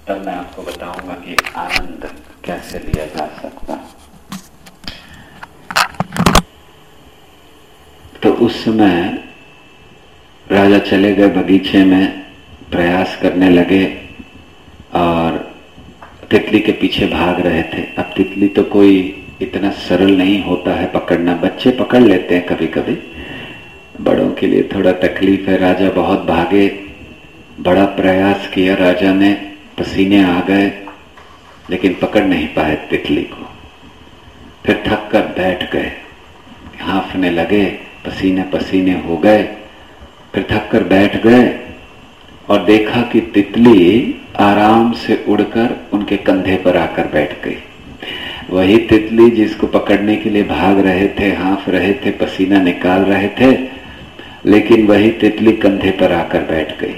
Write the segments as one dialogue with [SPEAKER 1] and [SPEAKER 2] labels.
[SPEAKER 1] तब मैं आपको बताऊंगा कि आनंद कैसे लिया जा सकता। तो उस समय राजा चले गए बगीचे में, प्रयास करने लगे और तितली के पीछे भाग रहे थे। अब तितली तो कोई इतना सरल नहीं होता है पकड़ना, बच्चे पकड़ लेते हैं कभी कभी, बड़ों के लिए थोड़ा तकलीफ है। राजा बहुत भागे, बड़ा प्रयास किया राजा ने, पसीने आ गए लेकिन पकड़ नहीं पाए तितली को। फिर थक कर बैठ गए, हाँफने लगे, पसीने पसीने हो गए, फिर थक कर बैठ गए और देखा कि तितली आराम से उड़कर उनके कंधे पर आकर बैठ गई। वही तितली जिसको पकड़ने के लिए भाग रहे थे, हाँफ रहे थे, पसीना निकाल रहे थे, लेकिन वही तितली कंधे पर आकर बैठ गई।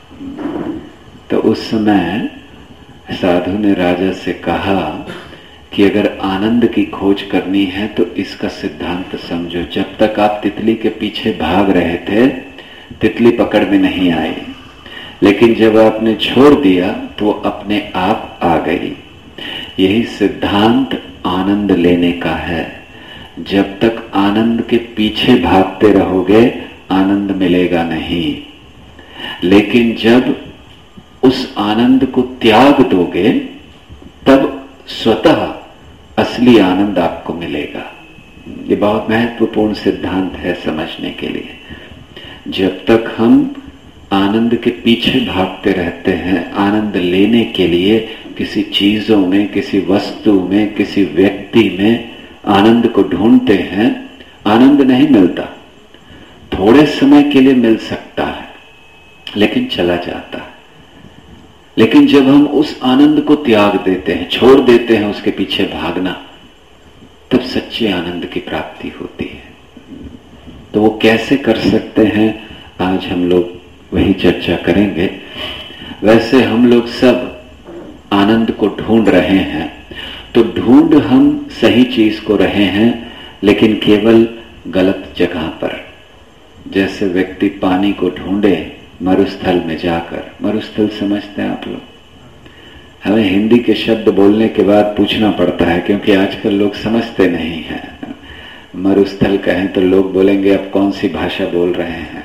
[SPEAKER 1] तो उस समय साधु ने राजा से कहा कि अगर आनंद की खोज करनी है तो इसका सिद्धांत समझो। जब तक आप तितली के पीछे भाग रहे थे, तितली पकड़ में नहीं आई, लेकिन जब आपने छोड़ दिया तो अपने आप आ गई। यही सिद्धांत आनंद लेने का है। जब तक आनंद के पीछे भागते रहोगे आनंद मिलेगा नहीं, लेकिन जब उस आनंद को त्याग दोगे तब स्वतः असली आनंद आपको मिलेगा। ये बहुत महत्वपूर्ण सिद्धांत है समझने के लिए। जब तक हम आनंद के पीछे भागते रहते हैं, आनंद लेने के लिए किसी चीजों में, किसी वस्तु में, किसी व्यक्ति में आनंद को ढूंढते हैं, आनंद नहीं मिलता। थोड़े समय के लिए मिल सकता है लेकिन चला जाता है। लेकिन जब हम उस आनंद को त्याग देते हैं, छोड़ देते हैं उसके पीछे भागना, तब सच्चे आनंद की प्राप्ति होती है। तो वो कैसे कर सकते हैं, आज हम लोग वही चर्चा करेंगे। वैसे हम लोग सब आनंद को ढूंढ रहे हैं, तो ढूंढ हम सही चीज को रहे हैं, लेकिन केवल गलत जगह पर। जैसे व्यक्ति पानी को ढूंढे मरुस्थल में जाकर, मरुस्थल समझते हैं आप लोग? हमें हिंदी के शब्द बोलने के बाद पूछना पड़ता है, क्योंकि आजकल लोग समझते नहीं हैं। मरुस्थल कहें तो लोग बोलेंगे अब कौन सी भाषा बोल रहे हैं।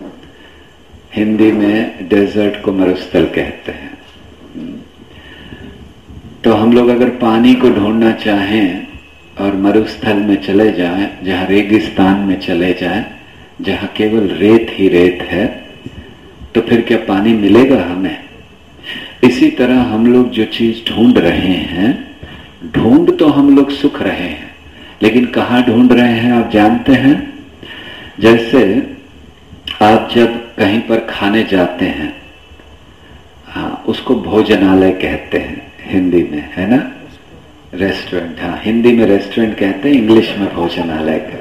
[SPEAKER 1] हिंदी में डेजर्ट को मरुस्थल कहते हैं। तो हम लोग अगर पानी को ढूंढना चाहें और मरुस्थल में चले जाएं, जहां रेगिस्तान में चले जाएं, जहां केवल रेत ही रेत है, तो फिर क्या पानी मिलेगा हमें? इसी तरह हम लोग जो चीज ढूंढ रहे हैं, ढूंढ तो हम लोग सुख रहे हैं, लेकिन कहाँ ढूंढ रहे हैं आप जानते हैं? जैसे आप जब कहीं पर खाने जाते हैं, हाँ, उसको भोजनालय कहते हैं हिंदी में, है ना? रेस्टोरेंट, हाँ, हिंदी में रेस्टोरेंट कहते हैं, इंग्लिश में भोजनालय कहते हैं।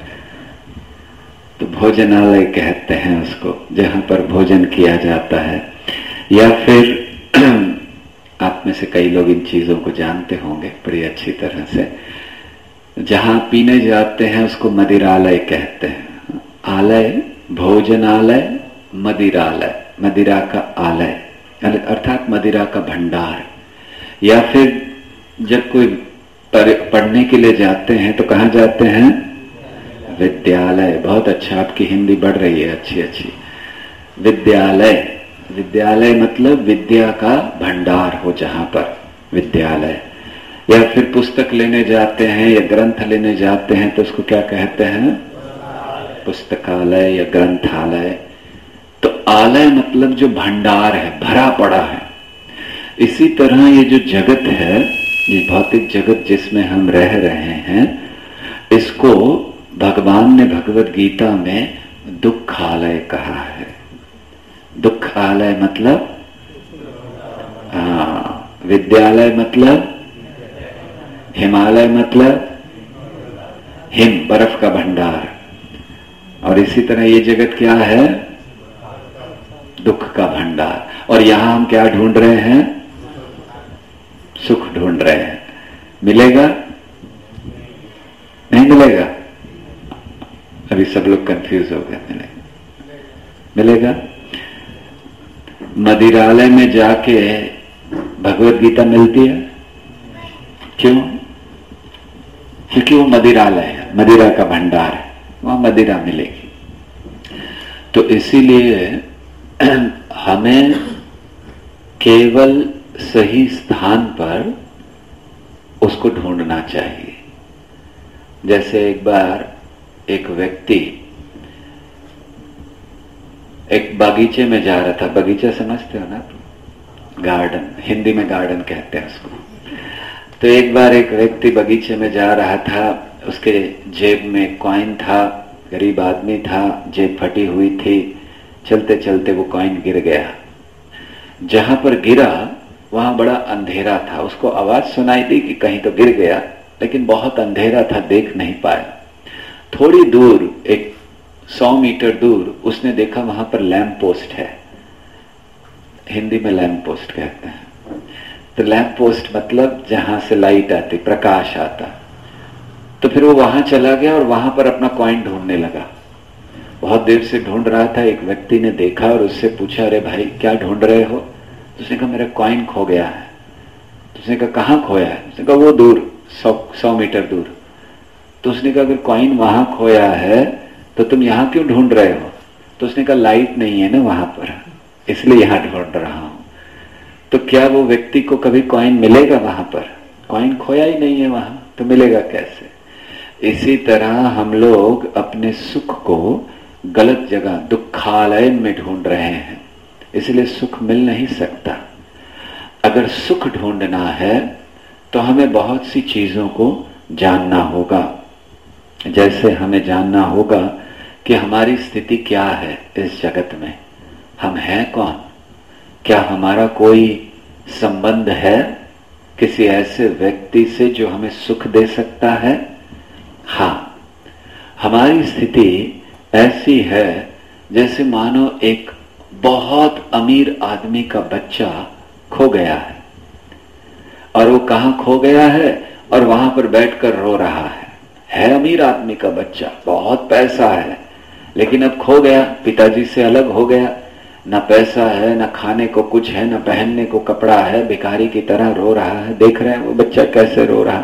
[SPEAKER 1] तो भोजनालय कहते हैं उसको, जहां पर भोजन किया जाता है। या फिर आप में से कई लोग इन चीजों को जानते होंगे बड़ी अच्छी तरह से। जहां पीने जाते हैं उसको मदिरालय कहते हैं। आलय, भोजनालय, मदिरालय, मदिरा का आलय अर्थात मदिरा का भंडार। या फिर जब कोई पढ़ने के लिए जाते हैं तो कहाँ जाते हैं? विद्यालय। बहुत अच्छा, आपकी हिंदी बढ़ रही है, अच्छी अच्छी। विद्यालय, विद्यालय मतलब विद्या का भंडार हो जहां पर, विद्यालय। या फिर पुस्तक लेने जाते हैं या ग्रंथ लेने जाते हैं तो उसको क्या कहते हैं? पुस्तकालय या ग्रंथालय। तो आलय मतलब जो भंडार है, भरा पड़ा है। इसी तरह ये जो जगत है, ये भौतिक जगत जिसमें हम रह रहे हैं, इसको भगवान ने भगवत गीता में दुखालय कहा है। दुखालय मतलब, हाँ, विद्यालय मतलब, हिमालय मतलब हिम, बर्फ का भंडार। और इसी तरह ये जगत क्या है? दुख का भंडार। और यहां हम क्या ढूंढ रहे हैं? सुख ढूंढ रहे हैं। मिलेगा? नहीं मिलेगा? अभी सब लोग कंफ्यूज हो गए। मिलेगा? मदिरालय में जाके भगवत गीता मिलती है? क्यों? क्योंकि वो मदिरालय है, मदिरा का भंडार है, वहां मदिरा मिलेगी। तो इसीलिए हमें केवल सही स्थान पर उसको ढूंढना चाहिए। जैसे एक बार एक व्यक्ति एक बागीचे में जा रहा था। बगीचा समझते हो ना? गार्डन, हिंदी में गार्डन कहते हैं उसको। तो एक बार एक व्यक्ति बगीचे में जा रहा था, उसके जेब में कॉइन था, गरीब आदमी था, जेब फटी हुई थी। चलते चलते वो कॉइन गिर गया। जहां पर गिरा वहां बड़ा अंधेरा था। उसको आवाज सुनाई दी कि कहीं तो गिर गया, लेकिन बहुत अंधेरा था, देख नहीं पाया। थोड़ी दूर, एक 100 मीटर दूर उसने देखा वहां पर लैंप पोस्ट है। हिंदी में लैंप पोस्ट कहते हैं। तो लैंप पोस्ट मतलब जहां से लाइट आती, प्रकाश आता। तो फिर वो वहां चला गया और वहां पर अपना कॉइन ढूंढने लगा। बहुत देर से ढूंढ रहा था। एक व्यक्ति ने देखा और उससे पूछा, अरे भाई क्या ढूंढ रहे हो? तो उसने कहा मेरा कॉइन खो गया है। तो उसने कहा कहाँ खोया है? उसने कहा वो दूर, 100 मीटर दूर। तो उसने कहा अगर कॉइन वहां खोया है तो तुम यहां क्यों ढूंढ रहे हो? तो उसने कहा लाइट नहीं है ना वहां पर, इसलिए यहां ढूंढ रहा हूं। तो क्या वो व्यक्ति को कभी कॉइन मिलेगा वहां पर? कॉइन खोया ही नहीं है वहां, तो मिलेगा कैसे? इसी तरह हम लोग अपने सुख को गलत जगह, दुखालय में ढूंढ रहे हैं, इसलिए सुख मिल नहीं सकता। अगर सुख ढूंढना है तो हमें बहुत सी चीजों को जानना होगा। जैसे हमें जानना होगा कि हमारी स्थिति क्या है इस जगत में, हम हैं कौन, क्या हमारा कोई संबंध है किसी ऐसे व्यक्ति से जो हमें सुख दे सकता है? हाँ, हमारी स्थिति ऐसी है जैसे मानो एक बहुत अमीर आदमी का बच्चा खो गया और वो कहां खो गया है और वहां पर बैठकर रो रहा है अमीर आदमी का बच्चा, बहुत पैसा है, लेकिन अब खो गया, पिताजी से अलग हो गया, ना पैसा है, ना खाने को कुछ है, ना पहनने को कपड़ा है, भिखारी की तरह रो रहा है। देख रहे हैं वो बच्चा कैसे रो रहा।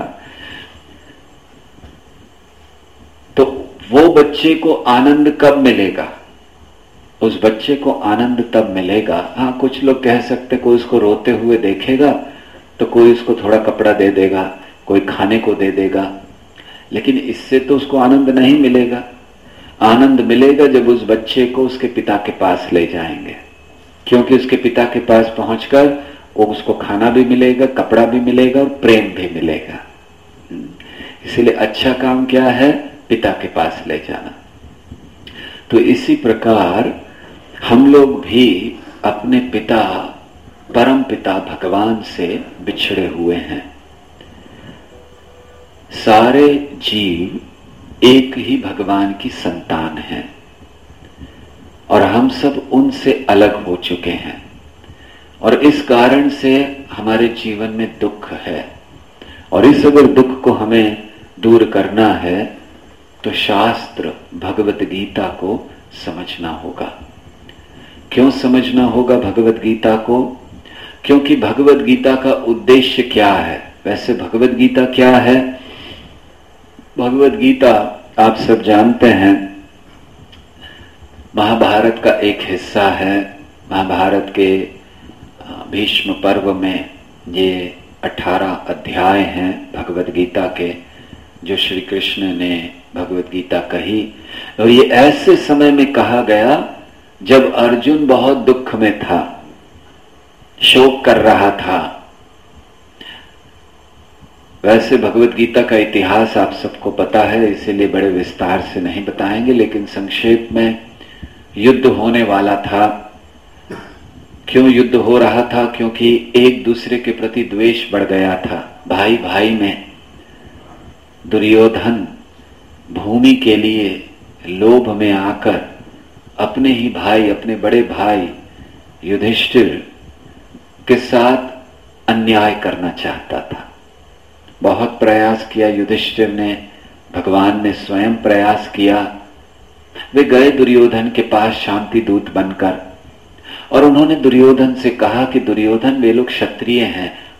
[SPEAKER 1] तो वो बच्चे को आनंद कब मिलेगा? उस बच्चे को आनंद तब मिलेगा, हाँ कुछ लोग कह सकते कोई उसको रोते हुए देखेगा तो कोई उसको थोड़ा कपड़ा दे देगा, कोई खाने को दे देगा, लेकिन इससे तो उसको आनंद नहीं मिलेगा। आनंद मिलेगा जब उस बच्चे को उसके पिता के पास ले जाएंगे, क्योंकि उसके पिता के पास पहुंचकर वो उसको खाना भी मिलेगा, कपड़ा भी मिलेगा और प्रेम भी मिलेगा। इसलिए अच्छा काम क्या है? पिता के पास ले जाना। तो इसी प्रकार हम लोग भी अपने पिता, परम पिता भगवान से बिछड़े हुए हैं। सारे जीव एक ही भगवान की संतान हैं और हम सब उनसे अलग हो चुके हैं, और इस कारण से हमारे जीवन में दुख है। और इस अगर दुख को हमें दूर करना है तो शास्त्र भगवत गीता को समझना होगा। क्यों समझना होगा भगवत गीता को? क्योंकि भगवत गीता का उद्देश्य क्या है? वैसे भगवत गीता क्या है? भगवत गीता आप सब जानते हैं, महाभारत का एक हिस्सा है। महाभारत के भीष्म पर्व में ये 18 अध्याय हैं भगवत गीता के, जो श्री कृष्ण ने भगवत गीता कही। और ये ऐसे समय में कहा गया जब अर्जुन बहुत दुख में था, शोक कर रहा था। वैसे भगवत गीता का इतिहास आप सबको पता है, इसीलिए बड़े विस्तार से नहीं बताएंगे, लेकिन संक्षेप में युद्ध होने वाला था। क्यों युद्ध हो रहा था? क्योंकि एक दूसरे के प्रति द्वेष बढ़ गया था, भाई भाई में। दुर्योधन भूमि के लिए लोभ में आकर अपने ही भाई, अपने बड़े भाई युधिष्ठिर के साथ अन्याय करना चाहता था। बहुत प्रयास किया युधिष्ठिर ने, भगवान ने स्वयं प्रयास किया। वे गए दुर्योधन के पास शांति दूत बनकर, और उन्होंने दुर्योधन से कहा कि दुर्योधन, वे लोग क्षत्रिय हैं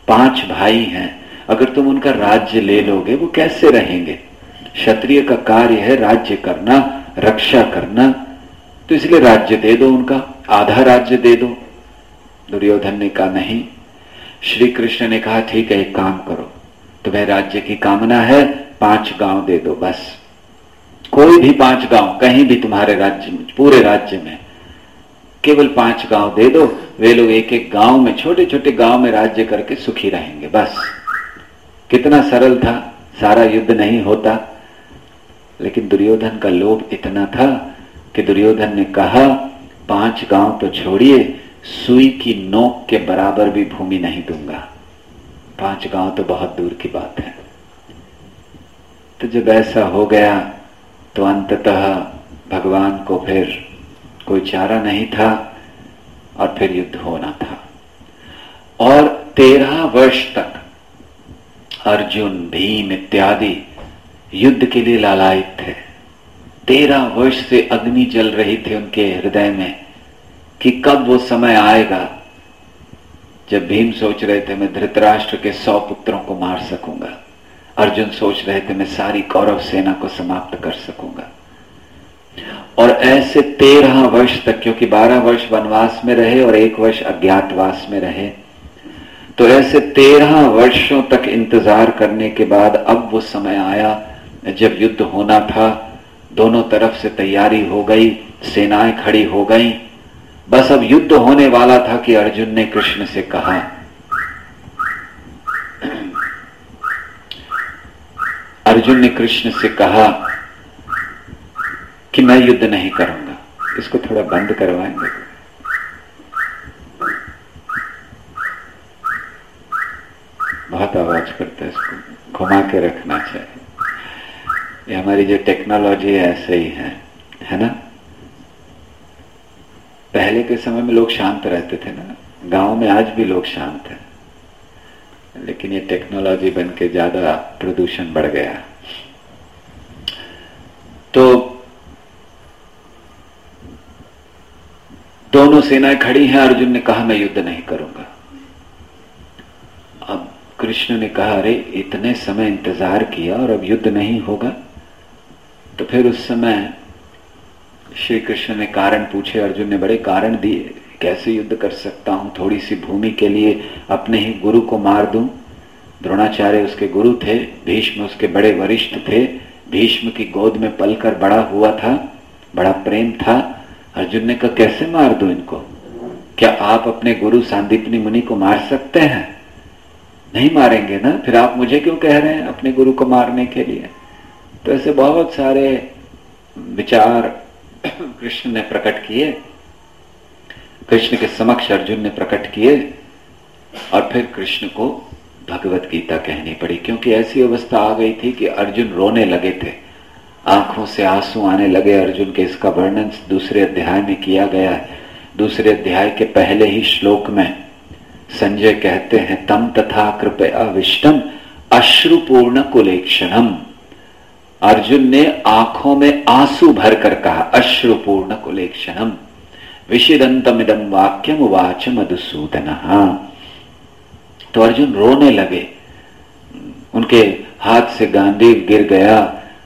[SPEAKER 1] 5 भाई हैं, अगर तुम उनका राज्य ले लोगे वो कैसे रहेंगे? क्षत्रिय का कार्य है राज्य करना, रक्षा करना, तो इसलिए राज्य दे दो, उनका आधा राज्य दे दो। दुर्योधन ने कहा नहीं। श्री कृष्ण ने कहा ठीक है, एक काम करो, तुम्हें राज्य की कामना है, 5 गांव दे दो, बस कोई भी 5 गांव, कहीं भी तुम्हारे राज्य में, पूरे राज्य में केवल 5 गांव दे दो। वे लोग एक एक गांव में, छोटे छोटे गांव में राज्य करके सुखी रहेंगे, बस। कितना सरल था, सारा युद्ध नहीं होता। लेकिन दुर्योधन का लोभ इतना था कि दुर्योधन ने कहा 5 गांव तो छोड़िए, सुई की नोक के बराबर भी भूमि नहीं दूंगा। 5 गांव तो बहुत दूर की बात है। तो जब ऐसा हो गया तो अंततः भगवान को फिर कोई चारा नहीं था और फिर युद्ध होना था। और 13 वर्ष तक अर्जुन, भीम इत्यादि युद्ध के लिए लालायित थे। 13 वर्ष से अग्नि जल रही थी उनके हृदय में कि कब वो समय आएगा जब भीम सोच रहे थे मैं धृतराष्ट्र के 100 पुत्रों को मार सकूंगा, अर्जुन सोच रहे थे मैं सारी कौरव सेना को समाप्त कर सकूंगा। और ऐसे 13 वर्ष तक, क्योंकि 12 वर्ष वनवास में रहे और 1 वर्ष अज्ञातवास में रहे, तो ऐसे 13 वर्षों तक इंतजार करने के बाद अब वो समय आया जब युद्ध होना था। दोनों तरफ से तैयारी हो गई, सेनाएं खड़ी हो गई, बस अब युद्ध होने वाला था कि अर्जुन ने कृष्ण से कहा, अर्जुन ने कृष्ण से कहा कि मैं युद्ध नहीं करूंगा। इसको थोड़ा बंद करवाएंगे? बहुत आवाज करता है, इसको घुमा के रखना चाहिए। ये हमारी जो टेक्नोलॉजी है ऐसे ही है ना? पहले के समय में लोग शांत रहते थे ना, गांव में आज भी लोग शांत हैं, लेकिन ये टेक्नोलॉजी बन के ज्यादा प्रदूषण बढ़ गया। तो दोनों सेनाएं खड़ी हैं, अर्जुन ने कहा मैं युद्ध नहीं करूंगा। अब कृष्ण ने कहा अरे इतने समय इंतजार किया और अब युद्ध नहीं होगा। तो फिर उस समय श्री कृष्ण ने कारण पूछे, अर्जुन ने बड़े कारण दिए, कैसे युद्ध कर सकता हूं, थोड़ी सी भूमि के लिए अपने ही गुरु को मार दूं। द्रोणाचार्य उसके गुरु थे, भीष्म उसके बड़े वरिष्ठ थे, भीष्म की गोद में पलकर बड़ा हुआ था, बड़ा प्रेम था। अर्जुन ने कहा कैसे मार दूं इनको, क्या आप अपने गुरु सांदीपनी मुनि को मार सकते हैं? नहीं मारेंगे ना, फिर आप मुझे क्यों कह रहे हैं अपने गुरु को मारने के लिए? तो ऐसे बहुत सारे विचार कृष्ण ने प्रकट किए, कृष्ण के समक्ष अर्जुन ने प्रकट किए, और फिर कृष्ण को भगवत गीता कहनी पड़ी, क्योंकि ऐसी अवस्था आ गई थी कि अर्जुन रोने लगे थे, आंखों से आंसू आने लगे अर्जुन के। इसका वर्णन दूसरे अध्याय में किया गया है। दूसरे अध्याय के पहले ही श्लोक में संजय कहते हैं, तम तथा कृपया विष्टम अश्रुपूर्ण कुलेक्षणम। अर्जुन ने आंखों में आंसू भरकर कहा, अश्रुपूर्ण कुलेक्षणम विषिदंतमिदं वाक्यम उवाच मधुसूदनः। तो अर्जुन रोने लगे, उनके हाथ से गांडीव गिर गया,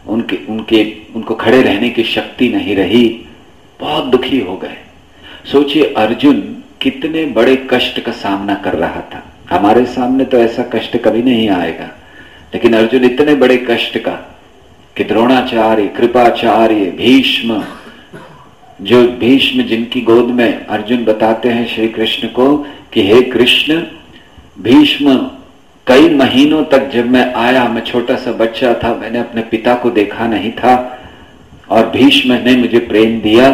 [SPEAKER 1] उनको खड़े रहने की शक्ति नहीं रही, बहुत दुखी हो गए। सोचिए अर्जुन कितने बड़े कष्ट का सामना कर रहा था। हमारे सामने तो ऐसा कष्ट कभी नहीं आएगा, लेकिन अर्जुन इतने बड़े कष्ट का कि द्रोणाचार्य, कृपाचार्य, भीष्म, जो भीष्म जिनकी गोद में अर्जुन बताते हैं श्री कृष्ण को कि हे कृष्ण, भीष्म कई महीनों तक जब मैं आया, मैं छोटा सा बच्चा था, मैंने अपने पिता को देखा नहीं था, और भीष्म ने मुझे प्रेम दिया,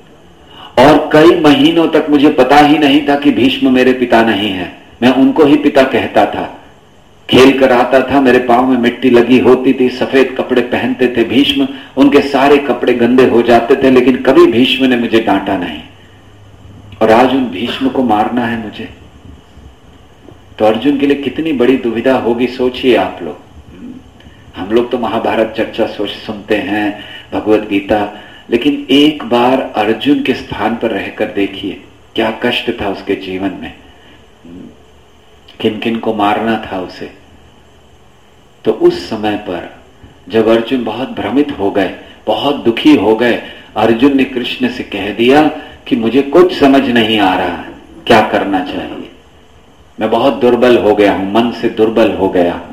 [SPEAKER 1] और कई महीनों तक मुझे पता ही नहीं था कि भीष्म मेरे पिता नहीं है। मैं उनको ही पिता कहता था, खेल कर आता था, मेरे पांव में मिट्टी लगी होती थी, सफेद कपड़े पहनते थे भीष्म, उनके सारे कपड़े गंदे हो जाते थे, लेकिन कभी भीष्म ने मुझे डांटा नहीं, और आज उन भीष्म को मारना है मुझे। तो अर्जुन के लिए कितनी बड़ी दुविधा होगी, सोचिए आप लोग। हम लोग तो महाभारत चर्चा सुनते हैं, भगवत गीता, लेकिन एक बार अर्जुन के स्थान पर रहकर देखिए क्या कष्ट था उसके जीवन में। किन किन को मारना था उसे। तो उस समय पर जब अर्जुन बहुत भ्रमित हो गए, बहुत दुखी हो गए, अर्जुन ने कृष्ण से कह दिया कि मुझे कुछ समझ नहीं आ रहा है, क्या करना चाहिए। मैं बहुत दुर्बल हो गया हूं, मन से दुर्बल हो गया हूं,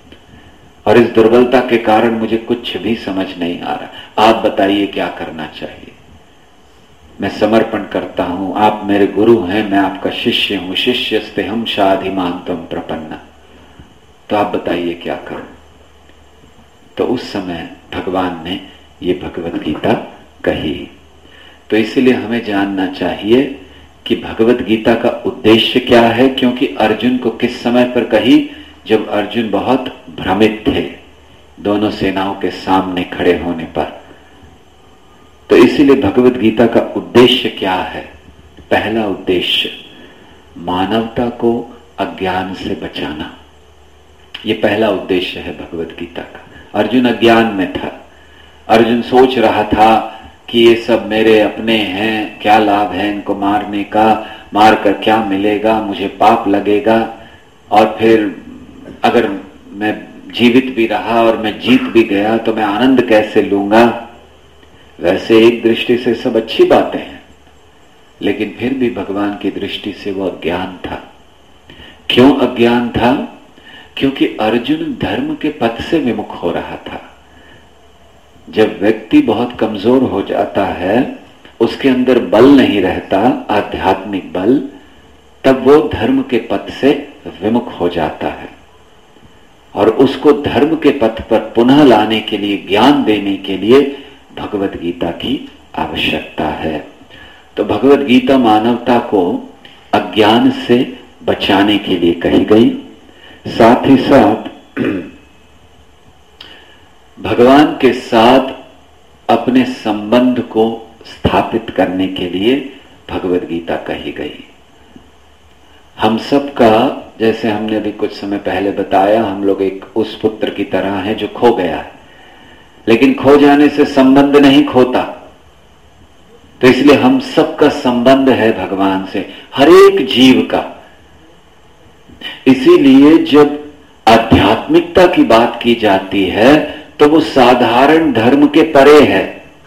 [SPEAKER 1] और इस दुर्बलता के कारण मुझे कुछ भी समझ नहीं आ रहा। आप बताइए क्या करना चाहिए। मैं समर्पण करता हूं, आप मेरे गुरु हैं, मैं आपका शिष्य हूं। शिष्यस्ते हम शाधिमांतम प्रपन्ना। तो आप बताइए क्या करूं। तो उस समय भगवान ने ये भगवत गीता कही। तो इसलिए हमें जानना चाहिए कि भगवत गीता का उद्देश्य क्या है, क्योंकि अर्जुन को किस समय पर कही, जब अर्जुन बहुत भ्रमित थे दोनों सेनाओं के सामने खड़े होने पर। तो इसीलिए भगवत गीता का उद्देश्य क्या है। पहला उद्देश्य मानवता को अज्ञान से बचाना, ये पहला उद्देश्य है भगवत गीता का। अर्जुन अज्ञान में था, अर्जुन सोच रहा था कि ये सब मेरे अपने हैं, क्या लाभ है इनको मारने का, मारकर क्या मिलेगा, मुझे पाप लगेगा, और फिर अगर मैं जीवित भी रहा और मैं जीत भी गया तो मैं आनंद कैसे लूंगा। वैसे एक दृष्टि से सब अच्छी बातें हैं, लेकिन फिर भी भगवान की दृष्टि से वो अज्ञान था। क्यों अज्ञान था? क्योंकि अर्जुन धर्म के पथ से विमुख हो रहा था। जब व्यक्ति बहुत कमजोर हो जाता है, उसके अंदर बल नहीं रहता, आध्यात्मिक बल, तब वो धर्म के पथ से विमुख हो जाता है। और उसको धर्म के पथ पर पुनः लाने के लिए, ज्ञान देने के लिए भगवत गीता की आवश्यकता है। तो भगवत गीता मानवता को अज्ञान से बचाने के लिए कही गई। साथ ही साथ भगवान के साथ अपने संबंध को स्थापित करने के लिए भगवत गीता कही गई। हम सब का, जैसे हमने अभी कुछ समय पहले बताया, हम लोग एक उस पुत्र की तरह है जो खो गया है, लेकिन खो जाने से संबंध नहीं खोता। तो इसलिए हम सबका संबंध है भगवान से, हर एक जीव का। इसीलिए जब आध्यात्मिकता की बात की जाती है तो वो साधारण धर्म के परे है।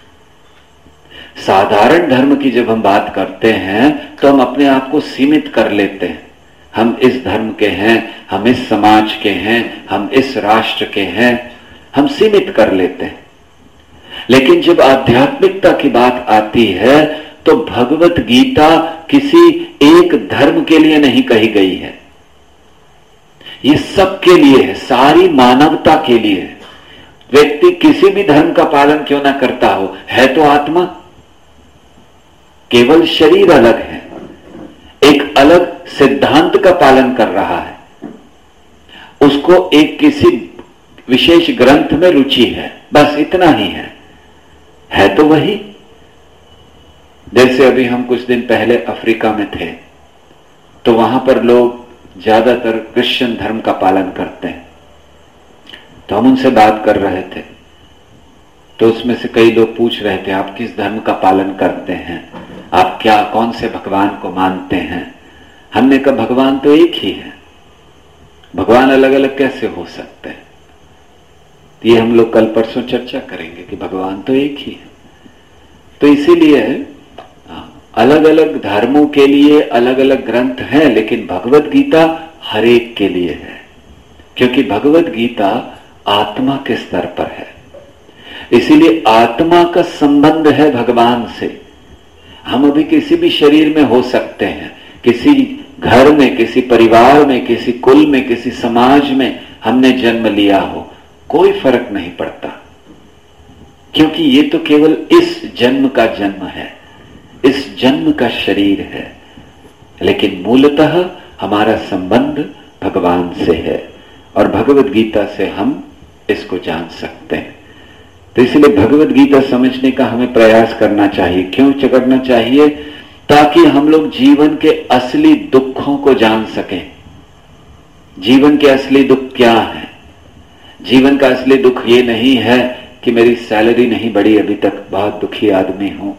[SPEAKER 1] साधारण धर्म की जब हम बात करते हैं तो हम अपने आप को सीमित कर लेते हैं। हम इस धर्म के हैं, हम इस समाज के हैं, हम इस राष्ट्र के हैं, हम सीमित कर लेते हैं। लेकिन जब आध्यात्मिकता की बात आती है तो भगवत गीता किसी एक धर्म के लिए नहीं कही गई है, ये सबके लिए है, सारी मानवता के लिए है। व्यक्ति किसी भी धर्म का पालन क्यों ना करता हो, है तो आत्मा, केवल शरीर अलग है, एक अलग सिद्धांत का पालन कर रहा है, उसको एक किसी विशेष ग्रंथ में रुचि है, बस इतना ही है तो वही। जैसे अभी हम कुछ दिन पहले अफ्रीका में थे, तो वहां पर लोग ज्यादातर क्रिश्चियन धर्म का पालन करते हैं। तो हम उनसे बात कर रहे थे, तो उसमें से कई लोग पूछ रहे थे, आप किस धर्म का पालन करते हैं, आप क्या, कौन से भगवान को मानते हैं। हमने कहा भगवान तो एक ही है, भगवान अलग अलग कैसे हो सकते हैं। ये हम लोग कल परसों चर्चा करेंगे कि भगवान तो एक ही है। तो इसीलिए अलग अलग धर्मों के लिए अलग अलग ग्रंथ हैं, लेकिन भगवत गीता हर एक के लिए है, क्योंकि भगवत गीता आत्मा के स्तर पर है। इसीलिए आत्मा का संबंध है भगवान से। हम अभी किसी भी शरीर में हो सकते हैं, किसी घर में, किसी परिवार में, किसी कुल में, किसी समाज में हमने जन्म लिया हो, कोई फर्क नहीं पड़ता, क्योंकि ये तो केवल इस जन्म का जन्म है, इस जन्म का शरीर है। लेकिन मूलतः हमारा संबंध भगवान से है, और भगवत गीता से हम इसको जान सकते हैं। तो इसलिए भगवत गीता समझने का हमें प्रयास करना चाहिए। क्यों करना चाहिए? ताकि हम लोग जीवन के असली दुखों को जान सकें। जीवन के असली दुख क्या है? जीवन का असली दुख ये नहीं है कि मेरी सैलरी नहीं बढ़ी अभी तक, बहुत दुखी आदमी हूं।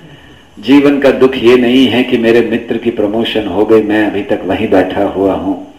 [SPEAKER 1] जीवन का दुख ये नहीं है कि मेरे मित्र की प्रमोशन हो गई, मैं अभी तक वहीं बैठा हुआ हूं।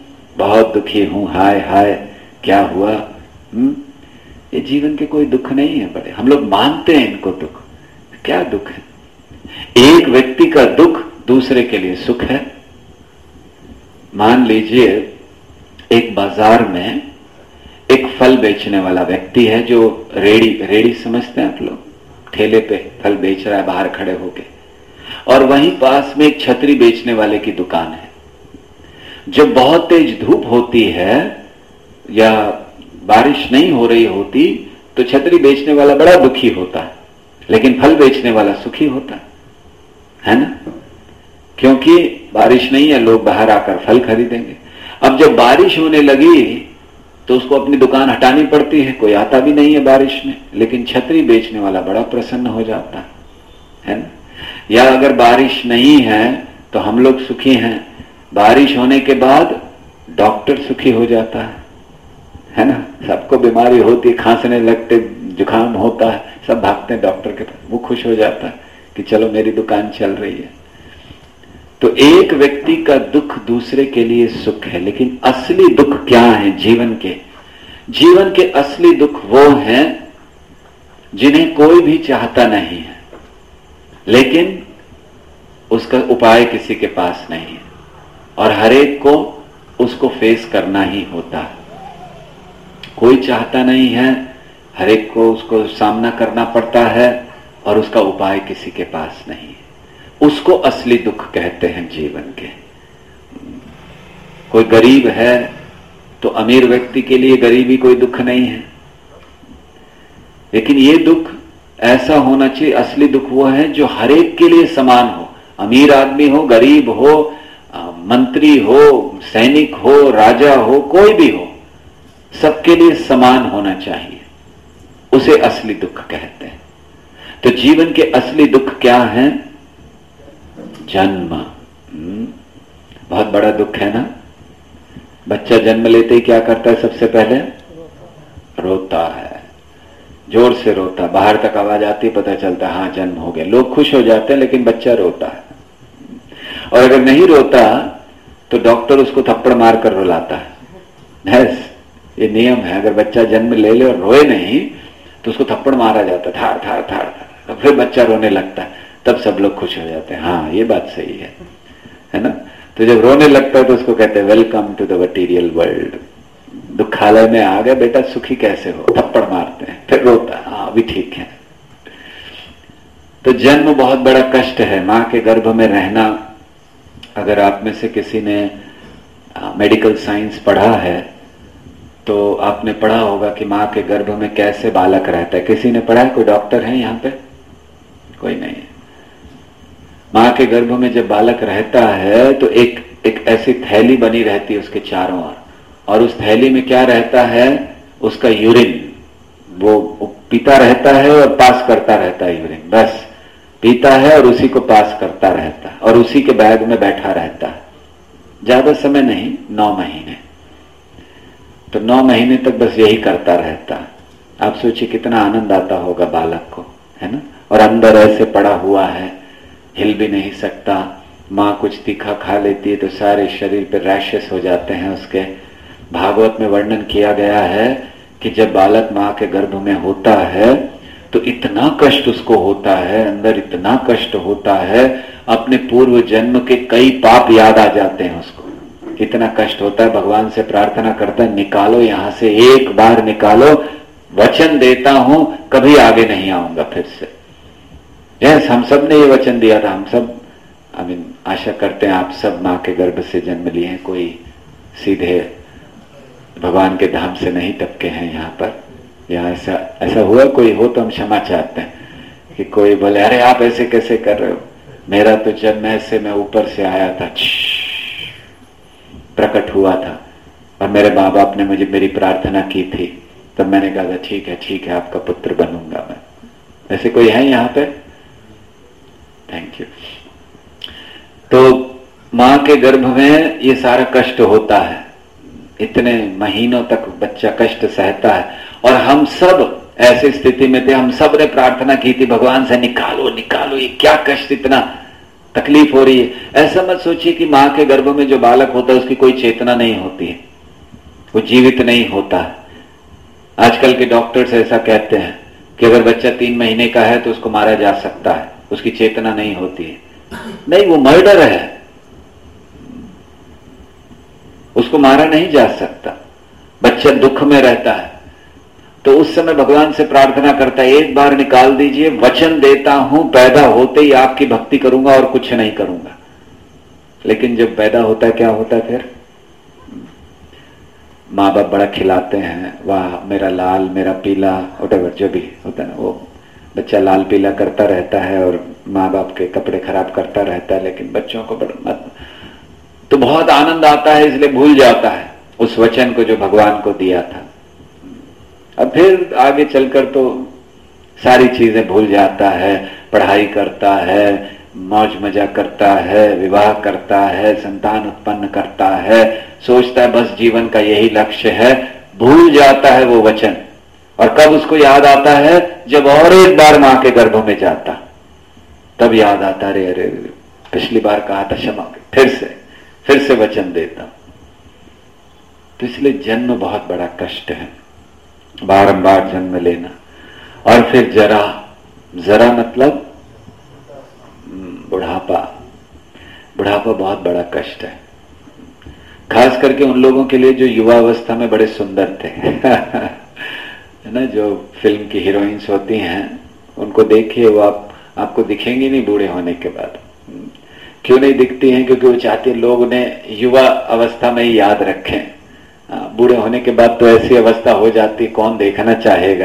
[SPEAKER 1] बहुत दुखी हूं, हाय हाय क्या हुआ। ये जीवन के कोई दुख नहीं है बड़े, हम लोग मानते हैं इनको दुख। क्या दुख है? एक व्यक्ति का दुख दूसरे के लिए सुख है। मान लीजिए एक बाजार में एक फल बेचने वाला व्यक्ति है, जो रेड़ी समझते हैं आप लोग, ठेले पे फल बेच रहा है बाहर खड़े होके, और वहीं पास में एक छतरी बेचने वाले की दुकान है। जब बहुत तेज धूप होती है या बारिश नहीं हो रही होती तो छतरी बेचने वाला बड़ा दुखी होता है, लेकिन फल बेचने वाला सुखी होता है ना, क्योंकि बारिश नहीं है, लोग बाहर आकर फल खरीदेंगे। अब जब बारिश होने लगी तो उसको अपनी दुकान हटानी पड़ती है, कोई आता भी नहीं है बारिश में, लेकिन छतरी बेचने वाला बड़ा प्रसन्न हो जाता है ना। या अगर बारिश नहीं है तो हम लोग सुखी हैं, बारिश होने के बाद डॉक्टर सुखी हो जाता है ना। सबको बीमारी होती है, खांसने लगते, जुकाम होता है, सब भागते हैं डॉक्टर के पास, वो खुश हो जाता है कि चलो मेरी दुकान चल रही है। तो एक व्यक्ति का दुख दूसरे के लिए सुख है, लेकिन असली दुख क्या है जीवन के? जीवन के असली दुख वो हैं जिन्हें कोई भी चाहता नहीं है, लेकिन उसका उपाय किसी के पास नहीं है, और हर एक को उसको फेस करना ही होता है। कोई चाहता नहीं है, हर एक को उसको सामना करना पड़ता है, और उसका उपाय किसी के पास नहीं है। उसको असली दुख कहते हैं जीवन के। कोई गरीब है तो अमीर व्यक्ति के लिए गरीबी कोई दुख नहीं है, लेकिन ये दुख ऐसा होना चाहिए, असली दुख वो है जो हर एक के लिए समान हो। अमीर आदमी हो, गरीब हो, मंत्री हो, सैनिक हो, राजा हो, कोई भी हो, सबके लिए समान होना चाहिए, उसे असली दुख कहते हैं। तो जीवन के असली दुख क्या है? जन्म। बहुत बड़ा दुख है ना। बच्चा जन्म लेते ही क्या करता है? सबसे पहले रोता है, जोर से रोता, बाहर तक आवाज आती, पता चलता है हाँ जन्म हो गया, लोग खुश हो जाते हैं, लेकिन बच्चा रोता है। और अगर नहीं रोता तो डॉक्टर उसको थप्पड़ मारकर रुलाता है। बस ये नियम है, अगर बच्चा जन्म ले ले और रोए नहीं तो उसको थप्पड़ मारा जाता है, थार थार थार थार, तो फिर बच्चा रोने लगता है, तब सब लोग खुश हो जाते हैं, हाँ ये बात सही है ना। तो जब रोने लगता है तो उसको कहते हैं welcome to the material world, दुखालय में आ गए बेटा, सुखी कैसे हो, थप्पड़ मारते हैं, फिर रोता है, हाँ अभी ठीक है। तो जन्म बहुत बड़ा कष्ट है, मां के गर्भ में रहना। अगर आप में से किसी ने मेडिकल साइंस पढ़ा है तो आपने पढ़ा होगा कि मां के गर्भ में कैसे बालक रहता है। किसी ने पढ़ा है? कोई डॉक्टर है यहाँ पे? कोई नहीं है। मां के गर्भ में जब बालक रहता है तो एक ऐसी थैली बनी रहती है उसके चारों ओर, और उस थैली में क्या रहता है? उसका यूरिन, वो पीता रहता है और पास करता रहता है यूरिन, बस पीता है और उसी को पास करता रहता है, और उसी के बैग में बैठा रहता है। ज्यादा समय नहीं, 9 महीने। तो 9 महीने तक बस यही करता रहता है। आप सोचिए कितना आनंद आता होगा बालक को, है ना। और अंदर ऐसे पड़ा हुआ है, हिल भी नहीं सकता। माँ कुछ तीखा खा लेती है तो सारे शरीर पे रैशेस हो जाते हैं उसके। भागवत में वर्णन किया गया है कि जब बालक माँ के गर्भ में होता है तो इतना कष्ट उसको होता है, अंदर इतना कष्ट होता है, अपने पूर्व जन्म के कई पाप याद आ जाते हैं उसको। इतना कष्ट होता है, भगवान से प्रार्थना करता है निकालो यहां से, एक बार निकालो, वचन देता हूं कभी आगे नहीं आऊंगा फिर से। यस, हम सब ने ये वचन दिया था। हम सब आशा करते हैं आप सब मां के गर्भ से जन्म लिए हैं, कोई सीधे भगवान के धाम से नहीं टपके हैं यहाँ पर। यहाँ ऐसा हुआ कोई हो तो हम क्षमा चाहते हैं कि कोई बोले अरे आप ऐसे कैसे कर रहे हो, मेरा तो जन्म ऐसे मैं ऊपर से आया था, प्रकट हुआ था, और मेरे माँ बाप ने मुझे मेरी प्रार्थना की थी, तब मैंने कहा था ठीक है आपका पुत्र बनूंगा मैं। ऐसे कोई है यहाँ पे? Thank you. तो मां के गर्भ में ये सारा कष्ट होता है, इतने महीनों तक बच्चा कष्ट सहता है, और हम सब ऐसी स्थिति में थे। हम सब ने प्रार्थना की थी भगवान से निकालो निकालो, ये क्या कष्ट, इतना तकलीफ हो रही है। ऐसा मत सोचिए कि मां के गर्भ में जो बालक होता है उसकी कोई चेतना नहीं होती है। वो जीवित नहीं होता। आजकल के डॉक्टर्स ऐसा कहते हैं कि अगर बच्चा 3 महीने का है तो उसको मारा जा सकता है, उसकी चेतना नहीं होती है। नहीं, वो मर्डर है, उसको मारा नहीं जा सकता। बच्चा दुख में रहता है तो उस समय भगवान से प्रार्थना करता है, एक बार निकाल दीजिए, वचन देता हूं पैदा होते ही आपकी भक्ति करूंगा और कुछ नहीं करूंगा। लेकिन जब पैदा होता है क्या होता है फिर? माँ बाप बड़ा खिलाते हैं, वाह मेरा लाल मेरा पीला, व्हाटएवर जो भी होता है ना, वो बच्चा लाल पीला करता रहता है और माँ बाप के कपड़े खराब करता रहता है। लेकिन बच्चों को बड़ा तो बहुत आनंद आता है, इसलिए भूल जाता है उस वचन को जो भगवान को दिया था। अब फिर आगे चलकर तो सारी चीजें भूल जाता है, पढ़ाई करता है, मौज मजा करता है, विवाह करता है, संतान उत्पन्न करता है, सोचता है बस जीवन का यही लक्ष्य है, भूल जाता है वो वचन। और कब उसको याद आता है? जब और एक बार मां के गर्भ में जाता, तब याद आता, अरे अरे पिछली बार कहा था क्षमा, फिर से वचन देता। तो इसलिए जन्म बहुत बड़ा कष्ट है, बारंबार जन्म लेना। और फिर जरा मतलब बुढ़ापा बहुत बड़ा कष्ट है, खास करके उन लोगों के लिए जो युवावस्था में बड़े सुंदर थे है ना, जो फिल्म की हीरोइंस होती हैं, उनको देखिए, वो आपको दिखेंगी नहीं बूढ़े होने के बाद। क्यों नहीं दिखती हैं? क्योंकि वो चाहते लोग उन्हें युवा अवस्था में ही याद रखें। बूढ़े होने के बाद तो ऐसी अवस्था हो जाती, कौन देखना चाहेगा।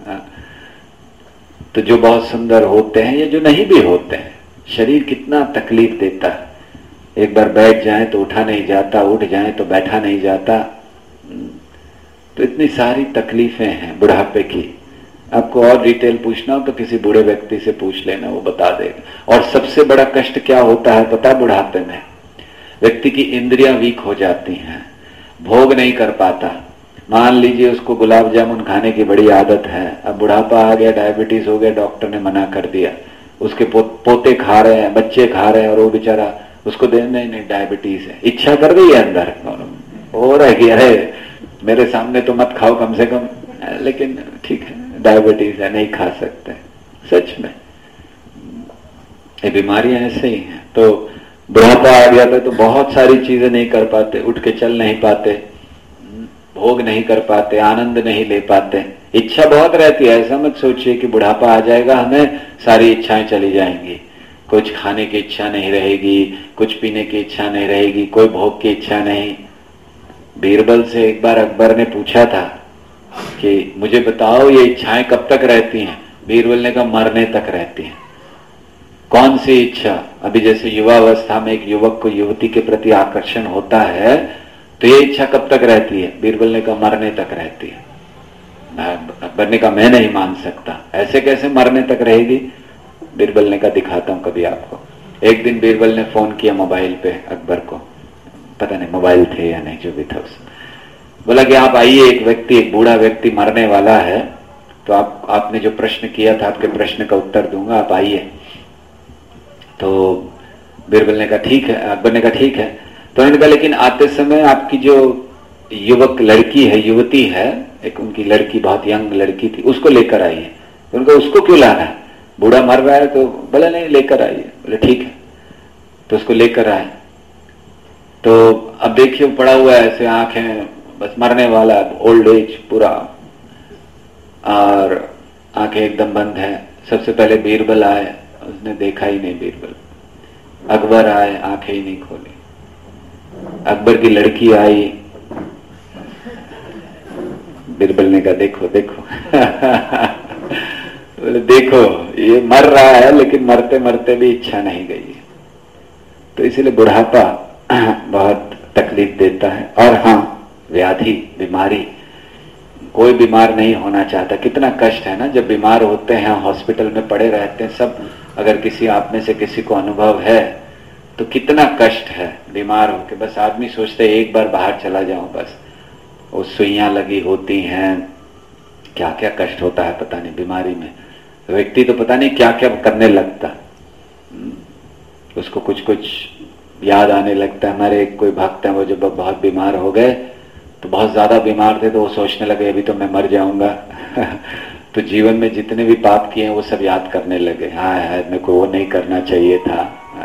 [SPEAKER 1] तो जो बहुत सुंदर होते हैं या जो नहीं भी होते हैं, शरीर कितना तकलीफ देता है। एक बार बैठ जाए तो उठा नहीं जाता, उठ जाए तो बैठा नहीं जाता। तो इतनी सारी तकलीफें हैं बुढ़ापे की। आपको और डिटेल पूछना हो तो किसी बूढ़े व्यक्ति से पूछ लेना, वो बता देगा। और सबसे बड़ा कष्ट क्या होता है पता है? बुढ़ापे में व्यक्ति की इंद्रियां वीक हो जाती हैं, भोग नहीं कर पाता। मान लीजिए उसको गुलाब जामुन खाने की बड़ी आदत है, अब बुढ़ापा आ गया, डायबिटीज हो गया, डॉक्टर ने मना कर दिया, उसके पोते खा रहे हैं, बच्चे खा रहे हैं, और वो बेचारा उसको दे नहीं डायबिटीज है, इच्छा कर रही है अंदर, हो रही है, अरे मेरे सामने तो मत खाओ कम से कम, लेकिन ठीक है डायबिटीज है, नहीं खा सकते। सच में ये बीमारियां ऐसे ही हैं। तो बुढ़ापा आ गया था तो बहुत सारी चीजें नहीं कर पाते, उठ के चल नहीं पाते, भोग नहीं कर पाते, आनंद नहीं ले पाते। इच्छा बहुत रहती है, ऐसा मत सोचिए कि बुढ़ापा आ जाएगा हमें सारी इच्छाएं चली जाएंगी। कुछ खाने की इच्छा नहीं रहेगी, कुछ पीने की इच्छा नहीं रहेगी, कोई भोग की इच्छा नहीं। बीरबल से एक बार अकबर ने पूछा था कि मुझे बताओ ये इच्छाएं कब तक रहती हैं? बीरबल ने कहा मरने तक रहती हैं। कौन सी इच्छा? अभी जैसे युवा अवस्था में एक युवक को युवती के प्रति आकर्षण होता है तो ये इच्छा कब तक रहती है? बीरबल ने कहा मरने तक रहती है। अकबर ने कहा मैं नहीं मान सकता, ऐसे कैसे मरने तक रहेगी? बीरबल ने कहा दिखाता हूं कभी आपको। एक दिन बीरबल ने फोन किया मोबाइल पे अकबर को, पता नहीं मोबाइल थे या नहीं, जो भी था उस बोला कि आप आइए, एक बूढ़ा व्यक्ति मरने वाला है, तो आपने जो प्रश्न किया था आपके प्रश्न का उत्तर दूंगा, आप आइए। तो बीरबल ने कहा ठीक है, अकबर ने कहा ठीक है। तो उन्होंने कहा लेकिन आते समय आपकी जो युवक लड़की है, युवती है, एक उनकी लड़की बहुत यंग लड़की थी, उसको लेकर आइए। तो उनको उसको क्यों लाना है? बूढ़ा मर रहा है तो बोले नहीं लेकर आइए। बोले ठीक है, तो उसको लेकर आए। तो अब देखिए पड़ा हुआ है ऐसे, आंखें बस मरने वाला, ओल्ड एज पूरा, और आंखें एकदम बंद है। सबसे पहले बीरबल आए, उसने देखा ही नहीं बीरबल। अकबर आए, आंखें ही नहीं खोली। अकबर की लड़की आई, बीरबल ने कहा देखो देखो बोले देखो ये मर रहा है लेकिन मरते मरते भी इच्छा नहीं गई है। तो इसलिए बुढ़ापा बहुत तकलीफ देता है। और हाँ, व्याधि, बीमारी, कोई बीमार नहीं होना चाहता। कितना कष्ट है ना जब बीमार होते हैं, हॉस्पिटल में पड़े रहते हैं सब। अगर किसी आप में से किसी को अनुभव है तो कितना कष्ट है बीमार होके। बस आदमी सोचते एक बार बाहर चला जाऊं, बस वो सुइयां लगी होती हैं, क्या क्या कष्ट होता है पता नहीं बीमारी में। व्यक्ति तो पता नहीं क्या क्या करने लगता, उसको कुछ कुछ याद आने लगता है। हमारे एक कोई भक्त है, वो जब बहुत बीमार हो गए तो बहुत ज्यादा बीमार थे, तो वो सोचने लगे अभी तो मैं मर जाऊंगा। तो जीवन में जितने भी पाप किए हैं वो सब याद करने लगे, हाँ मेरे को वो नहीं करना चाहिए था।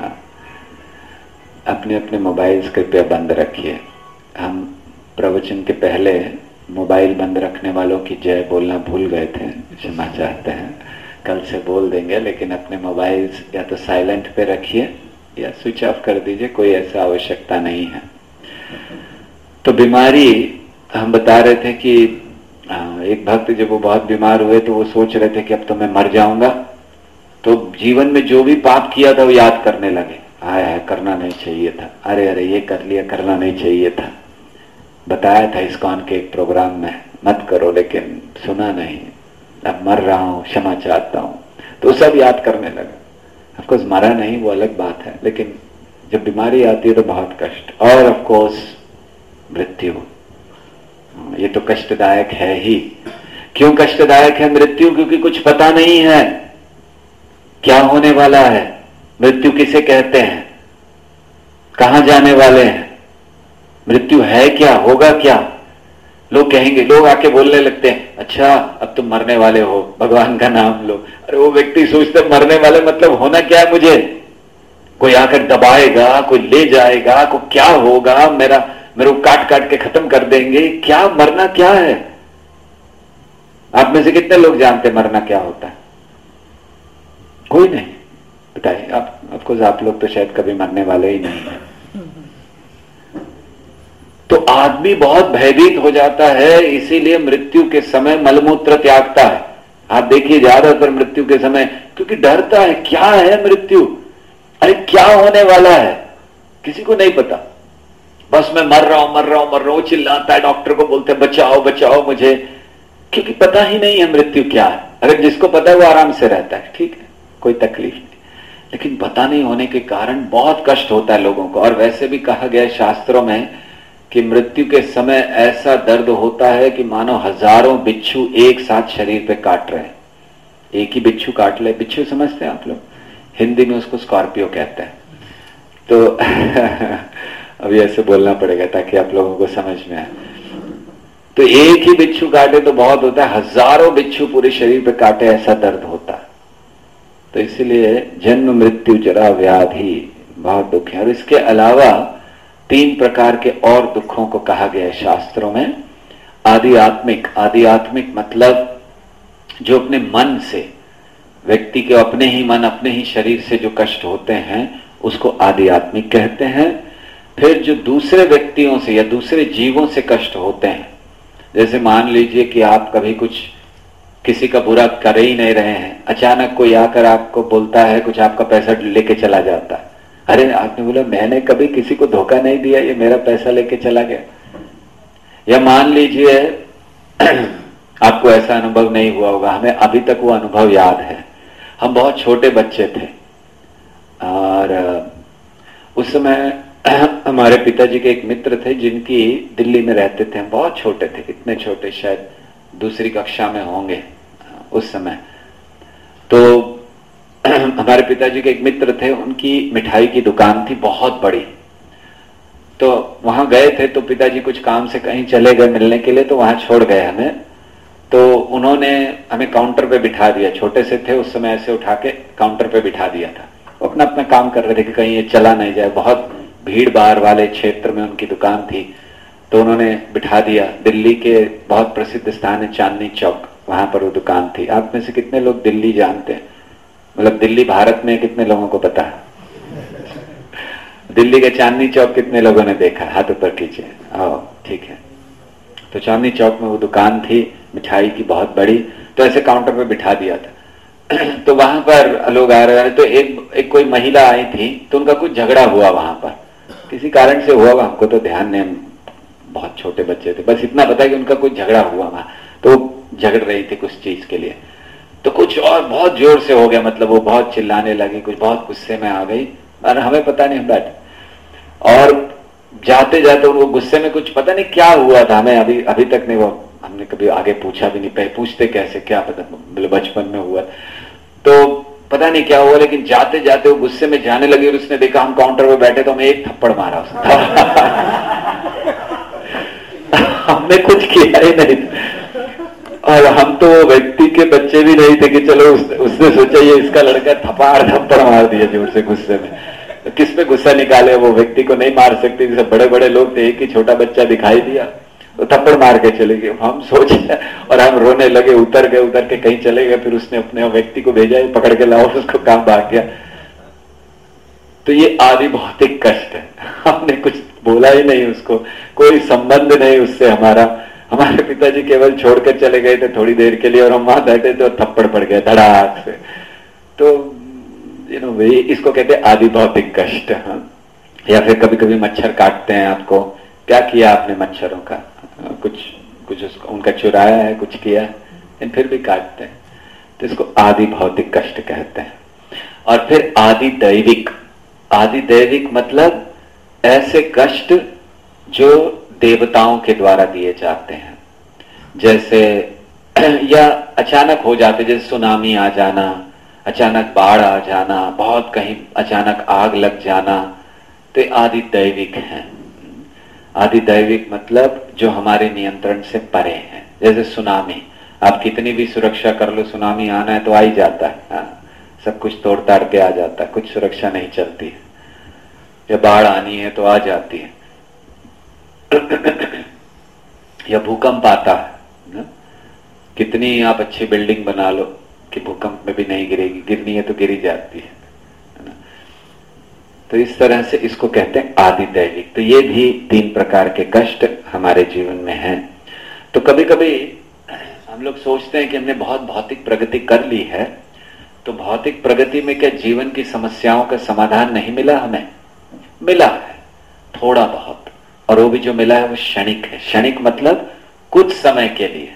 [SPEAKER 1] अपने अपने मोबाइल्स कृपया बंद रखिए। हम प्रवचन के पहले मोबाइल बंद रखने वालों की जय बोलना भूल गए थे, क्षमा चाहते हैं, कल से बोल देंगे। लेकिन अपने मोबाइल्स या तो साइलेंट पे रखिए या स्विच ऑफ कर दीजिए, कोई ऐसा आवश्यकता नहीं है। तो बीमारी हम बता रहे थे कि एक भक्त जब वो बहुत बीमार हुए तो वो सोच रहे थे कि अब तो मैं मर जाऊंगा। तो जीवन में जो भी पाप किया था वो याद करने लगे, हाय करना नहीं चाहिए था, अरे अरे ये कर लिया, करना नहीं चाहिए था। बताया था इस्कॉन के एक प्रोग्राम में मत करो, लेकिन सुना नहीं, अब मर रहा हूं, क्षमा चाहता हूं। तो सब याद करने लगा। ऑफकोर्स मरा नहीं वो अलग बात है, लेकिन जब बीमारी आती है तो बहुत कष्ट। और ऑफकोर्स मृत्यु, ये तो कष्टदायक है ही। क्यों कष्टदायक है मृत्यु? क्योंकि कुछ पता नहीं है क्या होने वाला है, मृत्यु किसे कहते हैं, कहां जाने वाले हैं, मृत्यु है क्या, होगा क्या। लोग कहेंगे, लोग आके बोलने लगते हैं, अच्छा अब तुम मरने वाले हो, भगवान का नाम लो। अरे वो व्यक्ति सोचते मरने वाले मतलब होना क्या है मुझे, कोई आकर दबाएगा, कोई ले जाएगा, कोई क्या होगा, मेरे को काट काट के खत्म कर देंगे, क्या मरना क्या है। आप में से कितने लोग जानते मरना क्या होता है? कोई नहीं। बताइए आप लोग तो शायद कभी मरने वाले ही नहीं है। तो आदमी बहुत भयभीत हो जाता है, इसीलिए मृत्यु के समय मलमूत्र त्यागता है। आप देखिए ज्यादातर मृत्यु के समय, क्योंकि डरता है, क्या है मृत्यु, अरे क्या होने वाला है किसी को नहीं पता, बस मैं मर रहा हूं, चिल्लाता है, डॉक्टर को बोलते हैं बचाओ बचाओ मुझे, क्योंकि पता ही नहीं है मृत्यु क्या है। अगर जिसको पता है वो आराम से रहता है, ठीक है, कोई तकलीफ नहीं। लेकिन पता नहीं होने के कारण बहुत कष्ट होता है लोगों को। और वैसे भी कहा गया है शास्त्रों में कि मृत्यु के समय ऐसा दर्द होता है कि मानो हजारों बिच्छू एक साथ शरीर पे काट रहे हैं। एक ही बिच्छू काट ले, बिच्छू समझते हैं आप लोग, हिंदी में उसको स्कॉर्पियो कहते हैं। तो अभी ऐसे बोलना पड़ेगा ताकि आप लोगों को समझ में आए। तो एक ही बिच्छू काटे तो बहुत होता है, हजारों बिच्छू पूरे शरीर पे काटे ऐसा दर्द होता है। तो इसलिए जन्म मृत्यु जरा व्याधि बहुत दुख है। और इसके अलावा 3 प्रकार के और दुखों को कहा गया है शास्त्रों में। आध्यात्मिक मतलब जो अपने मन से, व्यक्ति के अपने ही मन अपने ही शरीर से जो कष्ट होते हैं उसको आध्यात्मिक कहते हैं। फिर जो दूसरे व्यक्तियों से या दूसरे जीवों से कष्ट होते हैं, जैसे मान लीजिए कि आप कभी कुछ किसी का बुरा कर ही नहीं रहे हैं, अचानक कोई आकर आपको बोलता है, कुछ आपका पैसा लेके चला जाता है। अरे आपने बोला मैंने कभी किसी को धोखा नहीं दिया, ये मेरा पैसा लेके चला गया। या मान लीजिए आपको ऐसा अनुभव नहीं हुआ होगा, हमें अभी तक वो अनुभव याद है। हम बहुत छोटे बच्चे थे और उस समय हमारे पिताजी के एक मित्र थे जिनकी दिल्ली में रहते थे। हम बहुत छोटे थे, इतने छोटे शायद दूसरी कक्षा में होंगे उस समय। तो हमारे पिताजी के एक मित्र थे, उनकी मिठाई की दुकान थी बहुत बड़ी। तो वहां गए थे, तो पिताजी कुछ काम से कहीं चले गए मिलने के लिए, तो वहां छोड़ गए हमें। तो उन्होंने हमें काउंटर पे बिठा दिया, छोटे से थे उस समय, ऐसे उठा के काउंटर पे बिठा दिया था। वो अपना अपना काम कर रहे थे कि कहीं ये चला नहीं जाए। बहुत भीड़ भाड़ वाले क्षेत्र में उनकी दुकान थी, तो उन्होंने बिठा दिया। दिल्ली के बहुत प्रसिद्ध स्थान है चांदनी चौक, वहां पर वो दुकान थी। आप में से कितने लोग दिल्ली जानते हैं? मतलब दिल्ली भारत में कितने लोगों को पता है? दिल्ली के चांदनी चौक कितने लोगों ने देखा? हाथ ऊपर कीजिए। ठीक है। तो चांदनी चौक में वो दुकान थी मिठाई की बहुत बड़ी, तो ऐसे काउंटर पे बिठा दिया था। तो वहां पर लोग आ रहे थे, तो एक कोई महिला आई थी, तो उनका कुछ झगड़ा हुआ वहां पर, किसी कारण से हुआ, हमको तो ध्यान नहीं, बहुत छोटे बच्चे थे, बस इतना पता है कि उनका कुछ झगड़ा हुआ वहां। तो झगड़ रही थी कुछ चीज के लिए, तो कुछ और बहुत जोर से हो गया, मतलब वो बहुत चिल्लाने लगी, कुछ बहुत गुस्से में आ गई और हमें पता नहीं, हम बैठे और जाते जाते उनको गुस्से में कुछ पता नहीं क्या हुआ था, हमें अभी तक नहीं, वो हमने कभी आगे पूछा भी नहीं, पूछते कैसे, क्या पता, बचपन में हुआ तो पता नहीं क्या हुआ, लेकिन जाते जाते वो गुस्से में जाने लगी और उसने देखा हम काउंटर पे बैठे तो हमें एक थप्पड़ मारा उसने। हमने कुछ किया ही नहीं। और हम तो वो व्यक्ति के बच्चे भी नहीं थे कि चलो उसने सोचा ये इसका लड़का थप्पड़ मार दिया जोर से गुस्से में। तो किस पे गुस्सा निकाले, वो व्यक्ति को नहीं मार सकते। जैसे बड़े बड़े लोग थे, एक ही छोटा बच्चा दिखाई दिया तो थप्पड़ मार के चले गए। हम सोच और हम रोने लगे, उतर के कहीं चले गए। फिर उसने अपने व्यक्ति को भेजा, पकड़ के लाओ, उसको काम भाग गया। तो ये आदि भौतिक कष्ट है। हमने कुछ बोला ही नहीं, उसको कोई संबंध नहीं उससे हमारा। हमारे पिताजी केवल छोड़कर चले गए थे थोड़ी देर के लिए, और हम वहां बैठे थे और थप्पड़ पड़ गया धड़ाक से। तो वही इसको कहते हैं आदि भौतिक कष्ट। हाँ। या फिर कभी कभी मच्छर काटते हैं आपको, क्या किया आपने मच्छरों का, कुछ उसको उनका चुराया है, कुछ किया है, लेकिन फिर भी काटते हैं। तो इसको आदि भौतिक कष्ट कहते हैं। और फिर आदि दैविक। आदि दैविक मतलब ऐसे कष्ट जो देवताओं के द्वारा दिए जाते हैं, जैसे या अचानक हो जाते, जैसे सुनामी आ जाना, अचानक बाढ़ आ जाना, बहुत कहीं अचानक आग लग जाना, तो आदि दैविक है। आदि दैविक मतलब जो हमारे नियंत्रण से परे हैं। जैसे सुनामी, आप कितनी भी सुरक्षा कर लो, सुनामी आना है तो आ ही जाता है। हाँ? सब कुछ तोड़ ताड़ के आ जाता है, कुछ सुरक्षा नहीं चलती है। या बाढ़ आनी है तो आ जाती है। या भूकंप आता है ना? कितनी आप अच्छी बिल्डिंग बना लो कि भूकंप में भी नहीं गिरेगी, गिरनी है तो गिरी जाती है ना? तो इस तरह से इसको कहते हैं आदि दैविक। तो ये भी 3 प्रकार के कष्ट हमारे जीवन में हैं। तो कभी कभी हम लोग सोचते हैं कि हमने बहुत भौतिक प्रगति कर ली है, तो भौतिक प्रगति में क्या जीवन की समस्याओं का समाधान नहीं मिला? हमें मिला है थोड़ा बहुत, और वो भी जो मिला है वो क्षणिक है। क्षणिक मतलब कुछ समय के लिए।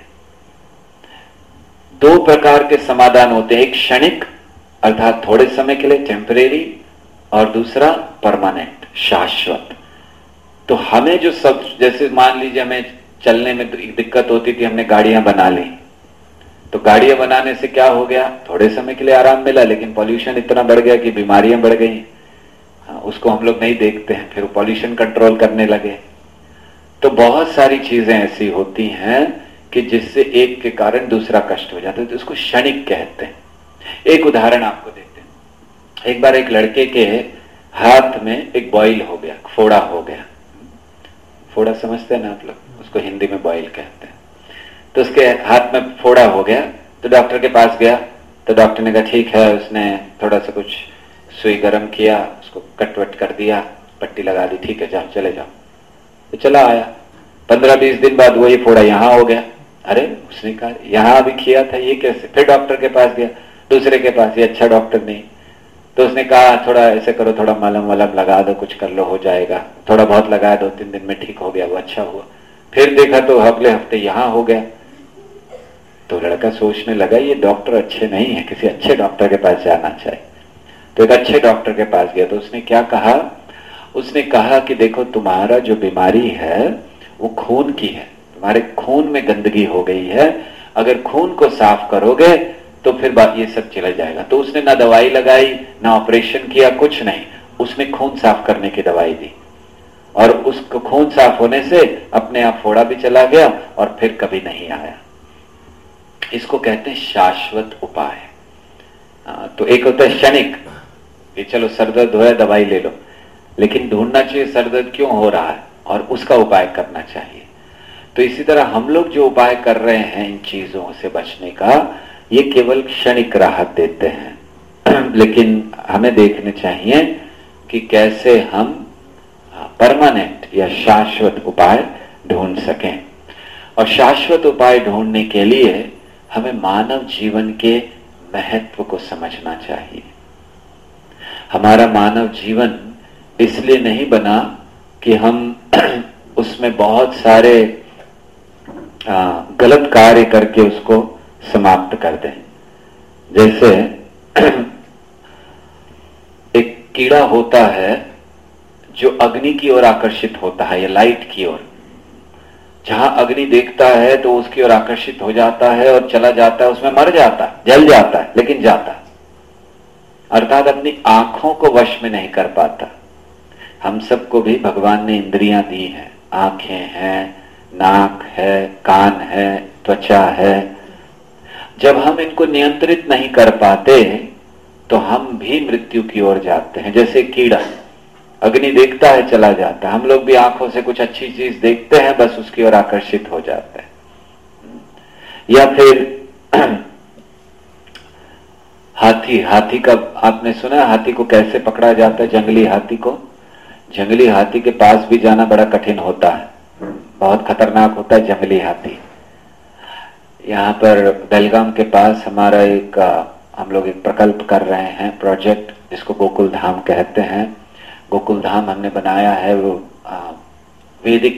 [SPEAKER 1] 2 प्रकार के समाधान होते हैं, एक क्षणिक अर्थात थोड़े समय के लिए, टेम्परेरी, और दूसरा परमानेंट, शाश्वत। तो हमें जो सब, जैसे मान लीजिए हमें चलने में दिक्कत होती थी, हमने गाड़ियां बना ली, तो गाड़ियां बनाने से क्या हो गया, थोड़े समय के लिए आराम मिला, लेकिन पॉल्यूशन इतना बढ़ गया कि बीमारियां बढ़ गई। उसको हम लोग नहीं देखते हैं, फिर पॉल्यूशन कंट्रोल करने लगे। तो बहुत सारी चीजें ऐसी होती हैं कि जिससे एक के कारण दूसरा कष्ट हो जाता है, तो उसको क्षणिक कहते हैं। एक उदाहरण आपको देते हैं। एक बार एक लड़के के हाथ में एक बॉयल हो गया, फोड़ा हो गया। फोड़ा समझते हैं ना आप लोग, उसको हिंदी में बॉयल कहते हैं। तो उसके हाथ में फोड़ा हो गया, तो डॉक्टर के पास गया, तो डॉक्टर ने कहा ठीक है, उसने थोड़ा सा कुछ सुई गर्म किया, उसको कटवट कर दिया, पट्टी लगा दी, ठीक है जाओ चले जाओ। तो चला आया। 15-20 दिन बाद वही फोड़ा यहां हो गया। अरे उसने कहा यहां अभी किया था, ये कैसे? फिर डॉक्टर के पास गया, दूसरे के पास, ये अच्छा डॉक्टर नहीं। तो उसने कहा थोड़ा ऐसे करो, थोड़ा मलहम वलम लगा दो, कुछ कर लो, हो जाएगा। थोड़ा बहुत लगाया, 2-3 दिन में ठीक हो गया, वो अच्छा हुआ। फिर देखा तो अगले हफ्ते यहां हो गया। तो लड़का सोचने लगा ये डॉक्टर अच्छे नहीं है, किसी अच्छे डॉक्टर के पास जाना चाहिए। तो एक अच्छे डॉक्टर के पास गया, तो उसने क्या कहा, उसने कहा कि देखो तुम्हारा जो बीमारी है वो खून की है, तुम्हारे खून में गंदगी हो गई है, अगर खून को साफ करोगे तो फिर बात ये सब चला जाएगा। तो उसने ना दवाई लगाई, ना ऑपरेशन किया, कुछ नहीं, उसने खून साफ करने की दवाई दी, और उसको खून साफ होने से अपने आप फोड़ा भी चला गया और फिर कभी नहीं आया। इसको कहते हैं शाश्वत उपाय। तो एक होता है क्षणिक, ये चलो सरदर्द हो, दवाई ले लो, लेकिन ढूंढना चाहिए सरदर्द क्यों हो रहा है और उसका उपाय करना चाहिए। तो इसी तरह हम लोग जो उपाय कर रहे हैं इन चीजों से बचने का, ये केवल क्षणिक राहत देते हैं, लेकिन हमें देखने चाहिए कि कैसे हम परमानेंट या शाश्वत उपाय ढूंढ सकें। और शाश्वत उपाय ढूंढने के लिए हमें मानव जीवन के महत्व को समझना चाहिए। हमारा मानव जीवन इसलिए नहीं बना कि हम उसमें बहुत सारे गलत कार्य करके उसको समाप्त कर दें। जैसे एक कीड़ा होता है जो अग्नि की ओर आकर्षित होता है या लाइट की ओर, जहां अग्नि देखता है तो उसकी ओर आकर्षित हो जाता है और चला जाता है, उसमें मर जाता है, जल जाता है, लेकिन जाता है, अर्थात अपनी आंखों को वश में नहीं कर पाता। हम सबको भी भगवान ने इंद्रियां दी हैं, आंखें हैं, नाक है, कान है, त्वचा है। जब हम इनको नियंत्रित नहीं कर पाते तो हम भी मृत्यु की ओर जाते हैं। जैसे कीड़ा अग्नि देखता है चला जाता है, हम लोग भी आंखों से कुछ अच्छी चीज देखते हैं, बस उसकी ओर आकर्षित हो जाते हैं। या फिर हाथी का आपने सुना है हाथी को कैसे पकड़ा जाता है? जंगली हाथी को, जंगली हाथी के पास भी जाना बड़ा कठिन होता है, बहुत खतरनाक होता है जंगली हाथी। यहाँ पर बेलगाम के पास हमारा हम लोग एक प्रकल्प कर रहे हैं, प्रोजेक्ट, जिसको गोकुल धाम कहते हैं। गोकुल धाम हमने बनाया है वो वैदिक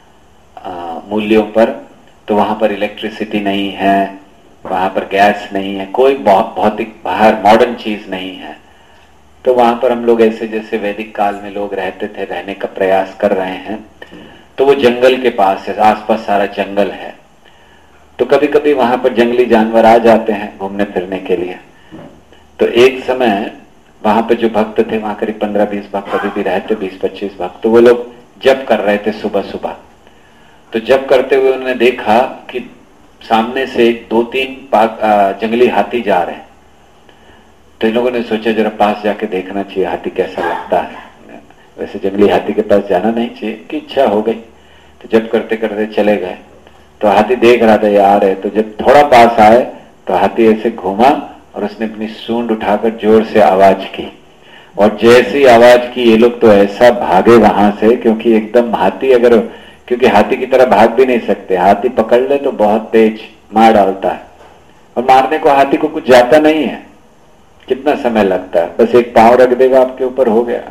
[SPEAKER 1] मूल्यों पर। तो वहां पर इलेक्ट्रिसिटी नहीं है, वहां पर गैस नहीं है, कोई भौतिक बाहर मॉडर्न चीज नहीं है। तो वहां पर हम लोग ऐसे जैसे वैदिक काल में लोग रहते थे, रहने का प्रयास कर रहे हैं। तो वो जंगल के पास है, आसपास सारा जंगल है। तो कभी कभी वहां पर जंगली जानवर आ जाते हैं घूमने फिरने के लिए। तो एक समय वहां पे जो भक्त थे, वहां करीब 15-20 भक्त अभी भी रहते, 20-25 भक्त। तो वो लोग जप कर रहे थे सुबह सुबह। तो जप करते हुए उन्होंने देखा कि सामने से 2-3 जंगली हाथी जा रहे हैं। तो इन लोगों ने सोचा जरा पास जाके देखना चाहिए हाथी कैसा लगता है। वैसे जंगली हाथी के पास जाना नहीं चाहिए, कि इच्छा हो गई। तो जप करते करते चले गए। तो हाथी देख रहा था ये आ रहे। तो जब थोड़ा पास आए तो हाथी ऐसे घूमा और उसने अपनी सूंड उठाकर जोर से आवाज की। और जैसी आवाज की ये लोग तो ऐसा भागे वहां से, क्योंकि एकदम क्योंकि हाथी की तरह भाग भी नहीं सकते। हाथी पकड़ ले तो बहुत तेज मार डालता है, और मारने को हाथी को कुछ जाता नहीं है। कितना समय लगता है, बस एक पांव रख देगा आपके ऊपर, हो गया।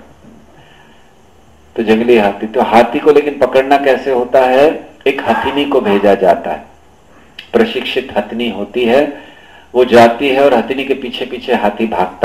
[SPEAKER 1] तो जंगली हाथी, तो हाथी को लेकिन पकड़ना कैसे होता है? एक हथिनी को भेजा जाता है, प्रशिक्षित हथिनी होती है, वो जाती है और हथिनी के पीछे पीछे हाथी भागता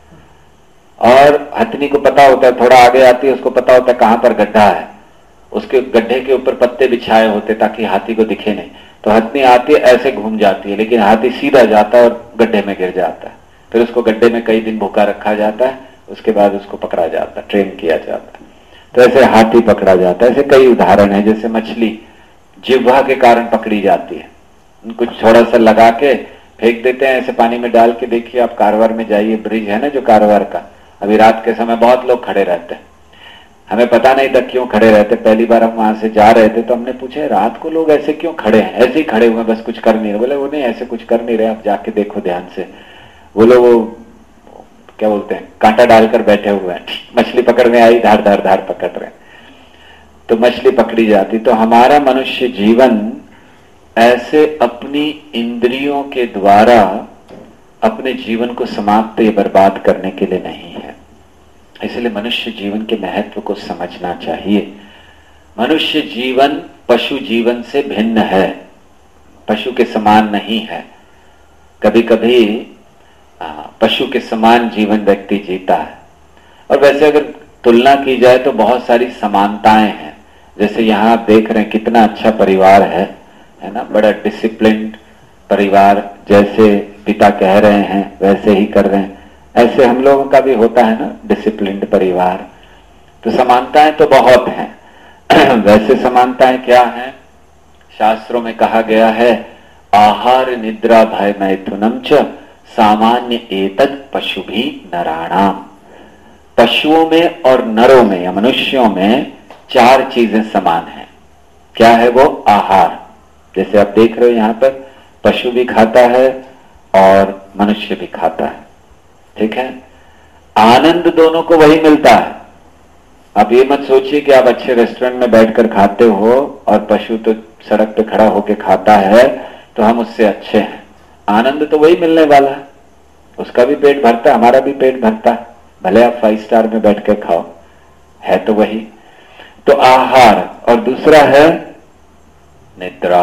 [SPEAKER 1] है। और हथिनी को पता होता है, थोड़ा आगे आती है, उसको पता होता है कहां पर गड्ढा है। उसके गड्ढे के ऊपर पत्ते बिछाए होते ताकि हाथी को दिखे नहीं। तो हथिनी आती है, ऐसे घूम जाती है, लेकिन हाथी सीधा जाता है और गड्ढे में गिर जाता है। फिर उसको गड्ढे में कई दिन भूखा रखा जाता है, उसके बाद उसको पकड़ा जाता है, ट्रेन किया जाता है। तो ऐसे हाथी पकड़ा जाता है। ऐसे कई उदाहरण है। जैसे मछली जिह्वा के कारण पकड़ी जाती है, कुछ थोड़ा सा लगा के फेंक देते हैं ऐसे पानी में डाल के। देखिए आप कारवार में जाइए, ब्रिज है ना जो कारवार का, अभी रात के समय बहुत लोग खड़े रहते हैं। हमें पता नहीं था क्यों खड़े रहते। पहली बार हम वहां से जा रहे थे तो हमने पूछे रात को लोग ऐसे क्यों खड़े हैं? ऐसे ही खड़े हुए, बस कुछ कर नहीं रहे। बोले वो नहीं, ऐसे कुछ कर नहीं रहे, आप जाके देखो ध्यान से। वो लोग क्या बोलते हैं, कांटा डालकर बैठे हुए हैं, मछली पकड़ने आई, धार धार धार पकड़ रहे हैं। तो मछली पकड़ी जाती। तो हमारा मनुष्य जीवन ऐसे अपनी इंद्रियों के द्वारा अपने जीवन को समाप्त या बर्बाद करने के लिए नहीं है। इसलिए मनुष्य जीवन के महत्व को समझना चाहिए। मनुष्य जीवन पशु जीवन से भिन्न है, पशु के समान नहीं है। कभी कभी पशु के समान जीवन व्यक्ति जीता है। और वैसे अगर तुलना की जाए तो बहुत सारी समानताएं हैं। जैसे यहाँ आप देख रहे हैं कितना अच्छा परिवार है ना, बड़ा डिसिप्लिन्ड परिवार। जैसे पिता कह रहे हैं वैसे ही कर रहे हैं, ऐसे हम लोगों का भी होता है ना, डिसिप्लिन्ड परिवार। तो समानताएं तो बहुत हैं। वैसे समानताएं क्या हैं? शास्त्रों में कहा गया है, आहार निद्रा भय मैथुनम च सामान्य एतद पशु भी नराणाम। पशुओं में और नरों में या मनुष्यों में 4 चीजें समान हैं। क्या है वो? आहार। जैसे आप देख रहे हो यहां पर, पशु भी खाता है और मनुष्य भी खाता है, ठीक है। आनंद दोनों को वही मिलता है। आप ये मत सोचिए कि आप अच्छे रेस्टोरेंट में बैठकर खाते हो और पशु तो सड़क पे खड़ा होकर खाता है तो हम उससे अच्छे हैं। आनंद तो वही मिलने वाला है, उसका भी पेट भरता है, हमारा भी पेट भरता है, भले आप 5 स्टार में बैठ के खाओ, है तो वही। तो आहार। और दूसरा है निद्रा,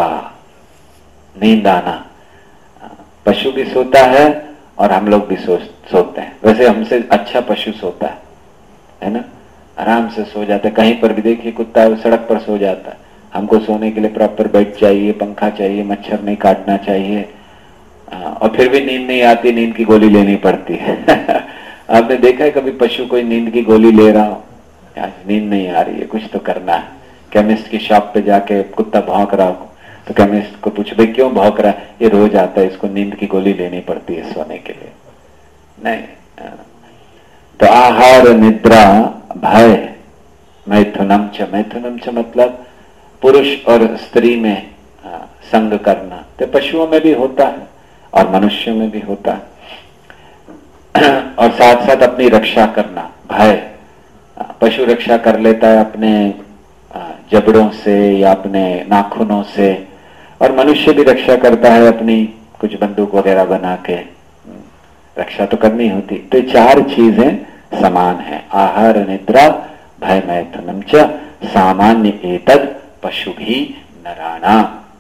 [SPEAKER 1] नींद आना। पशु भी सोता है और हम लोग भी सोते हैं। वैसे हमसे अच्छा पशु सोता है ना, आराम से सो जाता है। कहीं पर भी देखिए कुत्ता है वो सड़क पर सो जाता है। हमको सोने के लिए प्रॉपर बेड चाहिए, पंखा चाहिए, मच्छर नहीं काटना चाहिए, और फिर भी नींद नहीं आती, नींद की गोली लेनी पड़ती है। आपने देखा है कभी पशु कोई नींद की गोली ले रहा हो? नींद नहीं आ रही है, कुछ तो करना है, केमिस्ट की शॉप पे जाके कुत्ता भौंक रहा हो तो केमिस्ट को पूछो भाई क्यों भौंक रहा है, ये रोज आता है, इसको नींद की गोली लेनी पड़ती है सोने के लिए। नहीं, तो आहार निद्रा भय मैथुनम च, मैथुनम च मतलब पुरुष और स्त्री में संग करना, तो पशुओं में भी होता है और मनुष्यों में भी होता है। और साथ साथ अपनी रक्षा करना, भय, पशु रक्षा कर लेता है अपने जबड़ों से या अपने नाखूनों से, और मनुष्य भी रक्षा करता है अपनी कुछ बंदूक वगैरह बना के, रक्षा तो करनी होती। तो चार चीजें समान है, आहार निद्रा भय मैथुनम च सामान्य एतद पशु भी नराणा।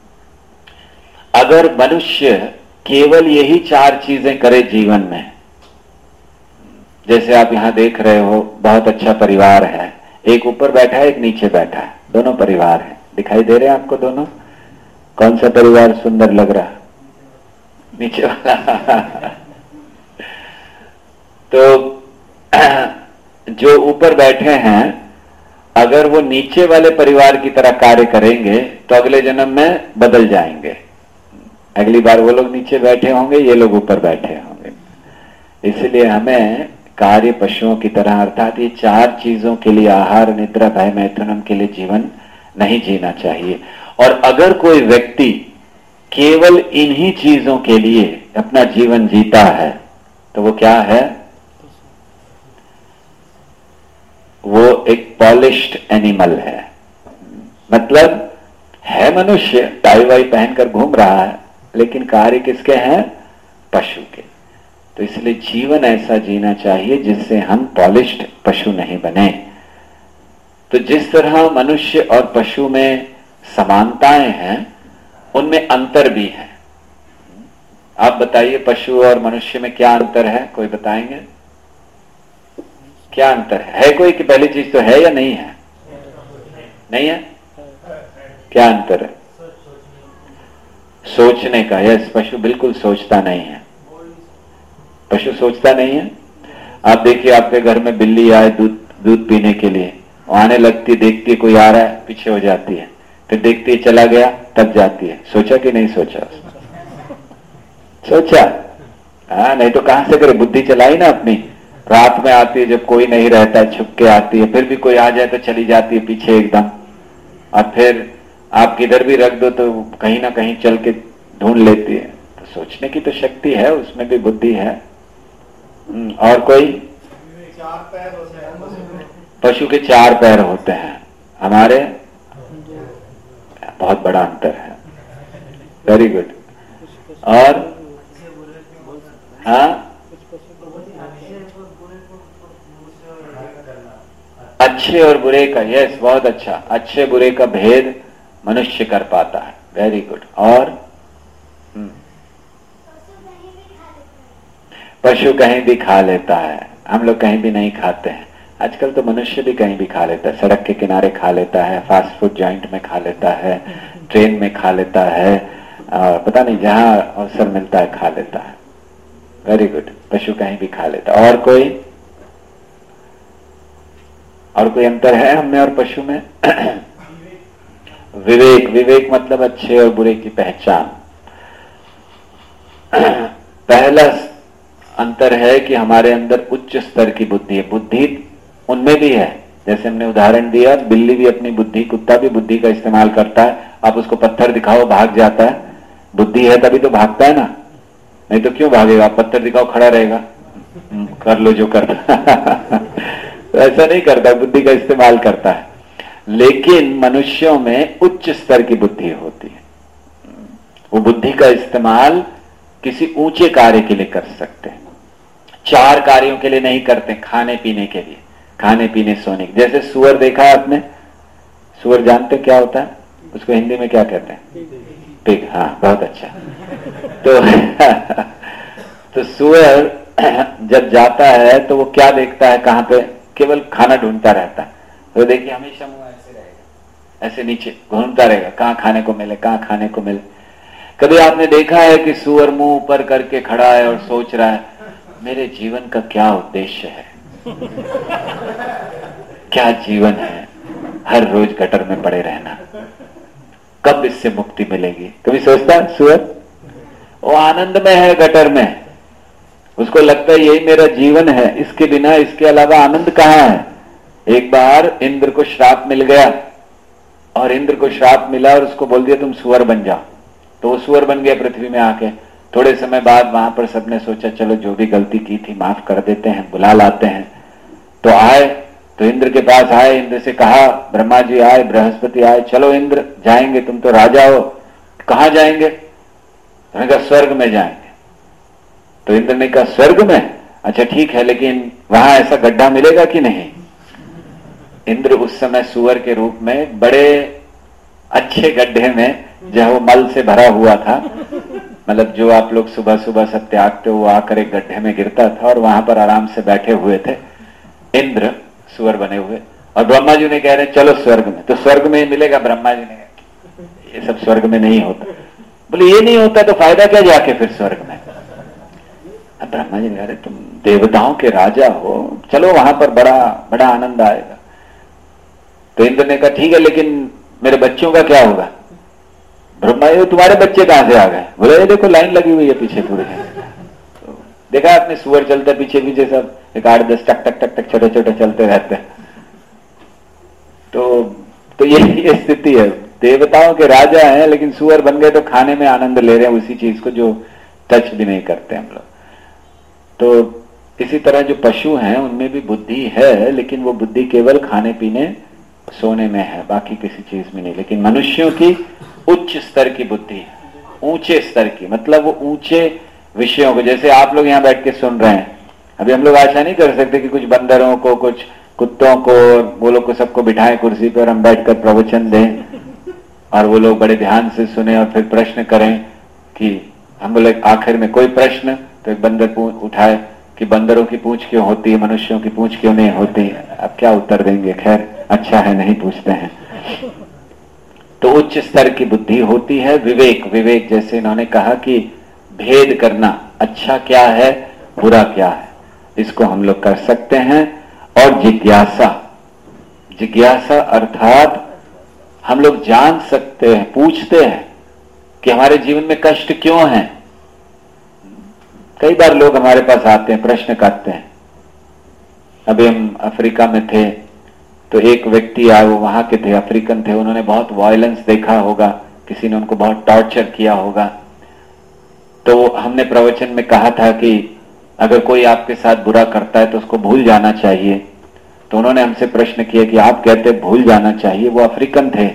[SPEAKER 1] अगर मनुष्य केवल यही चार चीजें करे जीवन में, जैसे आप यहां देख रहे हो बहुत अच्छा परिवार है, एक ऊपर बैठा है एक नीचे बैठा है, दोनों परिवार है, दिखाई दे रहे हैं आपको दोनों? कौन सा परिवार सुंदर लग रहा है? नीचे वाला। तो जो ऊपर बैठे हैं अगर वो नीचे वाले परिवार की तरह कार्य करेंगे तो अगले जन्म में बदल जाएंगे, अगली बार वो लोग नीचे बैठे होंगे, ये लोग ऊपर बैठे होंगे। इसलिए हमें कार्य पशुओं की तरह, अर्थात ये चार चीजों के लिए, आहार निद्रा भय मैथुनम के लिए जीवन नहीं जीना चाहिए। और अगर कोई व्यक्ति केवल इन्हीं चीजों के लिए अपना जीवन जीता है तो वो क्या है? वो एक पॉलिश्ड एनिमल है, मतलब है मनुष्य, टाई वाई पहनकर घूम रहा है, लेकिन कार्य किसके हैं? पशु के। तो इसलिए जीवन ऐसा जीना चाहिए जिससे हम पॉलिश्ड पशु नहीं बने। तो जिस तरह मनुष्य और पशु में समानताएं हैं, उनमें अंतर भी है। आप बताइए पशु और मनुष्य में क्या अंतर है, कोई बताएंगे? क्या अंतर है कोई? कि पहली चीज तो है या नहीं है? नहीं है? क्या अंतर है? सोचने का। यस, पशु बिल्कुल सोचता नहीं है, पशु सोचता नहीं है। आप देखिए आपके घर में बिल्ली आए दूध पीने के लिए, आने लगती, देखती कोई आ रहा है, पीछे हो जाती है, फिर देखती है चला गया, तब जाती है। सोचा कि नहीं सोचा? सोचा। हाँ, नहीं तो कहां से करे, बुद्धि चलाई ना अपनी। रात में आती है जब कोई नहीं रहता है, छुप के आती है, फिर भी कोई आ जाए तो चली जाती है पीछे एकदम, और फिर आप किधर भी रख दो तो कहीं ना कहीं चल के ढूंढ लेती है। तो सोचने की तो शक्ति है, उसमें भी बुद्धि है। और कोई? पशु के 4 पैर होते हैं, हमारे बहुत बड़ा अंतर है। Very good. और हाँ, अच्छे और बुरे का, यस बहुत अच्छा, अच्छे बुरे का भेद मनुष्य कर पाता है। Very good. और पशु कहीं भी खा लेता है, हम लोग कहीं भी नहीं खाते हैं। आजकल तो मनुष्य भी कहीं भी खा लेता है, सड़क के किनारे खा लेता है, फास्ट फूड जॉइंट में खा लेता है, ट्रेन में खा लेता है, और पता नहीं जहां अवसर मिलता है खा लेता है। वेरी गुड, पशु कहीं भी खा लेता है। और कोई अंतर है हमें और पशु में? विवेक। विवेक मतलब अच्छे और बुरे की पहचान। पहला अंतर है कि हमारे अंदर उच्च स्तर की बुद्धि है। बुद्धि उनमें भी है, जैसे हमने उदाहरण दिया, बिल्ली भी अपनी बुद्धि, कुत्ता भी बुद्धि का इस्तेमाल करता है। आप उसको पत्थर दिखाओ भाग जाता है, बुद्धि है तभी तो भागता है ना, नहीं तो क्यों भागेगा? आप पत्थर दिखाओ खड़ा रहेगा, कर लो जो करता। तो ऐसा नहीं करता, बुद्धि का इस्तेमाल करता है। लेकिन मनुष्यों में उच्च स्तर की बुद्धि होती है, वो बुद्धि का इस्तेमाल किसी ऊंचे कार्य के लिए कर सकते हैं, 4 कार्यों के लिए नहीं करते, खाने पीने के लिए, खाने पीने सोने के। जैसे सुअर देखा है आपने? सुअर जानते क्या होता है? उसको हिंदी में क्या कहते हैं? पिग। हाँ, बहुत अच्छा। तो सुअर जब जाता है तो वो क्या देखता है, कहां पे? केवल खाना ढूंढता रहता है। तो देखिए हमेशा मुंह ऐसे रहेगा, ऐसे नीचे घूमता रहेगा, कहां खाने को मिले, कहां खाने को मिले। कभी आपने देखा है कि सुअर मुंह ऊपर करके खड़ा है और सोच रहा है, मेरे जीवन का क्या उद्देश्य है, क्या जीवन है? हर रोज गटर में पड़े रहना, कब इससे मुक्ति मिलेगी? कभी सोचता है सुअर? वो आनंद में है गटर में, उसको लगता है यही मेरा जीवन है, इसके बिना इसके अलावा आनंद कहाँ है। एक बार इंद्र को श्राप मिल गया, और इंद्र को श्राप मिला और उसको बोल दिया तुम सुअर बन जाओ, तो वो सुअर बन गया पृथ्वी में आके। थोड़े समय बाद वहां पर सबने सोचा चलो जो भी गलती की थी माफ कर देते हैं, बुला लाते हैं। तो आए, तो इंद्र के पास आए, इंद्र से कहा, ब्रह्मा जी आए, बृहस्पति आए, चलो इंद्र जाएंगे, तुम तो राजा हो, कहां जाएंगे? उन्होंने कहा स्वर्ग में जाएंगे। तो इंद्र ने कहा स्वर्ग में? अच्छा ठीक है, लेकिन वहां ऐसा गड्ढा मिलेगा कि नहीं? इंद्र उस समय सुअर के रूप में बड़े अच्छे गड्ढे में, जहां वो मल से भरा हुआ था, मतलब जो आप लोग सुबह सुबह सब त्यागते हो वो आकर एक गड्ढे में गिरता था, और वहां पर आराम से बैठे हुए थे इंद्र सुअर बने हुए। और ब्रह्मा जी ने कह रहे चलो स्वर्ग में, तो स्वर्ग में मिलेगा? ब्रह्मा जी ने ये सब स्वर्ग में नहीं होता। बोले ये नहीं होता तो फायदा क्या जाके फिर स्वर्ग में? अब ब्रह्मा जी ने कह रहे तुम देवताओं के राजा हो, चलो वहां पर बड़ा बड़ा आनंद आएगा। तो इंद्र ने कहा ठीक है, लेकिन मेरे बच्चों का क्या होगा? ब्रह्मा जी तुम्हारे बच्चे कहां से आ गए? बोले ये देखो लाइन लगी हुई है पीछे पूरे। तो देखा आपने सुअर चलते पीछे पीछे सब एक 8-10 टक टक टक टक छोटे छोटे चलते रहते हैं। तो ये स्थिति है, देवताओं के राजा हैं लेकिन सुअर बन गए तो खाने में आनंद ले रहे हैं उसी चीज को जो टच भी नहीं करते हम लोग। तो इसी तरह जो पशु हैं उनमें भी बुद्धि है, लेकिन वो बुद्धि केवल खाने पीने सोने में है, बाकी किसी चीज में नहीं। लेकिन मनुष्यों की उच्च स्तर की बुद्धि है, ऊंचे स्तर की, मतलब वो ऊंचे विषयों को, जैसे आप लोग यहाँ बैठ के सुन रहे हैं, अभी हम लोग आशा नहीं कर सकते कि कुछ बंदरों को, कुछ कुत्तों को, वो लोग को सबको बिठाएं कुर्सी पर, हम बैठकर प्रवचन दें और वो लोग बड़े ध्यान से सुने और फिर प्रश्न करें कि हम बोले आखिर में कोई प्रश्न, तो एक बंदर उठाए कि बंदरों की पूंछ क्यों होती है, मनुष्यों की पूंछ क्यों नहीं होती? अब क्या उत्तर देंगे? खैर अच्छा है नहीं पूछते हैं। तो उच्च स्तर की बुद्धि होती है। विवेक, विवेक जैसे इन्होंने कहा कि भेद करना, अच्छा क्या है बुरा क्या है, इसको हम लोग कर सकते हैं। और जिज्ञासा, जिज्ञासा अर्थात हम लोग जान सकते हैं, पूछते हैं कि हमारे जीवन में कष्ट क्यों है। कई बार लोग हमारे पास आते हैं, प्रश्न करते हैं। अभी हम अफ्रीका में थे तो एक व्यक्ति आए, वो वहां के थे, अफ्रीकन थे, उन्होंने बहुत वायलेंस देखा होगा, किसी ने उनको बहुत टॉर्चर किया होगा। तो हमने प्रवचन में कहा था कि अगर कोई आपके साथ बुरा करता है तो उसको भूल जाना चाहिए। तो उन्होंने हमसे प्रश्न किया कि आप कहते भूल जाना चाहिए, वो अफ्रीकन थे,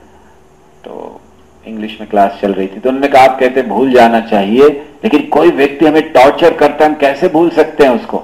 [SPEAKER 1] तो इंग्लिश में क्लास चल रही थी, तो उन्होंने कहा आप कहते भूल जाना चाहिए, लेकिन कोई व्यक्ति हमें टॉर्चर करता है, हम कैसे भूल सकते हैं उसको?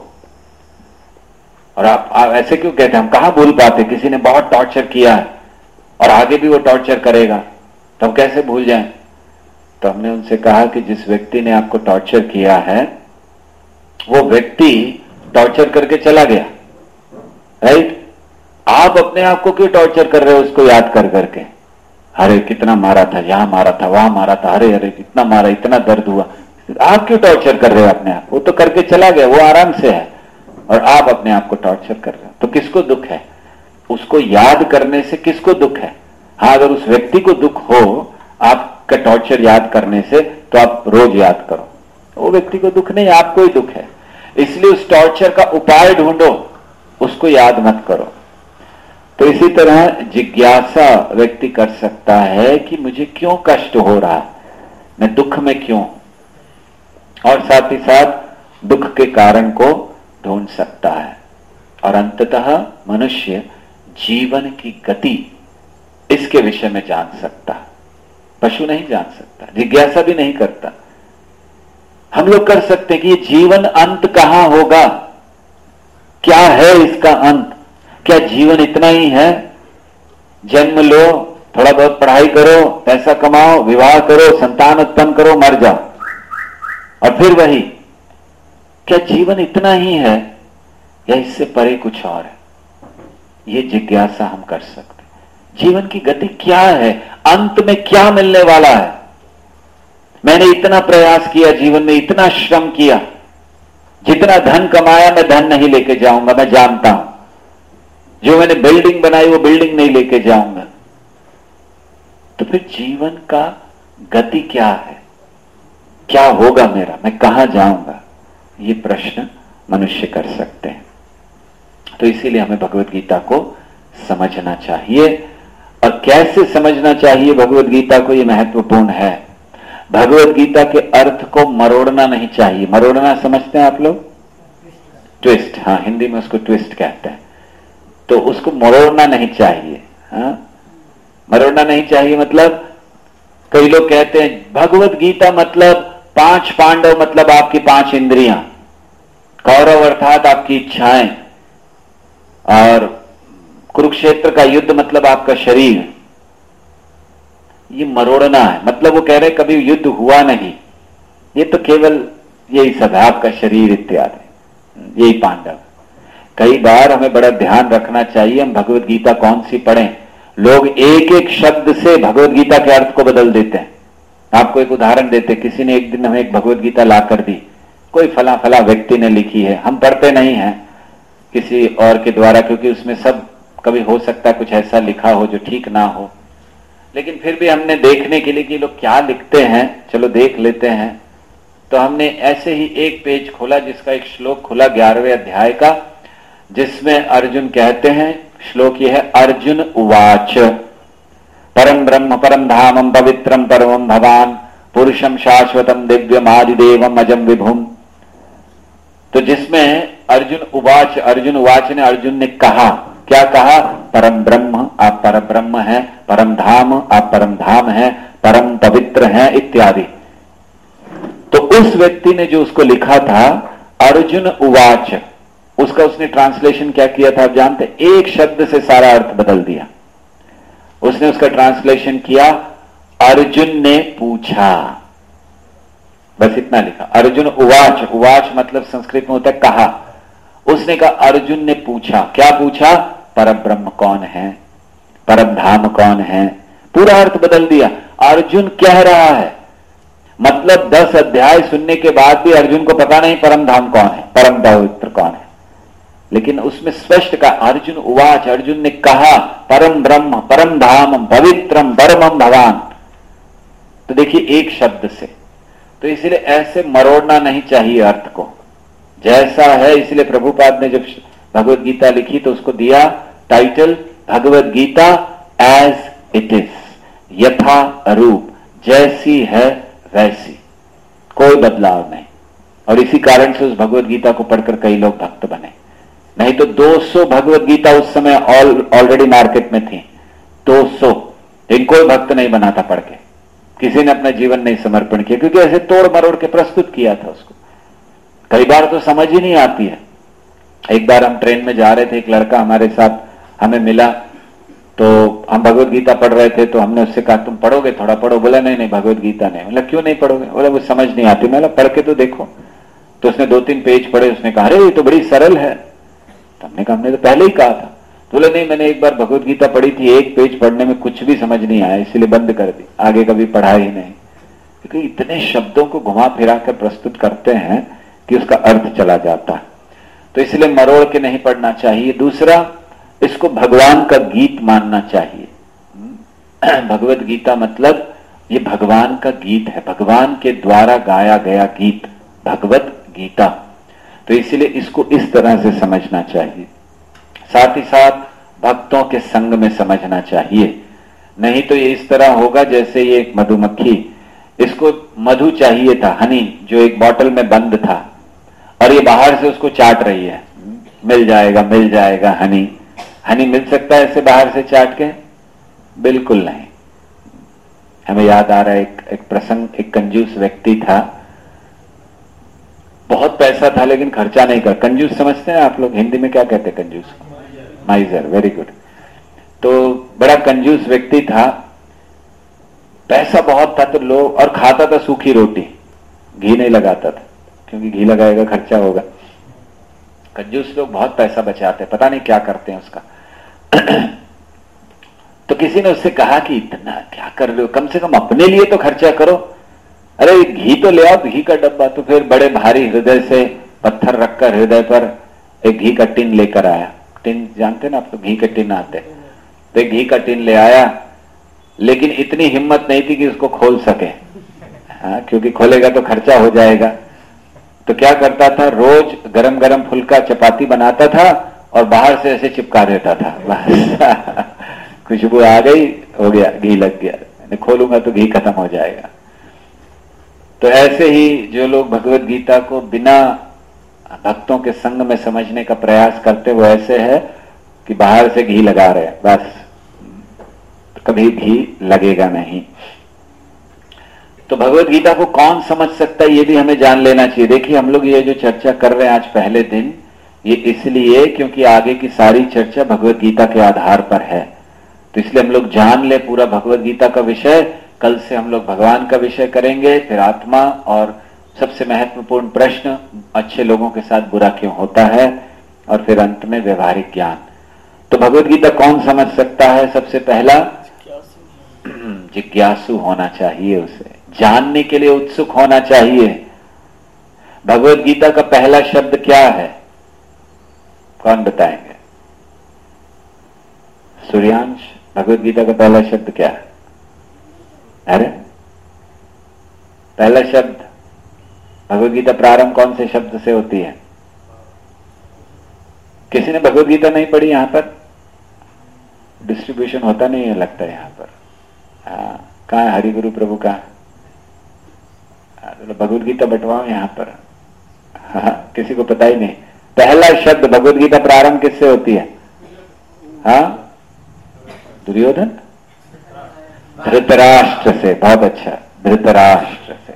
[SPEAKER 1] और आप ऐसे क्यों कहते हैं? हम कहां भूल पाते? किसी ने बहुत टॉर्चर किया है और आगे भी वो टॉर्चर करेगा, तो हम कैसे भूल जाएं? तो हमने उनसे कहा कि जिस व्यक्ति ने आपको टॉर्चर किया है वो व्यक्ति टॉर्चर करके चला गया, राइट? आप अपने आप को क्यों टॉर्चर कर रहे हो उसको याद कर करके? अरे कितना मारा था, यहां मारा था, वहां मारा था, अरे अरे कितना मारा, इतना दर्द हुआ। आप क्यों टॉर्चर कर रहे हो अपने आप? वो तो करके चला गया, वो आराम से है, और आप अपने आप को टॉर्चर कर रहे हो। तो किसको दुख है? उसको याद करने से किसको दुख है? हाँ, अगर उस व्यक्ति को दुख हो आपका टॉर्चर याद करने से तो आप रोज याद करो, वो व्यक्ति को दुख नहीं, आपको ही दुख है। इसलिए उस टॉर्चर का उपाय ढूंढो, उसको याद मत करो। तो इसी तरह जिज्ञासा व्यक्ति कर सकता है कि मुझे क्यों कष्ट हो रहा है, मैं दुख में क्यों, और साथ ही साथ दुख के कारण को ढूंढ सकता है। और अंततः मनुष्य जीवन की गति इसके विषय में जान सकता है, पशु नहीं जान सकता, जिज्ञासा भी नहीं करता। हम लोग कर सकते हैं कि ये जीवन अंत कहां होगा, क्या है इसका अंत, क्या जीवन इतना ही है? जन्म लो, थोड़ा बहुत पढ़ाई करो, पैसा कमाओ, विवाह करो, संतान उत्पन्न करो, मर जाओ, और फिर वही। क्या जीवन इतना ही है या इससे परे कुछ और है? ये जिज्ञासा हम कर सकते हैं। जीवन की गति क्या है, अंत में क्या मिलने वाला है? मैंने इतना प्रयास किया, जीवन में इतना श्रम किया, जितना धन कमाया मैं धन नहीं लेके जाऊंगा, मैं जानता हूं, जो मैंने बिल्डिंग बनाई वो बिल्डिंग नहीं लेके जाऊंगा, तो फिर जीवन का गति क्या है, क्या होगा मेरा, मैं कहां जाऊंगा, ये प्रश्न मनुष्य कर सकते हैं। तो इसीलिए हमें भगवत गीता को समझना चाहिए। और कैसे समझना चाहिए भगवत गीता को, ये महत्वपूर्ण है। भगवत गीता के अर्थ को मरोड़ना नहीं चाहिए। मरोड़ना समझते हैं आप लोग? ट्विस्ट, हाँ, हिंदी में उसको ट्विस्ट कहते हैं। तो उसको मरोड़ना नहीं चाहिए। हाँ, मरोड़ना नहीं चाहिए मतलब कई लोग कहते हैं भगवत गीता मतलब 5 पांडव मतलब आपकी 5 इंद्रियां, कौरव अर्थात आपकी इच्छाएं, और कुरुक्षेत्र का युद्ध मतलब आपका शरीर। ये मरोड़ना है। मतलब वो कह रहे कभी युद्ध हुआ नहीं, ये तो केवल यही सब है, आपका शरीर इत्यादि, यही पांडव। कई बार हमें बड़ा ध्यान रखना चाहिए हम भगवत गीता कौन सी पढ़ें। लोग एक एक शब्द से भगवत गीता के अर्थ को बदल देते हैं। आपको एक उदाहरण देते, किसी ने एक दिन हमें एक भगवत गीता ला कर दी, कोई फला फला व्यक्ति ने लिखी है, हम पढ़ते नहीं हैं किसी और के द्वारा, क्योंकि उसमें सब कभी हो सकता है कुछ ऐसा लिखा हो जो ठीक ना हो, लेकिन फिर भी हमने देखने के लिए कि लोग क्या लिखते हैं, चलो देख लेते हैं। तो हमने ऐसे ही एक पेज खोला जिसका एक श्लोक खुला 11वें अध्याय का, जिसमें अर्जुन कहते हैं, श्लोक यह है, अर्जुन उवाच परम ब्रह्म परम धामम पवित्रम परमम भवान पुरुषम शाश्वतम दिव्यम आदिदेवम अजम विभुम। तो जिसमें अर्जुन उवाच, अर्जुन उवाच ने, अर्जुन ने कहा, क्या कहा? परम ब्रह्म, आप परम ब्रह्म हैं, परम धाम, आप परम धाम हैं, परम पवित्र हैं इत्यादि। तो उस व्यक्ति ने जो उसको लिखा था अर्जुन उवाच, उसका उसने ट्रांसलेशन क्या किया था आप जानते? एक शब्द से सारा अर्थ बदल दिया। उसने उसका ट्रांसलेशन किया, अर्जुन ने पूछा, बस इतना लिखा। अर्जुन उवाच, उवाच मतलब संस्कृत में होता है कहा। उसने कहा अर्जुन ने पूछा, क्या पूछा? परम ब्रह्म कौन है, परम धाम कौन है, पूरा अर्थ बदल दिया। अर्जुन कह रहा है, मतलब 10 अध्याय सुनने के बाद भी अर्जुन को पता नहीं परम धाम कौन है, परम पवित्र कौन है, लेकिन उसमें स्पष्ट कहा अर्जुन उवाच, अर्जुन ने कहा परम ब्रह्म परम धाम पवित्रम परमम भवान। तो देखिए एक शब्द से, तो इसलिए ऐसे मरोड़ना नहीं चाहिए अर्थ को, जैसा है। इसलिए प्रभुपाद ने जब भगवत गीता लिखी तो उसको दिया title Bhagavad Gita as it is, यथा रूप, जैसी है वैसी, कोई बदलाव नहीं। और इसी कारण से उस भगवत गीता को पढ़कर कई लोग भक्त बने। नहीं तो 200 भगवत गीता उस समय ऑलरेडी मार्केट में थी, 200, इनको कोई भक्त नहीं बना था पढ़ के, किसी ने अपना जीवन नहीं समर्पण किया, क्योंकि ऐसे तोड़ मरोड़ के प्रस्तुत किया था उसको। कई बार तो समझ ही नहीं आती है। एक बार हम ट्रेन में जा रहे थे, एक लड़का हमारे साथ हमें मिला, तो हम भगवत गीता पढ़ रहे थे, तो हमने उससे कहा तुम पढ़ोगे, थोड़ा पढ़ो। बोला नहीं नहीं भगवत गीता नहीं। मतलब क्यों नहीं पढ़ोगे? बोला वो समझ नहीं आती। मतलब पढ़ के तो देखो। तो उसने 2-3 पेज पढ़े, उसने कहा अरे ये तो बड़ी सरल है। तो हमने कहा हमने तो पहले ही कहा था। तो बोले नहीं, मैंने एक बार भगवत गीता पढ़ी थी, एक पेज पढ़ने में कुछ भी समझ नहीं आया, इसलिए बंद कर दी, आगे कभी पढ़ा ही नहीं। क्योंकि इतने शब्दों को घुमा फिरा कर प्रस्तुत करते हैं कि उसका अर्थ चला जाता है। तो इसलिए मरोड़ के नहीं पढ़ना चाहिए। दूसरा, इसको भगवान का गीत मानना चाहिए। भगवत गीता मतलब ये भगवान का गीत है, भगवान के द्वारा गाया गया गीत, भगवत गीता। तो इसलिए इसको इस तरह से समझना चाहिए। साथ ही साथ भक्तों के संग में समझना चाहिए। नहीं तो ये इस तरह होगा जैसे ये एक मधुमक्खी, इसको मधु चाहिए था, हनी, जो एक बोतल में बंद था, और ये बाहर से उसको चाट रही है, मिल जाएगा हनी। हनी मिल सकता है ऐसे बाहर से चाट के? बिल्कुल नहीं। हमें याद आ रहा है एक प्रसंग, एक कंजूस व्यक्ति था, बहुत पैसा था लेकिन खर्चा नहीं कर। कंजूस समझते हैं आप लोग? हिंदी में क्या कहते हैं कंजूस? Miser, very good. तो बड़ा कंजूस व्यक्ति था, पैसा बहुत था, तो लोग, और खाता था सूखी रोटी, घी नहीं लगाता था, क्योंकि घी लगाएगा खर्चा होगा। कंजूस लोग बहुत पैसा बचाते, पता नहीं क्या करते हैं उसका। तो किसी ने उससे कहा कि इतना क्या कर रहे हो, कम से कम अपने लिए तो खर्चा करो। अरे घी तो ले आओ, घी का डब्बा। तो फिर बड़े भारी हृदय से पत्थर रखकर हृदय पर एक घी का टिन लेकर आया, टिन जानते ना आप, तो घी के टिन आते, तो घी का टिन ले आया, लेकिन इतनी हिम्मत नहीं थी कि उसको खोल सके। हाँ, क्योंकि खोलेगा तो खर्चा हो जाएगा। तो क्या करता था, रोज गरम गरम फुल्का चपाती बनाता था और बाहर से ऐसे चिपका देता था, बस खुशबू आ गई, हो गया, घी लग गया, खोलूंगा तो घी खत्म हो जाएगा। तो ऐसे ही जो लोग भगवत गीता को बिना भक्तों के संग में समझने का प्रयास करते, वो ऐसे है कि बाहर से घी लगा रहे हैं, बस कभी घी लगेगा नहीं। तो भगवत गीता को कौन समझ सकता है, ये भी हमें जान लेना चाहिए। देखिए, हम लोग ये जो चर्चा कर रहे हैं आज पहले दिन, ये इसलिए क्योंकि आगे की सारी चर्चा भगवत गीता के आधार पर है। तो इसलिए हम लोग जान ले पूरा भगवत गीता का विषय। कल से हम लोग भगवान का विषय करेंगे, फिर आत्मा, और सबसे महत्वपूर्ण प्रश्न, अच्छे लोगों के साथ बुरा क्यों होता है, और फिर अंत में व्यवहारिक ज्ञान। तो भगवत गीता कौन समझ सकता है? सबसे पहला, जिज्ञासु होना चाहिए, उसे जानने के लिए उत्सुक होना चाहिए। भगवत गीता का पहला शब्द क्या है, कौन बताएंगे? सूर्यांश, भगवत गीता का पहला शब्द क्या है? अरे, पहला शब्द भगवत गीता प्रारंभ कौन से शब्द से होती है? किसी ने भगवत गीता नहीं पढ़ी? यहां पर डिस्ट्रीब्यूशन होता नहीं है लगता है यहां पर। कहाँ है हरिगुरु प्रभु का? भगवत गीता बंटवाओ यहां पर। हाँ, किसी को पता ही नहीं। पहला शब्द भगवत गीता प्रारंभ किससे होती है? हाँ, दुर्योधन, धृतराष्ट्र से। बहुत अच्छा, धृतराष्ट्र से।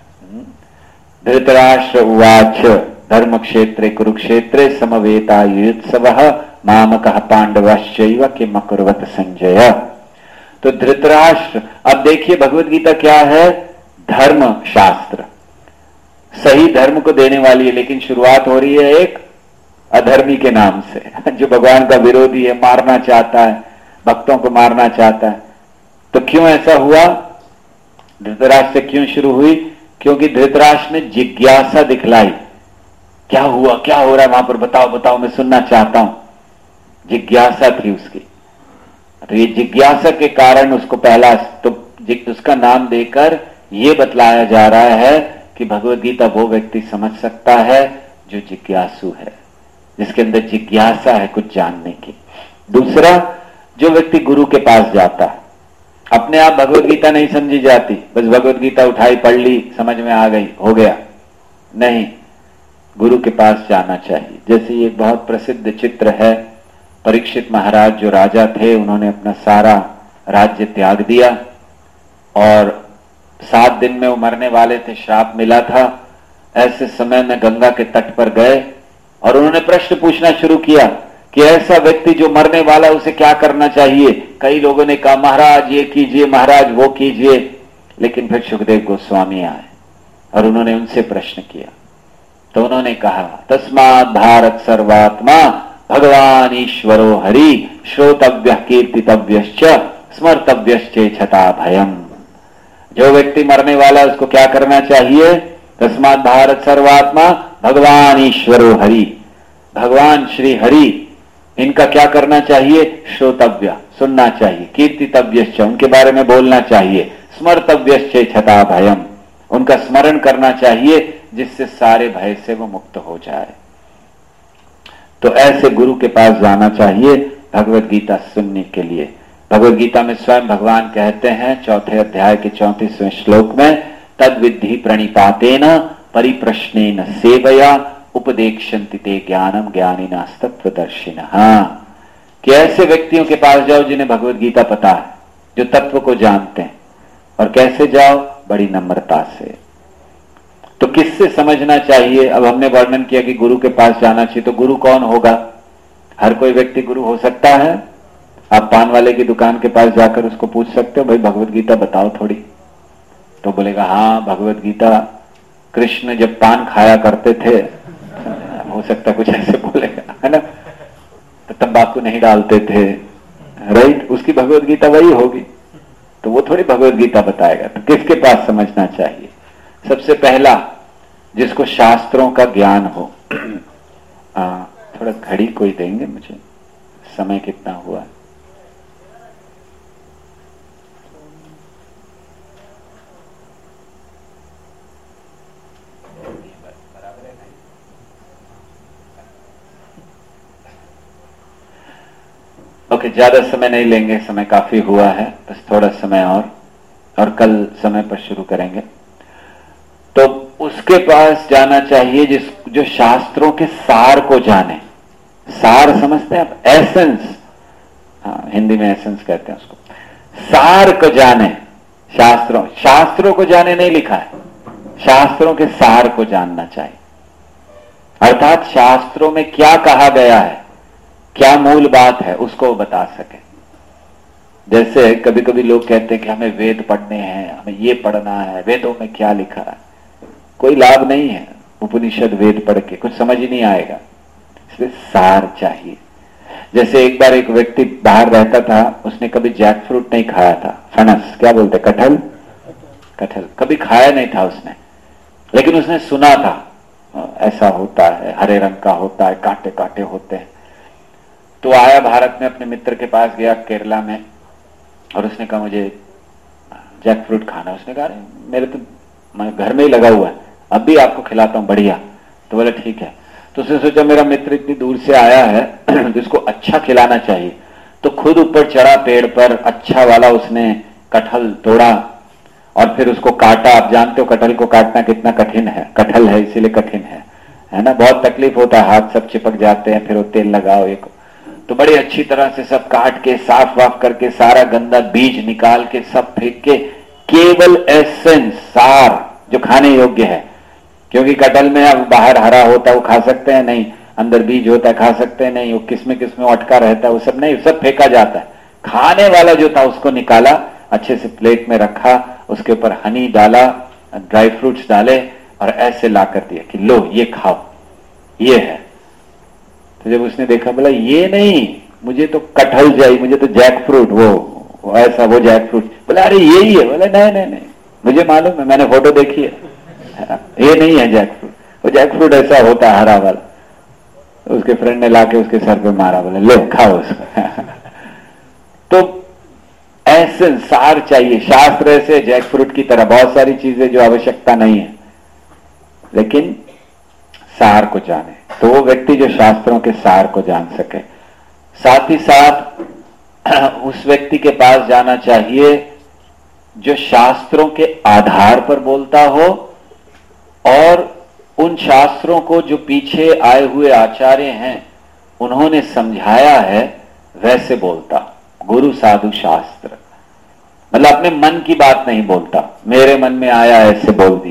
[SPEAKER 1] धृतराष्ट्र उवाच धर्म क्षेत्रे कुरुक्षेत्रे समवेतायुत्सवः मामकः पांडवश्चैव किम अकुर्वत संजय। तो धृतराष्ट्र, अब देखिए भगवत गीता क्या है? धर्म शास्त्र, सही धर्म को देने वाली है, लेकिन शुरुआत हो रही है एक अधर्मी के नाम से, जो भगवान का विरोधी है, मारना चाहता है, भक्तों को मारना चाहता है। तो क्यों ऐसा हुआ? धृतराष्ट्र से क्यों शुरू हुई? क्योंकि धृतराष्ट्र ने जिज्ञासा दिखलाई। क्या हुआ, क्या हो रहा है वहां पर, बताओ बताओ, मैं सुनना चाहता हूं। जिज्ञासा थी उसकी। तो ये जिज्ञासा के कारण उसको पहला, तो उसका नाम देकर यह बतलाया जा रहा है कि भगवत गीता वो व्यक्ति समझ सकता है जो जिज्ञासु है, जिसके अंदर जिज्ञासा है कुछ जानने की। दूसरा, जो व्यक्ति गुरु के पास जाता है, अपने आप भगवत गीता नहीं समझी जाती, बस भगवत गीता उठाई, पढ़ ली, समझ में आ गई, हो गया, नहीं, गुरु के पास जाना चाहिए। जैसे एक बहुत प्रसिद्ध चित्र है, परीक्षित महाराज जो राजा थे, उन्होंने अपना सारा राज्य त्याग दिया और 7 दिन में वो मरने वाले थे, श्राप मिला था। ऐसे समय में गंगा के तट पर गए और उन्होंने प्रश्न पूछना शुरू किया कि ऐसा व्यक्ति जो मरने वाला, उसे क्या करना चाहिए। कई लोगों ने कहा महाराज ये कीजिए, महाराज वो कीजिए, लेकिन फिर सुखदेव गोस्वामी आए और उन्होंने उनसे प्रश्न किया। तो उन्होंने कहा, तस्मात् भारत सर्वात्मा भगवान ईश्वरो हरि श्रोतव्य कीर्तितव्यश्च स्मर्तव्यश्चेच्छता भयम। जो व्यक्ति मरने वाला, उसको क्या करना चाहिए? तस्मात् भारत सर्वात्मा भगवान ईश्वरो हरि, भगवान श्री हरि, इनका क्या करना चाहिए? श्रोतव्य, सुनना चाहिए, कीर्तितव्यश्च, उनके बारे में बोलना चाहिए, स्मर्तव्यश्चेच्छता भयम, उनका स्मरण करना चाहिए, जिससे सारे भय से वो मुक्त हो जाए। तो ऐसे गुरु के पास जाना चाहिए भगवत गीता सुनने के लिए। भगवत गीता में स्वयं भगवान कहते हैं 4 अध्याय के 34वें श्लोक में, तद विद्धि प्रणिपातेन परिप्रश्नेन सेवया उपदेक्षन्ति ते ज्ञानम ज्ञानिनास्तत्वदर्शिनः। कि ऐसे व्यक्तियों के पास जाओ जिन्हें भगवत गीता पता है, जो तत्व को जानते हैं। और कैसे जाओ? बड़ी नम्रता से। तो किससे समझना चाहिए? अब हमने वर्णन किया कि गुरु के पास जाना चाहिए। तो गुरु कौन होगा? हर कोई व्यक्ति गुरु हो सकता है? आप पान वाले की दुकान के पास जाकर उसको पूछ सकते हो, भाई भगवत गीता बताओ थोड़ी, तो बोलेगा हाँ भगवत गीता, कृष्ण जब पान खाया करते थे, हो सकता कुछ ऐसे बोलेगा, है ना, तो तंबाकू नहीं डालते थे, राइट, उसकी भगवत गीता वही होगी। तो वो थोड़ी भगवत गीता बताएगा। तो किसके पास समझना चाहिए? सबसे पहला, जिसको शास्त्रों का ज्ञान हो। थोड़ा घड़ी कोई देंगे मुझे? समय कितना हुआ? ओके, ज्यादा समय नहीं लेंगे, समय काफी हुआ है, बस थोड़ा समय और कल समय पर शुरू करेंगे। तो उसके पास जाना चाहिए जो शास्त्रों के सार को जाने। सार समझते हैं आप? एसेंस, हाँ हिंदी में एसेंस कहते हैं उसको। सार को जाने, शास्त्रों को जाने नहीं लिखा है, शास्त्रों के सार को जानना चाहिए। अर्थात शास्त्रों में क्या कहा गया है, क्या मूल बात है, उसको बता सके। जैसे कभी कभी लोग कहते हैं कि हमें वेद पढ़ने हैं, हमें ये पढ़ना है, वेदों में क्या लिखा है। कोई लाभ नहीं है उपनिषद वेद पढ़ के, कुछ समझ ही नहीं आएगा। इसलिए सार चाहिए। जैसे एक बार एक व्यक्ति बाहर रहता था, उसने कभी जैक फ्रूट नहीं खाया था, फणस क्या बोलते, कटहल कभी खाया नहीं था उसने, लेकिन उसने सुना था ऐसा होता है, हरे रंग का होता है, कांटे कांटे होते हैं। तो आया भारत में, अपने मित्र के पास गया केरला में, और उसने कहा मुझे जैक फ्रूट खाना। उसने कहा मेरे तो घर में ही लगा हुआ है, अब भी आपको खिलाता हूं, बढ़िया। तो बोला ठीक है। तो उसने सोचा मेरा मित्र इतनी दूर से आया है तो इसको अच्छा खिलाना चाहिए। तो खुद ऊपर चढ़ा पेड़ पर, अच्छा वाला उसने कटहल तोड़ा और फिर उसको काटा। आप जानते हो कटहल को काटना कितना कठिन है, कटहल है इसीलिए कठिन है ना, बहुत तकलीफ होता है, हाथ सब चिपक जाते हैं, फिर वो तेल लगाओ एक। तो बड़ी अच्छी तरह से सब काट के साफ वाफ करके, सारा गंदा बीज निकाल के सब फेंक के, केवल एसेंस, सार जो खाने योग्य है। क्योंकि कटहल में अब बाहर हरा होता है वो खा सकते हैं नहीं, अंदर बीज होता है खा सकते हैं नहीं, वो किसमें अटका रहता है वो सब नहीं, सब फेंका जाता है। खाने वाला जो था उसको निकाला, अच्छे से प्लेट में रखा, उसके ऊपर हनी डाला, ड्राई फ्रूट्स डाले और ऐसे ला कर दिया कि लो ये खाओ, ये है। तो जब उसने देखा, बोला ये नहीं, मुझे तो कटहल चाहिए, मुझे तो जैक फ्रूट, वो ऐसा वो जैक फ्रूट। बोला अरे यही है। बोला नहीं, मुझे मालूम है, मैंने फोटो देखी है, ये नहीं है जैक फ्रूट, वो जैक फ्रूट ऐसा होता है हरा वाला। उसके फ्रेंड ने लाके उसके सर पे मारा, बोले लो खाओ उसको तो ऐसे सार चाहिए। शास्त्र ऐसे जैक फ्रूट की तरह बहुत सारी चीजें जो आवश्यकता नहीं है, लेकिन सार को जाने, तो वो व्यक्ति जो शास्त्रों के सार को जान सके। साथ ही साथ उस व्यक्ति के पास जाना चाहिए जो शास्त्रों के आधार पर बोलता हो और उन शास्त्रों को जो पीछे आए हुए आचार्य हैं उन्होंने समझाया है वैसे बोलता। गुरु साधु शास्त्र, मतलब अपने मन की बात नहीं बोलता, मेरे मन में आया ऐसे बोल दिया।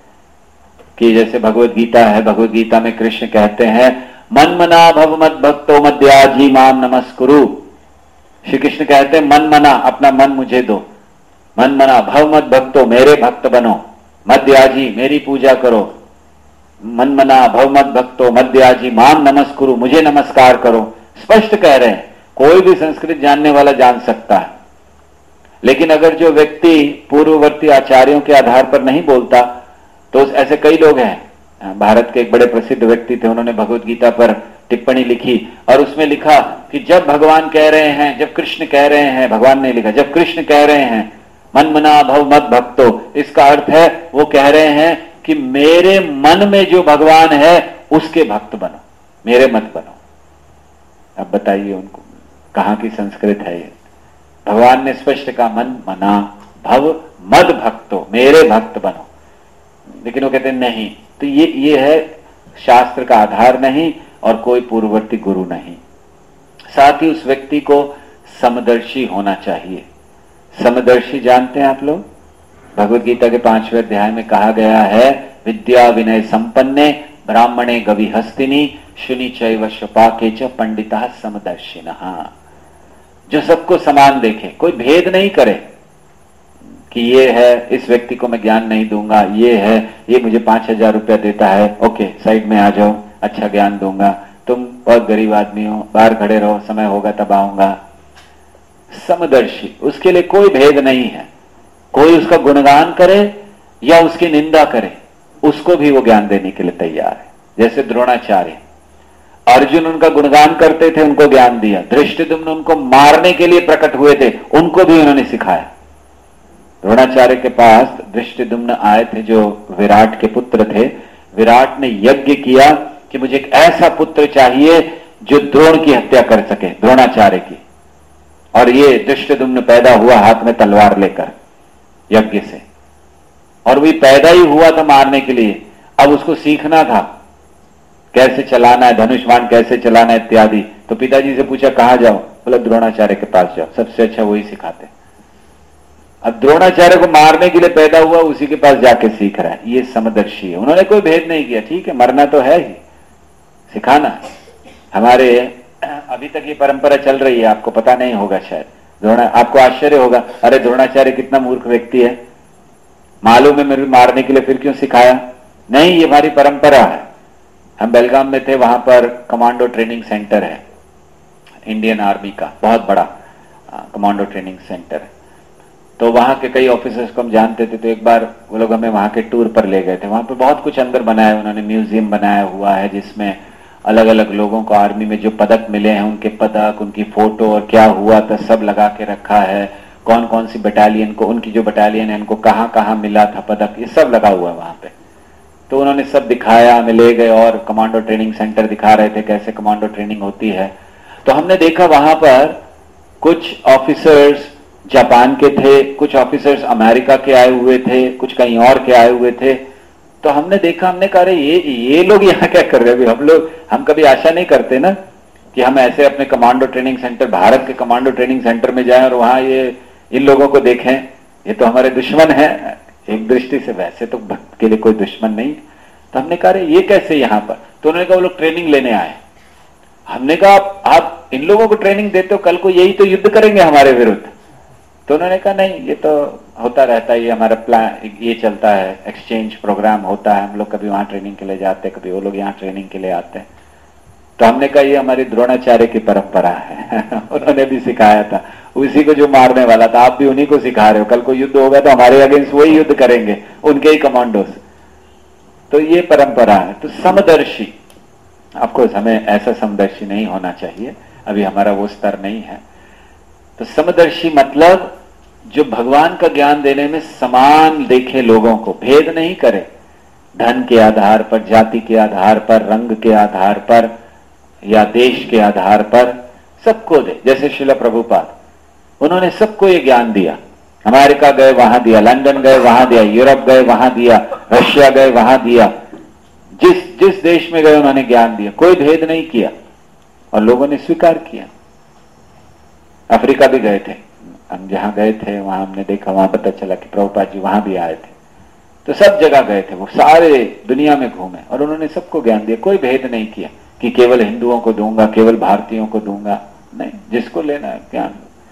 [SPEAKER 1] कि जैसे भगवत गीता है, भगवत गीता में कृष्ण कहते हैं मन मना भव मद भक्तो मद्याजी माम नमस्कुरु। श्री कृष्ण कहते हैं मन मना, अपना मन मुझे दो, मन मना भव मद भक्तो, मेरे भक्त बनो, मद्याजी मेरी पूजा करो, मन मना भव मद भक्तो मद्याजी माम नमस्कुरु, मुझे नमस्कार करो। स्पष्ट कह रहे हैं, कोई भी संस्कृत जानने वाला जान सकता है। लेकिन अगर जो व्यक्ति पूर्ववर्ती आचार्यों के आधार पर नहीं बोलता, तो ऐसे कई लोग हैं। भारत के एक बड़े प्रसिद्ध व्यक्ति थे, उन्होंने भगवत गीता पर टिप्पणी लिखी और उसमें लिखा कि जब भगवान कह रहे हैं, जब कृष्ण कह रहे हैं, भगवान ने लिखा जब कृष्ण कह रहे हैं मन मना भव मत भक्तो, इसका अर्थ है वो कह रहे हैं कि मेरे मन में जो भगवान है उसके भक्त बनो, मेरे मत बनो। अब बताइए उनको कहां की संस्कृत है ये? भगवान ने स्पष्ट कहा मन मना भव मद भक्तो, मेरे भक्त बनो, लेकिन वो कहते हैं नहीं। तो ये है शास्त्र का आधार नहीं और कोई पूर्ववर्ती गुरु नहीं। साथ ही उस व्यक्ति को समदर्शी होना चाहिए। समदर्शी जानते हैं आप लोग? भगवत गीता के 5वें अध्याय में कहा गया है विद्या विनय संपन्ने ब्राह्मणे गवि हस्तिनी शुनि चैव शपाके च पंडिता समदर्शिनः। जो सबको समान देखे, कोई भेद नहीं करे कि ये है, इस व्यक्ति को मैं ज्ञान नहीं दूंगा, ये है, ये मुझे 5000 रुपया देता है, ओके साइड में आ जाओ, अच्छा ज्ञान दूंगा, तुम बहुत गरीब आदमी हो, बाहर खड़े रहो, समय होगा तब आऊंगा। समदर्शी, उसके लिए कोई भेद नहीं है। कोई उसका गुणगान करे या उसकी निंदा करे, उसको भी वो ज्ञान देने के लिए तैयार है। जैसे द्रोणाचार्य, अर्जुन उनका गुणगान करते थे, उनको ज्ञान दिया। धृष्टद्युम्न उनको मारने के लिए प्रकट हुए थे, उनको भी उन्होंने सिखाया। द्रोणाचार्य के पास धृष्टद्युम्न आए थे जो विराट के पुत्र थे। विराट ने यज्ञ किया कि मुझे एक ऐसा पुत्र चाहिए जो द्रोण की हत्या कर सके, द्रोणाचार्य की। और ये धृष्टद्युम्न पैदा हुआ हाथ में तलवार लेकर यज्ञ से, और वही पैदा ही हुआ था मारने के लिए। अब उसको सीखना था कैसे चलाना है, धनुष बाण कैसे चलाना है इत्यादि। तो पिताजी से पूछा कहां जाओ, बोला द्रोणाचार्य के पास जाओ, सबसे अच्छा वही सिखाते। अब द्रोणाचार्य को मारने के लिए पैदा हुआ, उसी के पास जाके सीख रहा है। ये समदर्शी है, उन्होंने कोई भेद नहीं किया। ठीक है, मरना तो है ही, सिखाना है। हमारे अभी तक ये परंपरा चल रही है, आपको पता नहीं होगा शायद। आपको आश्चर्य होगा, अरे द्रोणाचार्य कितना मूर्ख व्यक्ति है, मालूम है मेरे मारने के लिए, फिर क्यों सिखाया? नहीं, ये हमारी परंपरा है। हम बेलगाम में थे, वहां पर कमांडो ट्रेनिंग सेंटर है, इंडियन आर्मी का बहुत बड़ा कमांडो ट्रेनिंग सेंटर है। तो वहां के कई ऑफिसर्स को हम जानते थे, तो एक बार वो लोग हमें वहां के टूर पर ले गए थे। वहां पर बहुत कुछ अंदर बनाया उन्होंने, म्यूजियम बनाया हुआ है जिसमें अलग अलग लोगों को आर्मी में जो पदक मिले हैं, उनके पदक, उनकी फोटो और क्या हुआ था सब लगा के रखा है। कौन कौन सी बटालियन को, उनकी जो बटालियन है उनको कहाँ कहाँ मिला था पदक, ये सब लगा हुआ है वहां पे। तो उन्होंने सब दिखाया, हमें ले गए और कमांडो ट्रेनिंग सेंटर दिखा रहे थे कैसे कमांडो ट्रेनिंग होती है। तो हमने देखा वहां पर कुछ ऑफिसर्स जापान के थे, कुछ ऑफिसर्स अमेरिका के आए हुए थे, कुछ कहीं और के आए हुए थे। तो हमने देखा, हमने कहा ये लोग यहाँ क्या कर रहे हैं? हम कभी आशा नहीं करते ना कि हम ऐसे अपने कमांडो ट्रेनिंग सेंटर, भारत के कमांडो ट्रेनिंग सेंटर में जाएं और वहां ये इन लोगों को देखें। ये तो हमारे दुश्मन है एक दृष्टि से, वैसे तो भक्त के लिए कोई दुश्मन नहीं। तो हमने कहा ये कैसे यहाँ पर? तो उन्होंने कहा वो लोग ट्रेनिंग लेने आए। हमने कहा आप इन लोगों को ट्रेनिंग देते हो, कल को यही तो युद्ध करेंगे हमारे विरुद्ध। तो उन्होंने कहा नहीं, ये तो होता रहता है, ये हमारा प्लान, ये चलता है, एक्सचेंज प्रोग्राम होता है, हम लोग कभी वहां ट्रेनिंग के लिए जाते हैं, कभी वो लोग यहाँ ट्रेनिंग के लिए आते हैं। तो हमने कहा ये हमारी द्रोणाचार्य की परंपरा है उन्होंने भी सिखाया था, उसी को जो मारने वाला था, आप भी उन्हीं को सिखा रहे हो। कल को युद्ध होगा तो हमारे अगेंस्ट वही युद्ध करेंगे, उनके ही कमांडोस। तो ये परंपरा है। तो समदर्शी, आपको हमें ऐसा समदर्शी नहीं होना चाहिए, अभी हमारा वो स्तर नहीं है। तो समदर्शी मतलब जो भगवान का ज्ञान देने में समान देखे, लोगों को भेद नहीं करे, धन के आधार पर, जाति के आधार पर, रंग के आधार पर या देश के आधार पर, सबको दे। जैसे श्रील प्रभुपाद, उन्होंने सबको ये ज्ञान दिया। अमेरिका गए वहां दिया, लंदन गए वहां दिया, यूरोप गए वहां दिया, रशिया गए वहां दिया, जिस देश में गए उन्होंने ज्ञान दिया, कोई भेद नहीं किया और लोगों ने स्वीकार किया। अफ्रीका भी गए थे, हम जहां गए थे वहां हमने देखा, वहां पता चला कि प्रभुपाद जी वहां भी आए थे। तो सब जगह गए थे, वो सारे दुनिया में घूमे और उन्होंने सबको ज्ञान दिया, कोई भेद नहीं किया कि केवल हिंदुओं को दूंगा, केवल भारतीयों को दूंगा, नहीं, जिसको लेना है ज्ञान।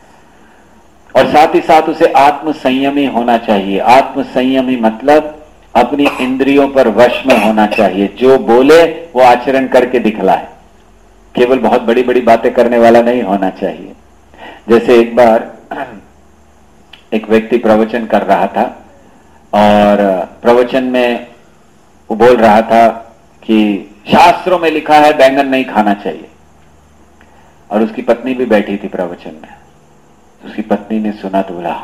[SPEAKER 1] और साथ ही साथ उसे आत्म संयमी होना चाहिए। आत्म संयमी मतलब अपनी इंद्रियों पर वश में होना चाहिए, जो बोले वो आचरण करके दिखलाए, केवल बहुत बड़ी बड़ी बातें करने वाला नहीं होना चाहिए। जैसे एक बार एक व्यक्ति प्रवचन कर रहा था और प्रवचन में वो बोल रहा था कि शास्त्रों में लिखा है बैंगन नहीं खाना चाहिए, और उसकी पत्नी भी बैठी थी प्रवचन में। उसकी पत्नी ने सुना तो बोला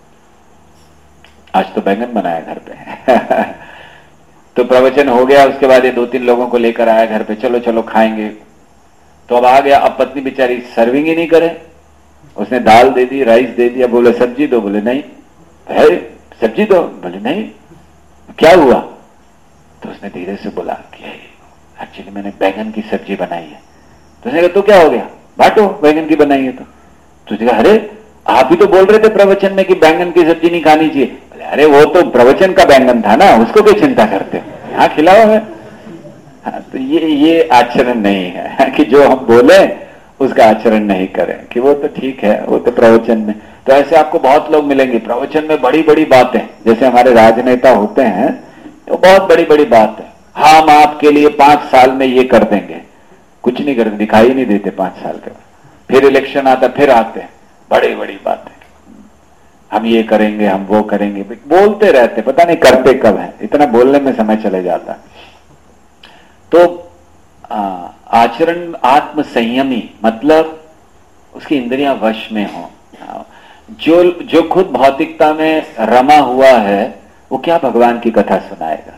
[SPEAKER 1] आज तो बैंगन बनाया घर पे तो प्रवचन हो गया, उसके बाद ये 2-3 लोगों को लेकर आया घर पे, चलो चलो खाएंगे। तो अब आ गया, अब पत्नी बेचारी सर्विंग ही नहीं करे, उसने दाल दे दी, राइस दे दिया, बोले सब्जी दो, बोले नहीं, है सब्जी दो, बोले नहीं, क्या हुआ? तो उसने धीरे से बोला कि एक्चुअली मैंने बैंगन की सब्जी बनाई है। तो उसने कहा तो क्या हो गया, बांटो, बैंगन की बनाई है। तो उसने कहा अरे आप ही तो बोल रहे थे प्रवचन में कि बैंगन की सब्जी नहीं खानी चाहिए। बोले अरे वो तो प्रवचन का बैंगन था ना, उसको क्यों चिंता करते हो, यहाँ खिलाओ है। हाँ, तो ये आचरण नहीं है कि जो हम बोले उसका आचरण नहीं करें, कि वो तो ठीक है, वो तो प्रवचन में। तो ऐसे आपको बहुत लोग मिलेंगे प्रवचन में बड़ी बड़ी बातें, जैसे हमारे राजनेता होते हैं तो बहुत बड़ी बड़ी बात है, हम आपके लिए 5 साल में ये कर देंगे, कुछ नहीं करते, दिखाई नहीं देते 5 साल के बाद। फिर इलेक्शन आता, फिर आते हैं बड़ी बड़ी बातें, हम ये करेंगे, हम वो करेंगे, बोलते रहते, पता नहीं करते कब है, इतना बोलने में समय चले जाता। तो आचरण आत्म संयमी मतलब उसकी इंद्रियां वश में हो। जो खुद भौतिकता में रमा हुआ है वो क्या भगवान की कथा सुनाएगा।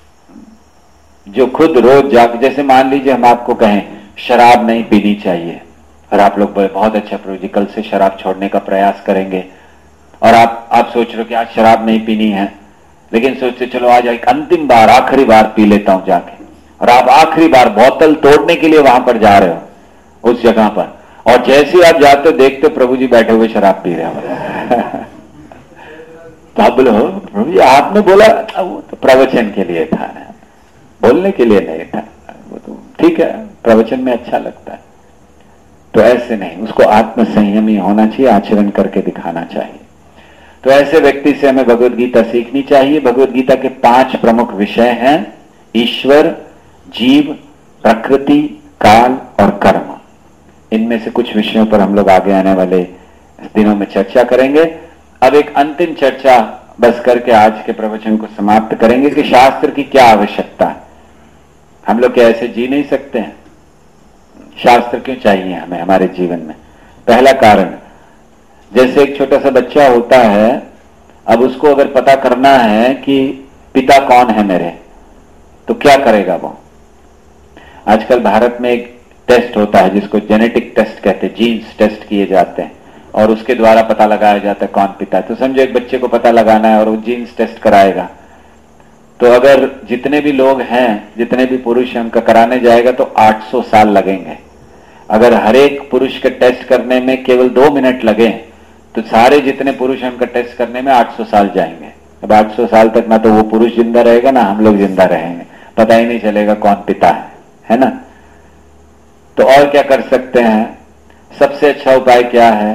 [SPEAKER 1] जो खुद रोज जैसे मान लीजिए हम आपको कहें शराब नहीं पीनी चाहिए और आप लोग बहुत अच्छा प्रभु कल से शराब छोड़ने का प्रयास करेंगे और आप सोच रहे हो कि आज शराब नहीं पीनी है, लेकिन सोचते चलो आज एक अंतिम बार आखिरी बार पी लेता हूं जाके, और आप आखिरी बार बोतल तोड़ने के लिए वहां पर जा रहे हो उस जगह पर, और जैसे ही आप जाते हो देखते प्रभु जी बैठे हुए शराब पी रहे हो। तो आप बोलो प्रभु जी आपने बोला, वो तो प्रवचन के लिए था, बोलने के लिए नहीं था। वो तो ठीक है, प्रवचन में अच्छा लगता है। तो ऐसे नहीं, उसको आत्म संयमी होना चाहिए, आचरण करके दिखाना चाहिए। तो ऐसे व्यक्ति से हमें भगवद गीता सीखनी चाहिए। भगवद गीता के 5 प्रमुख विषय हैं, ईश्वर, जीव, प्रकृति, काल और कर्म। इनमें से कुछ विषयों पर हम लोग आगे आने वाले दिनों में चर्चा करेंगे। अब एक अंतिम चर्चा बस करके आज के प्रवचन को समाप्त करेंगे कि शास्त्र की क्या आवश्यकता है। हम लोग क्या ऐसे जी नहीं सकते हैं? शास्त्र क्यों चाहिए हमें हमारे जीवन में? पहला कारण, जैसे एक छोटा सा बच्चा होता है, अब उसको अगर पता करना है कि पिता कौन है मेरे, तो क्या करेगा वो? आजकल भारत में एक टेस्ट होता है जिसको जेनेटिक टेस्ट कहते हैं, जीन्स टेस्ट किए जाते हैं और उसके द्वारा पता लगाया जाता है कौन पिता है। तो समझो एक बच्चे को पता लगाना है और वो जीन्स टेस्ट कराएगा, तो अगर जितने भी लोग हैं, जितने भी पुरुष हैं, उनका कराने जाएगा तो 800 साल लगेंगे। अगर हर एक पुरुष के टेस्ट करने में केवल 2 मिनट लगे तो सारे जितने पुरुष हैं उनका टेस्ट करने में 800 साल जाएंगे। अब 800 साल तक ना तो वो पुरुष जिंदा रहेगा ना हम लोग जिंदा रहेंगे, पता ही नहीं चलेगा कौन पिता है ना? तो और क्या कर सकते हैं? सबसे अच्छा उपाय क्या है?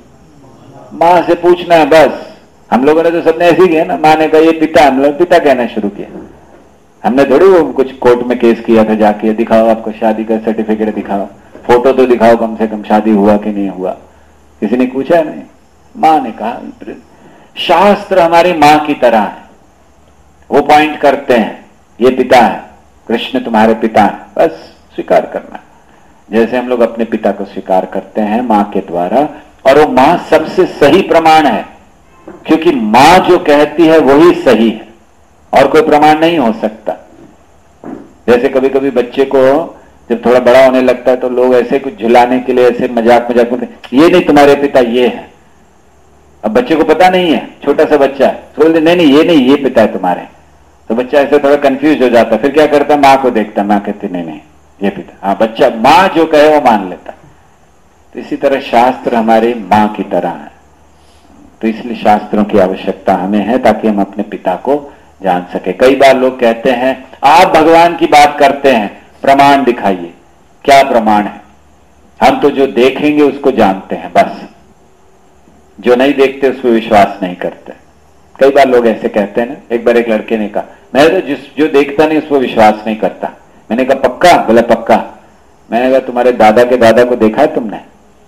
[SPEAKER 1] मां से पूछना है बस। हम लोगों ने तो सबने ऐसे ही किया ना, माँ ने कहा ये पिता, हम लोग पिता कहना शुरू किया। हमने थोड़ी वो कुछ कोर्ट में केस किया था जाके, दिखाओ आपको शादी का सर्टिफिकेट दिखाओ, फोटो तो दिखाओ कम से कम, शादी हुआ कि नहीं हुआ, किसी ने पूछा नहीं। माँ ने कहा। शास्त्र हमारी माँ की तरह है, वो पॉइंट करते हैं ये पिता है, कृष्ण तुम्हारे पिता है, बस स्वीकार करना। जैसे हम लोग अपने पिता को स्वीकार करते हैं माँ के द्वारा, और वो माँ सबसे सही प्रमाण है, क्योंकि माँ जो कहती है वही सही है और कोई प्रमाण नहीं हो सकता। जैसे कभी कभी बच्चे को जब थोड़ा बड़ा होने लगता है तो लोग ऐसे कुछ झुलाने के लिए ऐसे मजाक में ये नहीं तुम्हारे पिता ये है। अब बच्चे को पता नहीं है, छोटा सा बच्चा है, तो बोलते नहीं ये नहीं ये पिता है तुम्हारे। तो बच्चा ऐसे थोड़ा कंफ्यूज हो जाता है, फिर क्या करता है, माँ को देखता है, माँ कहती नहीं ये पिता। हाँ, बच्चा माँ जो कहे वो मान लेता। तो इसी तरह शास्त्र हमारी माँ की तरह है। तो इसलिए शास्त्रों की आवश्यकता हमें है ताकि हम अपने पिता को जान सके। कई बार लोग कहते हैं आप भगवान की बात करते हैं, प्रमाण दिखाइए। क्या प्रमाण है? हम तो जो देखेंगे उसको जानते हैं बस, जो नहीं देखते उस पर विश्वास नहीं करते। कई बार लोग ऐसे कहते हैं ना। एक बार एक लड़के ने कहा मैं तो जो देखता नहीं उस पर विश्वास नहीं करता। मैंने कहा पक्का? बोला पक्का। मैंने कहा तुम्हारे दादा के दादा को देखा है तुमने?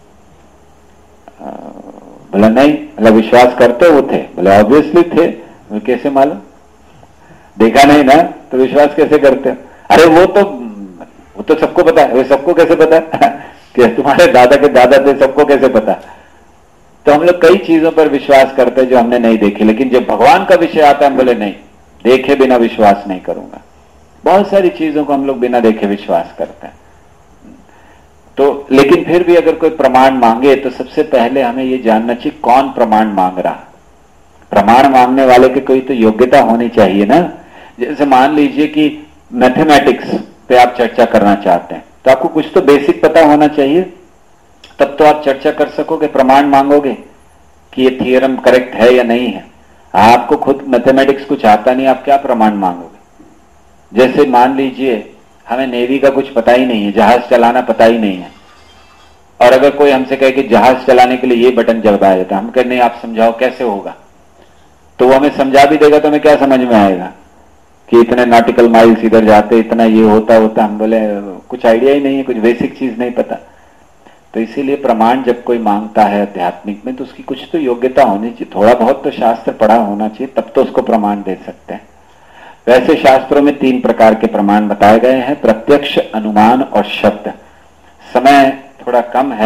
[SPEAKER 1] बोला नहीं। मतलब विश्वास करते वो थे? बोले ऑब्वियसली थे। कैसे मालूम? देखा नहीं ना तो विश्वास कैसे करते हो? अरे वो तो सबको पता है। वो सबको कैसे पता कि तुम्हारे दादा के दादा थे, सबको कैसे पता? तो हम लोग कई चीजों पर विश्वास करते हैं जो हमने नहीं देखी, लेकिन जब भगवान का विषय आता है हम बोले नहीं, देखे बिना विश्वास नहीं करूंगा। बहुत सारी चीजों को हम लोग बिना देखे विश्वास करते हैं। तो लेकिन फिर भी अगर कोई प्रमाण मांगे तो सबसे पहले हमें यह जानना चाहिए कौन प्रमाण मांग रहा। प्रमाण मांगने वाले की कोई तो योग्यता होनी चाहिए ना। जैसे मान लीजिए कि मैथमेटिक्स पे आप चर्चा करना चाहते हैं तो आपको कुछ तो बेसिक पता होना चाहिए, तब तो आप चर्चा कर सकोगे, प्रमाण मांगोगे कि ये थियरम करेक्ट है या नहीं है। आपको खुद मैथमेटिक्स कुछ आता नहीं, आप क्या प्रमाण मांगोगे? जैसे मान लीजिए हमें नेवी का कुछ पता ही नहीं है, जहाज चलाना पता ही नहीं है, और अगर कोई हमसे कहे कि जहाज चलाने के लिए ये बटन दबाया जाता है, हम कहें नहीं आप समझाओ कैसे होगा, तो वो हमें समझा भी देगा तो हमें क्या समझ में आएगा कि इतने नॉटिकल माइल्स इधर जाते, इतना ये होता। हम बोले कुछ आइडिया ही नहीं है, कुछ बेसिक चीज नहीं पता। तो इसीलिए प्रमाण जब कोई मांगता है आध्यात्मिक में तो उसकी कुछ तो योग्यता होनी चाहिए, थोड़ा बहुत तो शास्त्र पढ़ा होना चाहिए, तब तो उसको प्रमाण दे सकते हैं। वैसे शास्त्रों में 3 प्रकार के प्रमाण बताए गए हैं, प्रत्यक्ष, अनुमान और शब्द। समय थोड़ा कम है,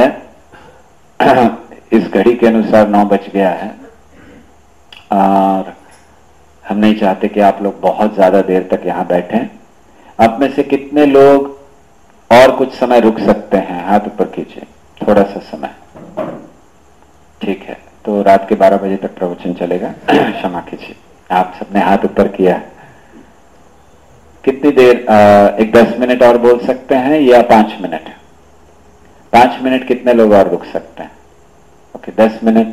[SPEAKER 1] इस घड़ी के अनुसार 9 बज गया है और हम नहीं चाहते कि आप लोग बहुत ज्यादा देर तक यहां बैठें। आप में से कितने लोग और कुछ समय रुक सकते हैं? हाथ ऊपर कीजिए, थोड़ा सा समय। ठीक है, तो रात के 12 बजे तक प्रवचन चलेगा। क्षमा कीजिए, आप सबने हाथ ऊपर किया। कितनी देर? एक 10 मिनट और बोल सकते हैं या 5 मिनट? 5 मिनट कितने लोग और रुक सकते हैं? Okay, 10 minute.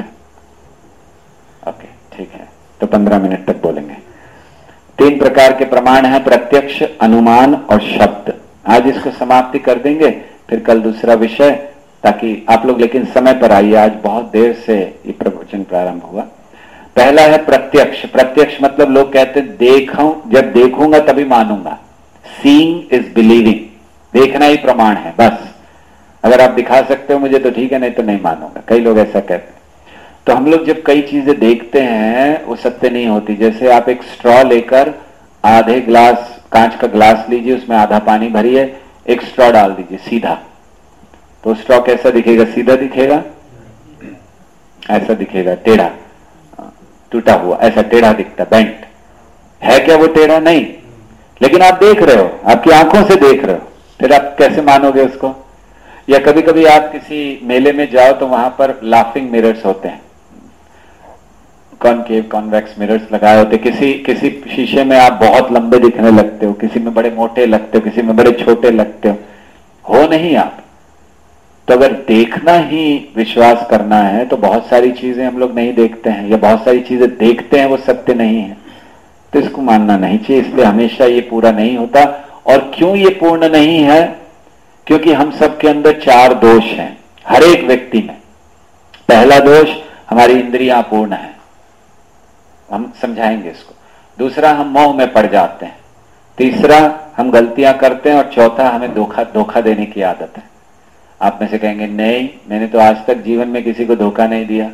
[SPEAKER 1] ओके, ठीक है, तो 15 मिनट तक बोलेंगे। 3 प्रकार के प्रमाण हैं, प्रत्यक्ष, अनुमान और शब्द। आज इसको समाप्ति कर देंगे, फिर कल दूसरा विषय, ताकि आप लोग लेकिन समय पर आइए। आज बहुत देर से ये प्रवचन प्रारंभ हुआ। पहला है प्रत्यक्ष। प्रत्यक्ष मतलब लोग कहते हैं देखूं, जब देखूंगा तभी मानूंगा। सीइंग इज बिलीविंग, देखना ही प्रमाण है बस। अगर आप दिखा सकते हो मुझे तो ठीक है, नहीं तो नहीं मानूंगा। कई लोग ऐसा कहते हैं। तो हम लोग जब कई चीजें देखते हैं वो सत्य नहीं होती। जैसे आप एक स्ट्रॉ लेकर आधे ग्लास, कांच का ग्लास लीजिए, उसमें आधा पानी भरिए, एक स्ट्रॉ डाल दीजिए सीधा, तो स्ट्रॉ कैसा दिखेगा? सीधा दिखेगा? ऐसा दिखेगा, टेढ़ा, टूटा हुआ, ऐसा टेढ़ा दिखता, बेंट है क्या वो? टेढ़ा नहीं, लेकिन आप देख रहे हो, आपकी आंखों से देख रहे हो, फिर आप कैसे मानोगे उसको? या कभी कभी आप किसी मेले में जाओ तो वहां पर लाफिंग मिरर्स होते हैं, कॉनकेव कॉन्वेक्स मिरर्स लगाए होते। किसी शीशे में आप बहुत लंबे दिखने लगते हो, किसी में बड़े मोटे लगते हो, किसी में बड़े छोटे लगते हो नहीं आप। तो अगर देखना ही विश्वास करना है तो बहुत सारी चीजें हम लोग नहीं देखते हैं, या बहुत सारी चीजें देखते हैं वो सत्य नहीं है, तो इसको मानना नहीं चाहिए। इसलिए हमेशा ये पूरा नहीं होता। और क्यों ये पूर्ण नहीं है? क्योंकि हम सबके अंदर 4 दोष हैं, हर एक व्यक्ति में। पहला दोष, हमारी इंद्रियां पूर्ण है, हम समझाएंगे इसको। दूसरा, हम मोह में पड़ जाते हैं। तीसरा, हम गलतियां करते हैं। और चौथा, हमें धोखा देने की आदत है। आप में से कहेंगे नहीं, मैंने तो आज तक जीवन में किसी को धोखा नहीं दिया।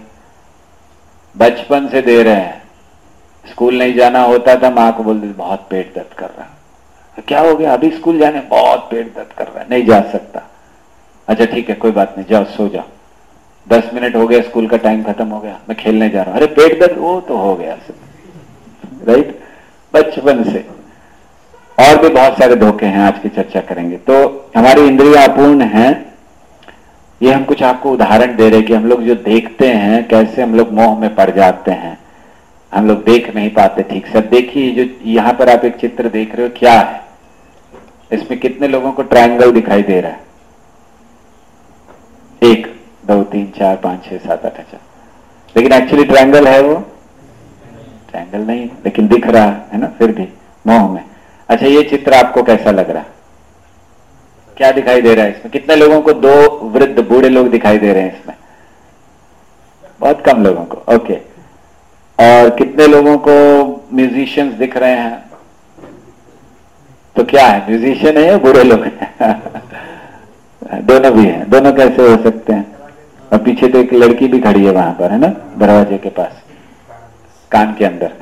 [SPEAKER 1] बचपन से दे रहे हैं। स्कूल नहीं जाना होता था, मां को बोलते बहुत पेट दर्द कर रहा। क्या हो गया? अभी स्कूल जाने? बहुत पेट दर्द कर रहा है, नहीं जा सकता। अच्छा ठीक है, कोई बात नहीं, जाओ सो जाओ। 10 मिनट हो गया, स्कूल का टाइम खत्म हो गया, मैं खेलने जा रहा हूं। अरे पेट दर्द, वो तो हो गया सब, राइट? बचपन से। और भी बहुत सारे धोखे हैं, आज की चर्चा करेंगे। तो हमारी इंद्रियां अपूर्ण हैं। ये हम कुछ आपको उदाहरण दे रहे कि हम लोग जो देखते हैं कैसे हम लोग मोह में पड़ जाते हैं, हम लोग देख नहीं पाते ठीक से। देखिए, जो यहां पर आप एक चित्र देख रहे हो, क्या है इसमें? कितने लोगों को ट्रायंगल दिखाई दे रहा है? 1 2 3 4 5 6 7 8 अच्छा, लेकिन एक्चुअली ट्रायंगल है वो? ट्रायंगल नहीं, लेकिन दिख रहा है ना, फिर भी मोह में। अच्छा, ये चित्र आपको कैसा लग रहा है? क्या दिखाई दे रहा है इसमें? कितने लोगों को? 2 वृद्ध बूढ़े लोग दिखाई दे रहे हैं इसमें? बहुत कम लोगों को, ओके। और कितने लोगों को म्यूजिशियंस दिख रहे हैं? तो क्या है, म्यूजिशियन है या बूढ़े लोग हैं? दोनों भी हैं। दोनों कैसे हो सकते हैं? और पीछे तो एक लड़की भी खड़ी है वहां पर, है ना, दरवाजे के पास, कान के अंदर।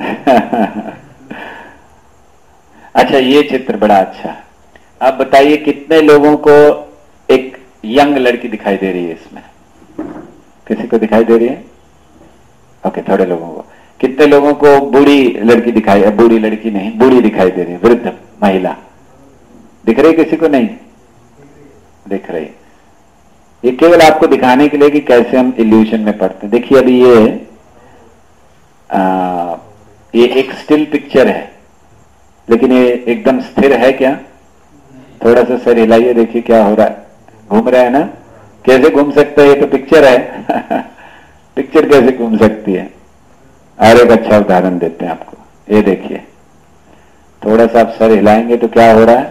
[SPEAKER 1] अच्छा, ये चित्र बड़ा अच्छा है। अब बताइए कितने लोगों को एक यंग लड़की दिखाई दे रही है इसमें? किसी को दिखाई दे रही है? ओके, थोड़े लोगों को। कितने लोगों को बूढ़ी लड़की दिखाई? बूढ़ी लड़की नहीं, बूढ़ी दिखाई दे रही है, वृद्ध महिला दिख रही? किसी को नहीं दिख रही। ये केवल आपको दिखाने के लिए कि कैसे हम इल्यूजन में पड़ते हैं। देखिए, अभी ये एक स्टिल पिक्चर है, लेकिन ये एकदम स्थिर है क्या? थोड़ा सा सर हिलाइए, देखिए क्या हो रहा है। घूम रहा है ना? कैसे घूम सकता है? ये तो पिक्चर है। पिक्चर कैसे घूम सकती है? और एक अच्छा उदाहरण देते हैं आपको। ये देखिए, थोड़ा सा आप सर हिलाएंगे तो क्या हो रहा है?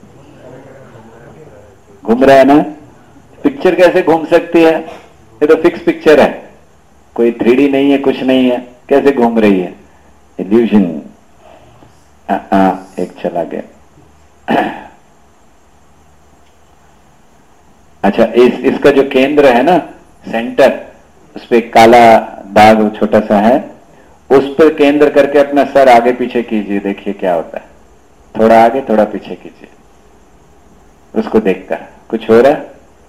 [SPEAKER 1] घूम रहा है ना? पिक्चर कैसे घूम सकती है? ये तो फिक्स पिक्चर है, कोई 3D नहीं है, कुछ नहीं है, कैसे घूम रही है? इल्यूजन। एक चला गया। अच्छा, इसका जो केंद्र है ना, सेंटर, उस पर एक काला दाग छोटा सा है, उस पर केंद्र करके अपना सर आगे पीछे कीजिए, देखिए क्या होता है। थोड़ा आगे थोड़ा पीछे कीजिए, उसको देखकर कुछ हो रहा है?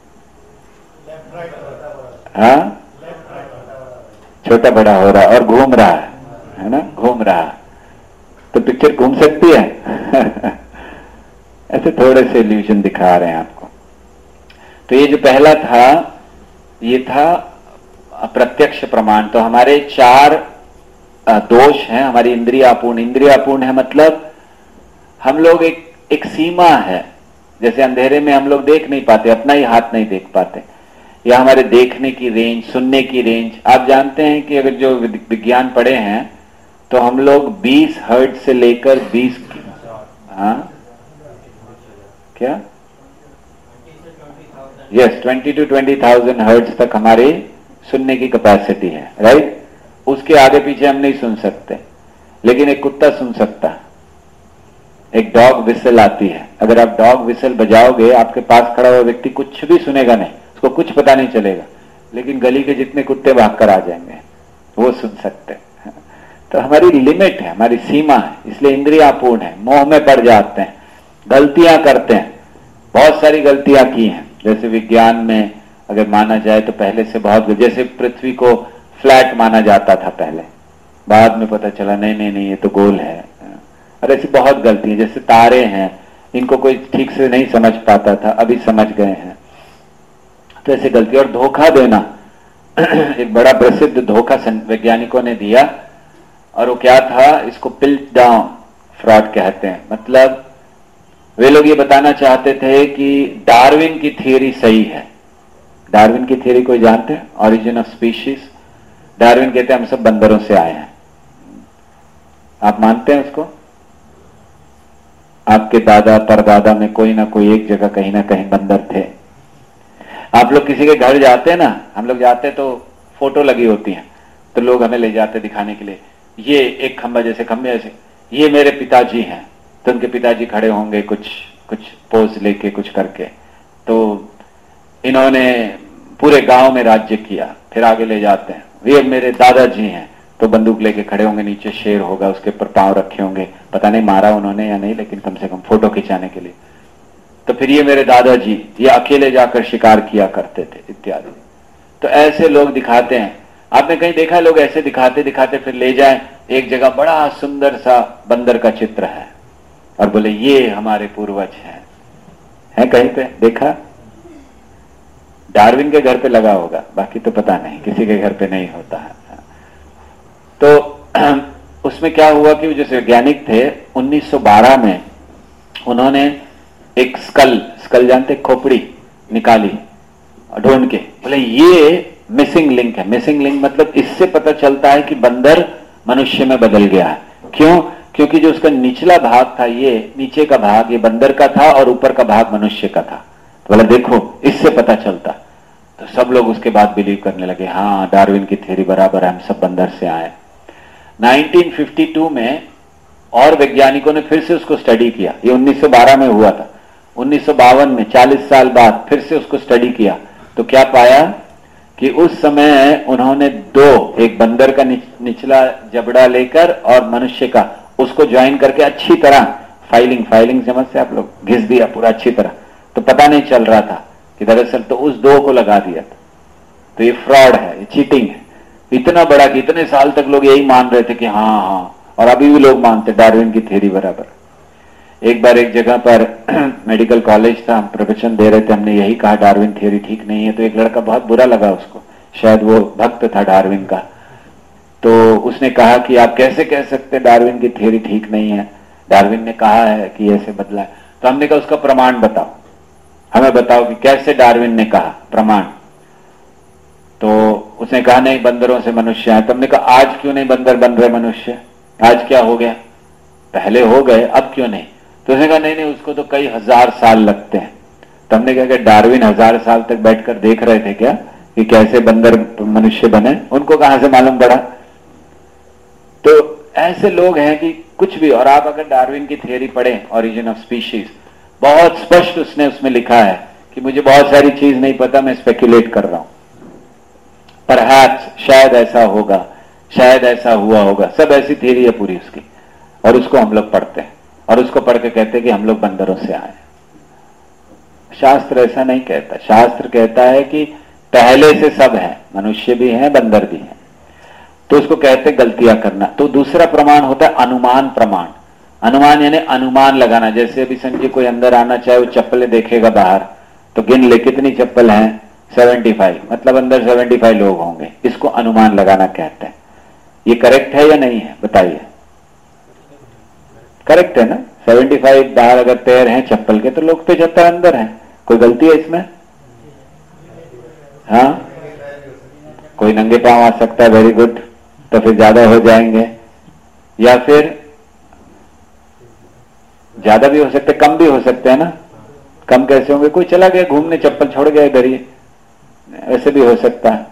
[SPEAKER 1] हाँ, छोटा बड़ा हो रहा है और घूम रहा है ना, घूम रहा है। तो पिक्चर घूम सकती है ऐसे थोड़े से इल्यूजन दिखा रहे हैं आपको। तो ये जो पहला था, ये था प्रत्यक्ष प्रमाण। तो हमारे 4 दोष हैं। हमारी इंद्रियापूर्ण, इंद्रियापूर्ण है मतलब हम लोग एक सीमा है, जैसे अंधेरे में हम लोग देख नहीं पाते, अपना ही हाथ नहीं देख पाते, या हमारे देखने की रेंज, सुनने की रेंज। आप जानते हैं कि अगर जो विज्ञान पढ़े हैं तो हम लोग 20 हर्ट्ज से लेकर 20, हाँ क्या, यस 20 to 20,000 हर्ट्ज तक हमारी सुनने की कैपेसिटी है, राइट। उसके आगे पीछे हम नहीं सुन सकते, लेकिन एक कुत्ता सुन सकता है। एक डॉग विसल आती है, अगर आप डॉग विसल बजाओगे, आपके पास खड़ा हुआ व्यक्ति कुछ भी सुनेगा नहीं, उसको कुछ पता नहीं चलेगा, लेकिन गली के जितने कुत्ते भागकर आ जाएंगे, वो सुन सकते हैं। तो हमारी लिमिट है, हमारी सीमा है, इसलिए इंद्रियापूर्ण है। मोह में पड़ जाते हैं, गलतियां करते हैं, बहुत सारी गलतियां की हैं। जैसे विज्ञान में अगर माना जाए तो पहले से बहुत, जैसे पृथ्वी को फ्लैट माना जाता था पहले, बाद में पता चला नहीं नहीं नहीं ये तो गोल है। और ऐसी बहुत गलतियां, जैसे तारे हैं, इनको कोई ठीक से नहीं समझ पाता था, अभी समझ गए हैं। तो ऐसी गलती। और धोखा देना एक बड़ा प्रसिद्ध धोखा वैज्ञानिकों ने दिया, और वो क्या था, इसको पिल्ट डाउन फ्रॉड कहते हैं। मतलब वे लोग ये बताना चाहते थे कि डार्विन की थियरी सही है। डार्विन की थियरी कोई जानते हैं? Origin of species. डार्विन कहते हैं हम सब बंदरों से आए हैं। आप मानते हैं उसको? आपके दादा परदादा में कोई ना कोई एक जगह कहीं ना कहीं बंदर थे। आप लोग किसी के घर जाते हैं ना, हम लोग जाते तो फोटो लगी होती है, तो लोग हमें ले जाते दिखाने के लिए, ये एक खंबा जैसे खंबे ऐसे, ये मेरे पिताजी हैं। तो उनके पिताजी खड़े होंगे कुछ पोज लेके कुछ करके, तो इन्होंने पूरे गांव में राज्य किया। फिर आगे ले जाते हैं, ये मेरे दादाजी हैं, तो बंदूक लेके खड़े होंगे, नीचे शेर होगा, उसके ऊपर पांव रखे होंगे, पता नहीं मारा उन्होंने या नहीं, लेकिन कम से कम फोटो खिंचाने के लिए। तो फिर ये मेरे दादाजी, ये अकेले जाकर शिकार किया करते थे, इत्यादि। तो ऐसे लोग दिखाते हैं। आपने कहीं देखा लोग ऐसे दिखाते दिखाते फिर ले जाए एक जगह, बड़ा सुंदर सा बंदर का चित्र है, और बोले ये हमारे पूर्वज हैं। है कहीं पे देखा? डार्विन के घर पे लगा होगा, बाकी तो पता नहीं, किसी के घर पे नहीं होता है। तो उसमें क्या हुआ कि जैसे वैज्ञानिक थे, 1912 में उन्होंने एक स्कल जानते, खोपड़ी निकाली ढूंढ के, बोले ये मिसिंग लिंक है। मिसिंग लिंक मतलब इससे पता चलता है कि बंदर मनुष्य में बदल गया है। क्यों? क्योंकि जो उसका निचला भाग था, ये नीचे का भाग ये बंदर का था और ऊपर का भाग मनुष्य का था। तो बोला देखो इससे पता चलता। तो सब लोग उसके बाद बिलीव करने लगे, हाँ डार्विन की थ्योरी बराबर है, हम सब बंदर से आए। 1952 में और वैज्ञानिकों ने फिर से उसको स्टडी किया। ये 1912 में हुआ था। 1952 में 40 साल बाद फिर से उसको स्टडी किया, तो क्या पाया कि उस समय उन्होंने एक बंदर का निचला जबड़ा लेकर और मनुष्य का, उसको ज्वाइन करके अच्छी तरह फाइलिंग समझ से आप लोग, घिस दिया पूरा अच्छी तरह। तो पता नहीं चल रहा था कि दरअसल तो उस 2 को लगा दिया था। तो ये फ्रॉड है, ये चीटिंग है। इतना बड़ा कि इतने साल तक लोग यही मान रहे थे कि हाँ, और अभी भी लोग मानते डार्विन की थ्योरी बराबर। एक बार एक जगह पर मेडिकल कॉलेज था, हम प्रवचन दे रहे थे, हमने यही कहा डार्विन थ्योरी ठीक नहीं है। तो एक लड़का, बहुत बुरा लगा उसको, शायद वो भक्त था डार्विन का, तो उसने कहा कि आप कैसे कह सकते डार्विन की थ्योरी ठीक नहीं है, डार्विन ने कहा है कि ऐसे बदला है। तो हमने कहा उसका प्रमाण बताओ, हमें बताओ कि कैसे डार्विन ने कहा, प्रमाण। तो उसने कहा नहीं, बंदरों से मनुष्य है। तो हमने कहा आज क्यों नहीं बंदर बन रहे मनुष्य, आज क्या हो गया? पहले हो गए, अब क्यों नहीं? तो उसने कहा नहीं, उसको तो कई हजार साल लगते हैं। तो हमने कहा कि डार्विन 1000 साल तक बैठकर देख रहे थे क्या कि कैसे बंदर मनुष्य बने? उनको कहां से मालूम पड़ा? तो ऐसे लोग हैं कि कुछ भी। और आप अगर डार्विन की थ्योरी पढ़ें, ओरिजिन ऑफ स्पीशीज, बहुत स्पष्ट उसने उसमें लिखा है कि मुझे बहुत सारी चीज नहीं पता, मैं स्पेकुलेट कर रहा हूं। परहैप्स, शायद ऐसा होगा
[SPEAKER 2] शायद ऐसा हुआ होगा, सब ऐसी थियरी है पूरी उसकी, और उसको हम लोग पढ़ते हैं और उसको पढ़ के कहते हैं कि हम लोग बंदरों से आए। शास्त्र ऐसा नहीं कहता। शास्त्र कहता है कि पहले से सब है, मनुष्य भी है, बंदर भी है, तो उसको कहते गलतियां करना। तो दूसरा प्रमाण होता है अनुमान प्रमाण। अनुमान यानी अनुमान लगाना। जैसे अभी समझिए कोई अंदर आना चाहे, वो चप्पलें देखेगा बाहर तो गिन ले कितनी चप्पल हैं, 75, मतलब अंदर 75 लोग होंगे, इसको अनुमान लगाना कहते हैं। ये करेक्ट है या नहीं है बताइए? करेक्ट है ना? 75 बाहर अगर पैर हैं चप्पल के तो लोग तो 75 अंदर हैं, कोई गलती है इसमें? हाँ, कोई नंगे पांव आ सकता है, वेरी गुड, तो फिर ज्यादा हो जाएंगे, या फिर ज्यादा भी हो सकते, कम भी हो सकते हैं ना। कम कैसे होंगे? कोई चला गया घूमने, चप्पल छोड़ गया इधर ही, ऐसे भी हो सकता है।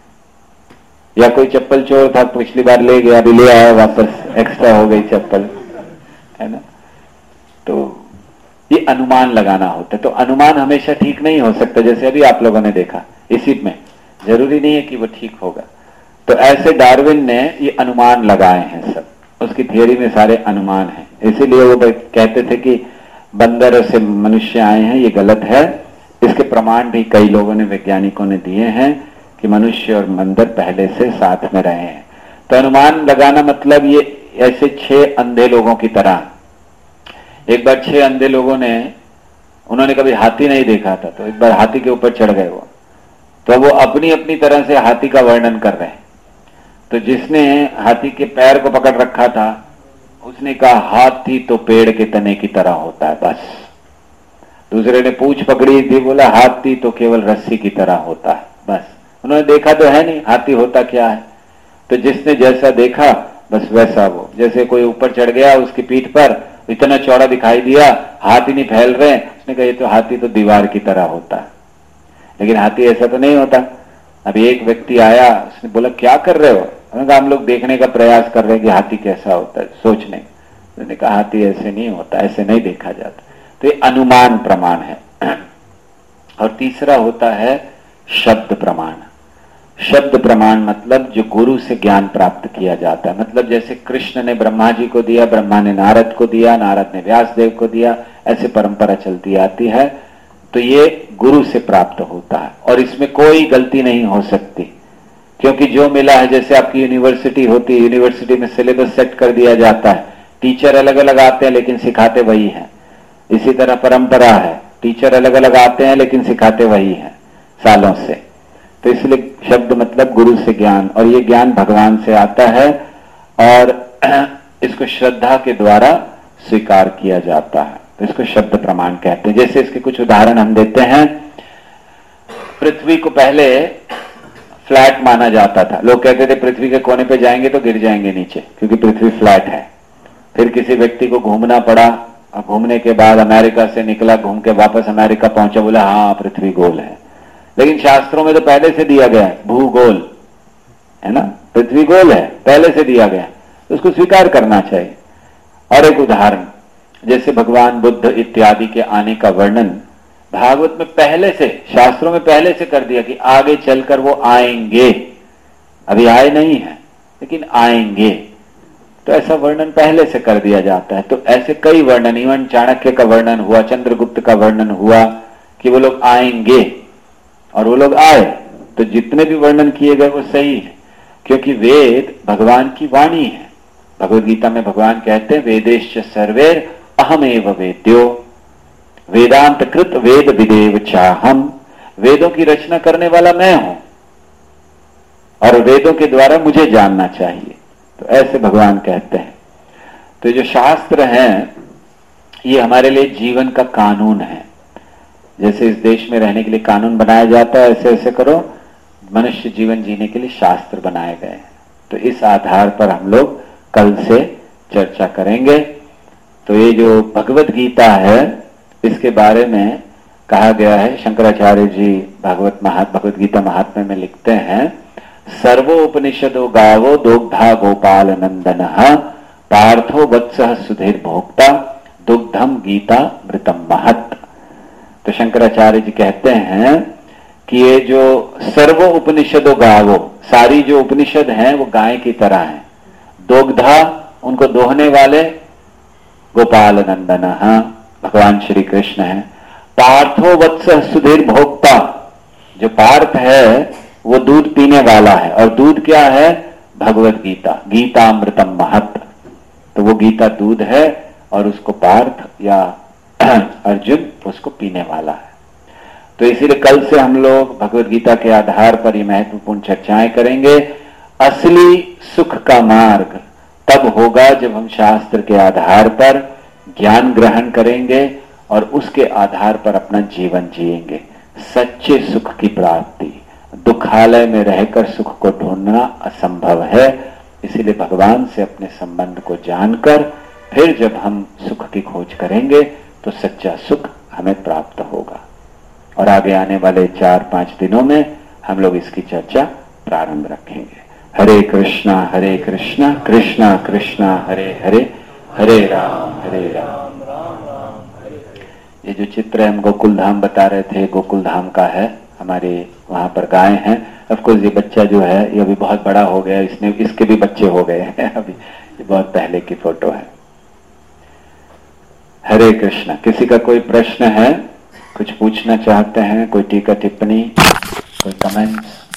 [SPEAKER 2] या कोई चप्पल चोर था, पिछली बार ले गया, अभी ले आया वापस, एक्स्ट्रा हो गई चप्पल, है ना। तो ये अनुमान लगाना होता है। तो अनुमान हमेशा ठीक नहीं हो सकता, जैसे अभी आप लोगों ने देखा, इसी में जरूरी नहीं है कि वो ठीक होगा। तो ऐसे डार्विन ने ये अनुमान लगाए हैं सब, उसकी थियरी में सारे अनुमान हैं। इसीलिए वो कहते थे कि बंदर से मनुष्य आए हैं, ये गलत है। इसके प्रमाण भी कई लोगों ने, वैज्ञानिकों ने दिए हैं कि मनुष्य और बंदर पहले से साथ में रहे हैं। तो अनुमान लगाना मतलब ये ऐसे 6 अंधे लोगों की तरह। एक बार 6 अंधे लोगों ने, उन्होंने कभी हाथी नहीं देखा था, तो एक बार हाथी के ऊपर चढ़ गए वो, तो वो अपनी अपनी तरह से हाथी का वर्णन कर रहे हैं। तो जिसने हाथी के पैर को पकड़ रखा था उसने कहा हाथी तो पेड़ के तने की तरह होता है, बस। दूसरे ने पूंछ पकड़ी थी, बोला हाथी तो केवल रस्सी की तरह होता है, बस। उन्होंने देखा तो है नहीं हाथी होता क्या है। तो जिसने जैसा देखा बस वैसा वो, जैसे कोई ऊपर चढ़ गया, उसकी पीठ पर इतना चौड़ा दिखाई दिया, हाथ ही नहीं फैल रहे, उसने कहा ये तो हाथी तो दीवार की तरह होता है। लेकिन हाथी ऐसा तो नहीं होता। अभी एक व्यक्ति आया, उसने बोला क्या कर रहे हो? उन्होंने कहा हम लोग देखने का प्रयास कर रहे हैं कि हाथी कैसा होता है, सोचने। उन्होंने कहा हाथी ऐसे नहीं होता, ऐसे नहीं देखा जाता। तो ये अनुमान प्रमाण है। और तीसरा होता है शब्द प्रमाण। शब्द प्रमाण मतलब जो गुरु से ज्ञान प्राप्त किया जाता है। मतलब जैसे कृष्ण ने ब्रह्मा जी को दिया, ब्रह्मा ने नारद को दिया, नारद ने व्यास देव को दिया, ऐसे परंपरा चलती आती है। तो ये गुरु से प्राप्त होता है और इसमें कोई गलती नहीं हो सकती, क्योंकि जो मिला है, जैसे आपकी यूनिवर्सिटी होती है, यूनिवर्सिटी में सिलेबस सेट कर दिया जाता है, टीचर अलग अलग आते हैं लेकिन सिखाते वही है। इसी तरह परंपरा है, टीचर अलग अलग आते हैं लेकिन सिखाते वही है सालों से। तो इसलिए शब्द मतलब गुरु से ज्ञान, और ये ज्ञान भगवान से आता है और इसको श्रद्धा के द्वारा स्वीकार किया जाता है। तो इसको शब्द प्रमाण कहते हैं। जैसे इसके कुछ उदाहरण हम देते हैं। पृथ्वी को पहले फ्लैट माना जाता था। लोग कहते थे पृथ्वी के कोने पे जाएंगे तो गिर जाएंगे नीचे, क्योंकि पृथ्वी फ्लैट है। फिर किसी व्यक्ति को घूमना पड़ा, और घूमने के बाद अमेरिका से निकला, घूम के वापस अमेरिका पहुंचा, बोला हाँ पृथ्वी गोल है। लेकिन शास्त्रों में तो पहले से दिया गया है भूगोल, है ना, पृथ्वी गोल है, पहले से दिया गया, तो उसको स्वीकार करना चाहिए। और एक उदाहरण, जैसे भगवान बुद्ध इत्यादि के आने का वर्णन भागवत में पहले से, शास्त्रों में पहले से कर दिया कि आगे चलकर वो आएंगे। अभी आए नहीं है लेकिन आएंगे, तो ऐसा वर्णन पहले से कर दिया जाता है। तो ऐसे कई वर्णन, इवन चाणक्य का वर्णन हुआ, चंद्रगुप्त का वर्णन हुआ कि वो लोग आएंगे, और वो लोग आए। तो जितने भी वर्णन किए गए वो सही है, क्योंकि वेद भगवान की वाणी है। भगवद गीता में भगवान कहते हैं वेदेश्च सर्वैर अहमेव वेद्यो वेदांत कृत वेद विदेव चाहम। वेदों की रचना करने वाला मैं हूं और वेदों के द्वारा मुझे जानना चाहिए। तो ऐसे भगवान कहते हैं। तो जो शास्त्र हैं ये हमारे लिए जीवन का कानून है। जैसे इस देश में रहने के लिए कानून बनाया जाता है, ऐसे ऐसे करो, मनुष्य जीवन जीने के लिए शास्त्र बनाए गए हैं। तो इस आधार पर हम लोग कल से चर्चा करेंगे। तो ये जो भगवद गीता है इसके बारे में कहा गया है, शंकराचार्य जी भगवद गीता महात्म्य में लिखते हैं, सर्वोपनिषदो गावो दोग्धा गोपाल नंदन पार्थो वत्सः सुधीर भोक्ता दुग्धम गीता मृतम महत्। तो शंकराचार्य जी कहते हैं कि ये जो सर्व उपनिषदों गावो, सारी जो उपनिषद हैं वो गाय की तरह हैं। दोग्धा, उनको दोहने वाले गोपाल नंदन, हाँ भगवान श्री कृष्ण है। पार्थो वत्स सुधीर भोक्ता, जो पार्थ है वो दूध पीने वाला है, और दूध क्या है? भगवत गीता, गीतामृतम महत। तो वो गीता दूध है और उसको पार्थ या अर्जुन उसको पीने वाला है। तो इसीलिए कल से हम लोग भगवत गीता के आधार पर ये महत्वपूर्ण चर्चाएं करेंगे। असली सुख का मार्ग तब होगा जब हम शास्त्र के आधार पर ज्ञान ग्रहण करेंगे और उसके आधार पर अपना जीवन जिएंगे। सच्चे सुख की प्राप्ति, दुखालय में रहकर सुख को ढूंढना असंभव है। इसीलिए भगवान से अपने संबंध को जानकर फिर जब हम सुख की खोज करेंगे तो सच्चा सुख हमें प्राप्त होगा। और आगे आने वाले 4-5 दिनों में हम लोग इसकी चर्चा प्रारंभ रखेंगे। हरे कृष्णा कृष्णा कृष्णा हरे हरे, हरे राम ये जो चित्र हम गोकुल धाम बता रहे थे, गोकुल धाम का है। हमारे वहां पर गाय हैं। ऑफकोर्स ये बच्चा जो है ये अभी बहुत बड़ा हो गया, इसके भी बच्चे हो गए हैं अभी। ये बहुत पहले की फोटो है। हरे कृष्णा। किसी का कोई प्रश्न है, कुछ पूछना चाहते हैं, कोई टीका टिप्पणी, कोई कमेंट्स?